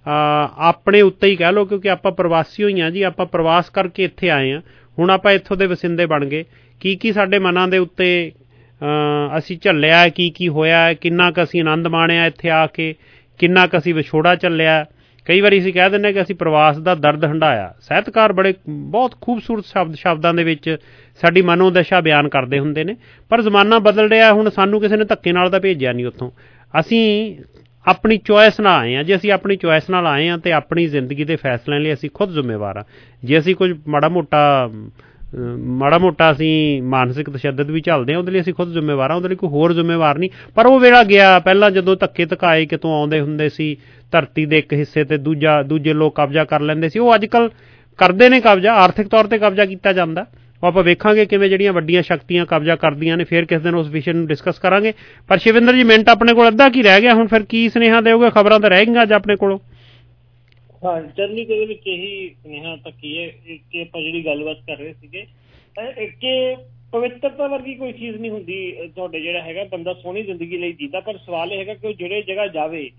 ਆਪਣੇ ਉੱਤੇ ਹੀ ਕਹਿ ਲਓ, ਕਿਉਂਕਿ ਆਪਾਂ ਪ੍ਰਵਾਸੀ ਹੋਈ ਹਾਂ ਜੀ, ਆਪਾਂ ਪ੍ਰਵਾਸ ਕਰਕੇ ਇੱਥੇ ਆਏ ਹਾਂ। ਹੁਣ ਆਪਾਂ ਇੱਥੋਂ ਦੇ ਵਸਿੰਦੇ ਬਣ ਗਏ। ਕੀ ਕੀ ਸਾਡੇ ਮਨਾਂ ਦੇ ਉੱਤੇ ਅਸੀਂ ਝੱਲਿਆ, ਕੀ ਕੀ ਹੋਇਆ, ਕਿੰਨਾ ਕੁ ਅਸੀਂ ਆਨੰਦ ਮਾਣਿਆ ਇੱਥੇ ਆ ਕੇ, ਕਿੰਨਾ ਕੁ ਅਸੀਂ ਵਿਛੋੜਾ ਝੱਲਿਆ। ਕਈ ਵਾਰੀ ਅਸੀਂ ਕਹਿ ਦਿੰਦੇ ਕਿ ਅਸੀਂ ਪ੍ਰਵਾਸ ਦਾ ਦਰਦ ਹੰਢਾਇਆ। ਸਾਹਿਤਕਾਰ ਬੜੇ ਬਹੁਤ ਖੂਬਸੂਰਤ ਸ਼ਬਦ ਸ਼ਬਦਾਂ ਦੇ ਵਿੱਚ ਸਾਡੀ ਮਨੋਦਸ਼ਾ ਬਿਆਨ ਕਰਦੇ ਹੁੰਦੇ ਨੇ। ਪਰ ਜ਼ਮਾਨਾ ਬਦਲ ਰਿਹਾ, ਹੁਣ ਸਾਨੂੰ ਕਿਸੇ ਨੇ ਧੱਕੇ ਨਾਲ ਤਾਂ ਭੇਜਿਆ ਨਹੀਂ ਉੱਥੋਂ। ਅਸੀਂ ਆਪਣੀ ਚੋਇਸ ਨਾਲ ਆਏ ਹਾਂ। ਜੇ ਅਸੀਂ ਆਪਣੀ ਚੋਇਸ ਨਾਲ ਆਏ ਹਾਂ ਅਤੇ ਆਪਣੀ ਜ਼ਿੰਦਗੀ ਦੇ ਫੈਸਲਿਆਂ ਲਈ ਅਸੀਂ ਖੁਦ ਜ਼ਿੰਮੇਵਾਰ ਹਾਂ। ਜੇ ਅਸੀਂ ਕੁਝ ਮਾੜਾ ਮੋਟਾ ਮਾੜਾ ਮੋਟਾ ਅਸੀਂ ਮਾਨਸਿਕ ਤਸ਼ੱਦਦ ਵੀ ਝੱਲਦੇ ਹਾਂ, ਉਹਦੇ ਲਈ ਅਸੀਂ ਖੁਦ ਜ਼ਿੰਮੇਵਾਰ ਹਾਂ, ਉਹਦੇ ਲਈ ਕੋਈ ਹੋਰ ਜ਼ਿੰਮੇਵਾਰ ਨਹੀਂ। ਪਰ ਉਹ ਵੇਲਾ ਗਿਆ ਪਹਿਲਾਂ, ਜਦੋਂ ਧੱਕੇ ਧਕਾਏ ਕਿਤੋਂ ਆਉਂਦੇ ਹੁੰਦੇ ਸੀ, ਧਰਤੀ ਦੇ ਇੱਕ ਹਿੱਸੇ 'ਤੇ ਦੂਜਾ ਦੂਜੇ ਲੋਕ ਕਬਜ਼ਾ ਕਰ ਲੈਂਦੇ ਸੀ। ਉਹ ਅੱਜ ਕੱਲ੍ਹ ਕਰਦੇ ਨੇ ਕਬਜ਼ਾ, ਆਰਥਿਕ ਤੌਰ 'ਤੇ ਕਬਜ਼ਾ ਕੀਤਾ ਜਾਂਦਾ। ਉਹ ਆਪਾਂ ਵੇਖਾਂਗੇ ਕਿਵੇਂ ਜਿਹੜੀਆਂ ਵੱਡੀਆਂ ਸ਼ਕਤੀਆਂ ਕਬਜ਼ਾ ਕਰਦੀਆਂ ਨੇ। ਫਿਰ ਕਿਸੇ ਦਿਨ ਉਸ ਵਿਸ਼ੇ ਨੂੰ ਡਿਸਕਸ ਕਰਾਂਗੇ। ਪਰ ਸ਼ਿਵਿੰਦਰ ਜੀ ਮਿੰਟ ਆਪਣੇ ਕੋਲ ਅੱਧਾ ਕੀ ਰਹਿ ਗਿਆ, ਹੁਣ ਫਿਰ ਕੀ ਸੁਨੇਹਾ ਦਿਓਗੇ? ਖਬਰਾਂ ਤਾਂ ਰਹਿ ਗਈਆਂ ਅੱਜ ਆਪਣੇ ਕੋਲੋਂ। ਹਾਂ, ਜਰਨੀ ਦੇ ਵਿੱਚ ਇਹੀ ਸੁਨੇਹਾ ਤੱਕ ਹੀ ਹੈ ਕਿ ਆਪਾਂ ਜਿਹੜੀ ਗੱਲਬਾਤ ਕਰ ਰਹੇ ਸੀਗੇ ਕਿ ਪਵਿੱਤਰਤਾ ਵਰਗੀ ਕੋਈ ਚੀਜ਼ ਨਹੀਂ ਹੁੰਦੀ। ਤੁਹਾਡੇ ਜਿਹੜਾ ਹੈਗਾ ਬੰਦਾ ਸੋਹਣੀ ਜ਼ਿੰਦਗੀ ਲਈ ਜੀਦਾ, ਪਰ ਸਵਾਲ ਇਹ ਹੈਗਾ ਕਿ ਉਹ ਜਿਹੜੇ ਜਗ੍ਹਾ ਜਾਵੇ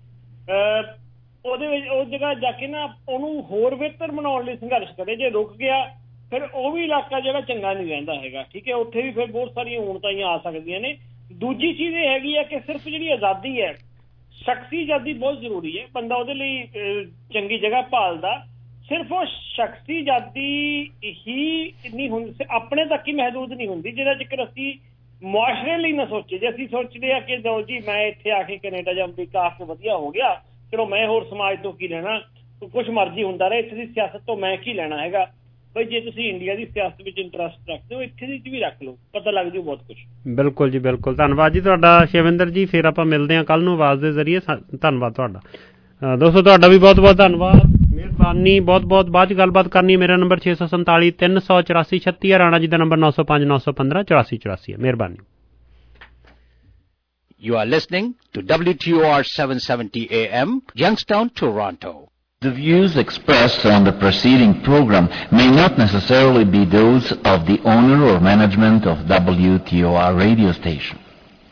ਉਹਦੇ ਵਿੱਚ ਉਸ ਜਗ੍ਹਾ ਜਾ ਕੇ ਨਾ ਉਹਨੂੰ ਹੋਰ ਬਿਹਤਰ ਬਣਾਉਣ ਲਈ ਸੰਘਰਸ਼ ਕਰੇ। ਜੇ ਰੁਕ ਗਿਆ ਫਿਰ ਉਹ ਵੀ ਇਲਾਕਾ ਜਿਹੜਾ ਚੰਗਾ ਨਹੀਂ ਰਹਿੰਦਾ ਹੈਗਾ। ਠੀਕ ਹੈ, ਉੱਥੇ ਵੀ ਫਿਰ ਬਹੁਤ ਸਾਰੀਆਂ ਊਣਤਾਈਆਂ ਆ ਸਕਦੀਆਂ ਨੇ। ਦੂਜੀ ਚੀਜ਼ ਇਹ ਹੈਗੀ ਹੈ ਕਿ ਸਿਰਫ ਜਿਹੜੀ ਆਜ਼ਾਦੀ ਹੈ, ਸ਼ਖਸੀ ਆਜ਼ਾਦੀ ਬਹੁਤ ਜ਼ਰੂਰੀ ਹੈ। ਬੰਦਾ ਉਹਦੇ ਲਈ ਚੰਗੀ ਜਗ੍ਹਾ ਭਾਲਦਾ, ਸਿਰਫ ਉਹ ਸ਼ਖਸੀ ਆਜ਼ਾਦੀ ਹੀ ਨਹੀਂ ਹੁੰਦੀ, ਆਪਣੇ ਤੱਕ ਹੀ ਮਹਿਦੂਦ ਨਹੀਂ ਹੁੰਦੀ, ਜਿਹੜਾ ਜ਼ਿਕਰ ਅਸੀਂ ਮੁਆਸ਼ਰੇ ਲਈ ਨਾ ਸੋਚੇ। ਜੇ ਅਸੀਂ ਸੋਚਦੇ ਹਾਂ ਕਿ ਲਓ ਜੀ ਮੈਂ ਇੱਥੇ ਆ ਕੇ ਕੈਨੇਡਾ ਜਾਂ ਅਮਰੀਕਾ ਆ ਕੇ ਵਧੀਆ ਹੋ ਗਿਆ, ਚਲੋ ਮੈਂ ਹੋਰ ਸਮਾਜ ਤੋਂ ਕੀ ਲੈਣਾ, ਕੁਛ ਮਰਜ਼ੀ ਹੁੰਦਾ ਰਹੇ, ਇੱਥੇ ਦੀ ਸਿਆਸਤ ਤੋਂ ਮੈਂ ਕੀ ਲੈਣਾ ਹੈਗਾ। ਬਈ ਜੇ ਤੁਸੀਂ ਇੰਡੀਆ ਦੀ ਸਿਆਸਤ ਵਿੱਚ ਇੰਟਰਸਟ ਰੱਖਦੇ ਹੋ, ਇੱਥੇ ਦੀ ਵੀ ਰੱਖ ਲਓ, ਪਤਾ ਲੱਗ ਜੂ ਬਹੁਤ ਕੁਛ। ਬਿਲਕੁਲ ਜੀ, ਬਿਲਕੁਲ। ਧੰਨਵਾਦ ਜੀ ਤੁਹਾਡਾ ਸ਼ਿਵਿੰਦਰ ਜੀ। ਫਿਰ ਆਪਾਂ ਮਿਲਦੇ ਹਾਂ ਕੱਲ੍ਹ ਨੂੰ ਆਵਾਜ਼ ਦੇ ਜ਼ਰੀਏ। ਧੰਨਵਾਦ ਤੁਹਾਡਾ ਦੋਸਤੋ, ਤੁਹਾਡਾ ਵੀ ਬਹੁਤ ਬਹੁਤ ਧੰਨਵਾਦ, ਮਿਹਰਬਾਨੀ ਬਹੁਤ ਬਹੁਤ। ਬਾਅਦ 'ਚ ਗੱਲਬਾਤ ਕਰਨੀ ਹੈ। ਮੇਰਾ ਨੰਬਰ ਛੇ ਸੌ ਸੰਤਾਲੀ ਤਿੰਨ ਸੌ ਚੁਰਾਸੀ ਛੱਤੀ ਹੈ। ਰਾਣਾ ਜੀ ਦਾ ਨੰਬਰ ਨੌ ਸੌ ਪੰਜ ਨੌ ਸੌ ਪੰਦਰਾਂ ਚੁਰਾਸੀ ਚੁਰਾਸੀ ਹੈ। ਮਿਹਰਬਾਨੀ। You are listening to W T O R seven seventy A M, Youngstown, Toronto. The views expressed on the preceding program may not necessarily be those of the owner or management of W T O R radio station.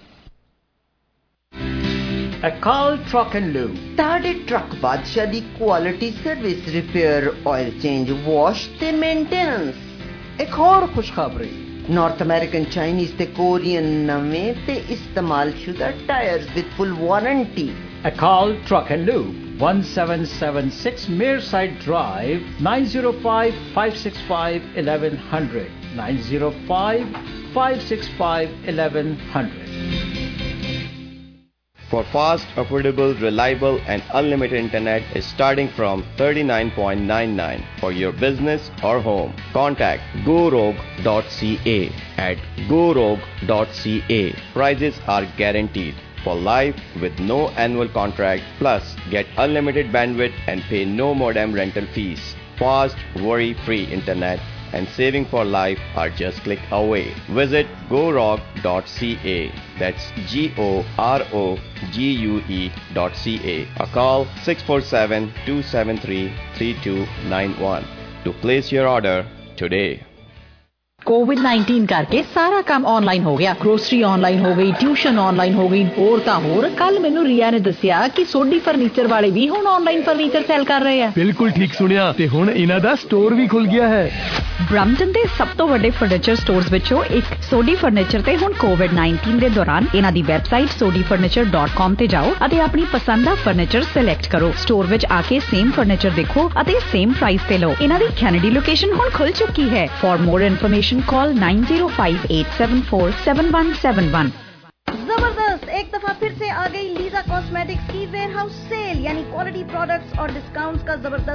Akal Truck and Lube, ਤੁਹਾਡੇ truck ਬਾਦਸ਼ਾਹ ਦੀ quality service, repair, oil change, wash ਤੇ maintenance. ਇੱਕ ਹੋਰ ਖੁਸ਼ਖਬਰੀ, North American, Chinese ਤੇ Korean ਨਵੇਂ ਤੇ ਇਸਤੇਮਾਲ ਸ਼ੁਦਾ tyres with full warranty. Akal Truck and Lube, one seven seven six Mearside Drive, nine zero five, five six five, eleven hundred, nine zero five, five six five, eleven hundred. For fast, affordable, reliable and unlimited internet is starting from thirty-nine ninety-nine for your business or home. Contact go rogue dot c a at go rogue dot c a. Prices are guaranteed for life with no annual contract, plus get unlimited bandwidth and pay no modem rental fees. Fast, worry-free internet and saving for life are just click away. Visit go rogue dot c a. That's G O R O G U E dot C A. Or call six four seven, two seven three, three two nine one to place your order today. Covid nineteen ਕਰਕੇ ਸਾਰਾ ਕੰਮ online ਹੋ ਗਿਆ। Grocery online ਹੋ ਗਈ, tuition online ਹੋ ਗਈ, ਹੋਰ ਤਾਂ ਹੋਰ। ਕੱਲ ਮੈਨੂੰ ਰੀਆ ਨੇ ਦੱਸਿਆ ਕਿ ਸੋਢੀ ਫਰਨੀਚਰ ਵਾਲੇ ਵੀ ਹੁਣ ਆਨਲਾਈਨ ਫਰਨੀਚਰ ਸੈਲ ਕਰ ਰਹੇ ਆ। ਬਿਲਕੁਲ ਠੀਕ ਸੁਣਿਆ, ਤੇ ਹੁਣ ਇਹਨਾਂ ਦਾ ਸਟੋਰ ਵੀ ਖੁੱਲ ਗਿਆ ਹੈ। ਬ੍ਰੈਂਪਟਨ ਦੇ ਸਭ ਤੋਂ ਵੱਡੇ ਫਰਨੀਚਰ ਸਟੋਰਸ ਵਿੱਚੋਂ ਇੱਕ ਸੋਢੀ ਫਰਨੀਚਰ ਤੇ ਹੁਣ ਕੋਵਿਡ ਨਾਈਨਟੀਨ ਦੇ ਦੌਰਾਨ ਇਹਨਾਂ ਦੀ website Sodhi furniture dot com ਤੇ ਜਾਓ ਅਤੇ ਆਪਣੀ ਪਸੰਦ ਦਾ ਫਰਨੀਚਰ ਸਿਲੈਕਟ ਕਰੋ। ਸਟੋਰ ਵਿੱਚ ਆ ਕੇ ਸੇਮ ਫਰਨੀਚਰ ਦੇਖੋ ਅਤੇ ਸੇਮ ਪ੍ਰਾਈਸ ਤੇ ਲਓ। ਇਹਨਾਂ ਦੀ ਕੈਨੇਡੀ ਲੋਕੇਸ਼ਨ ਹੁਣ ਖੁੱਲ ਚੁੱਕੀ ਹੈ। For more information call nine zero five eight seven four seven one seven one. जबरदस्त, एक दफा फिर से आ गई लीजा कॉस्मेटिक्स की वेयर हाउस सेल, यानी क्वालिटी प्रोडक्ट्स और डिस्काउंट्स का जबरदस्त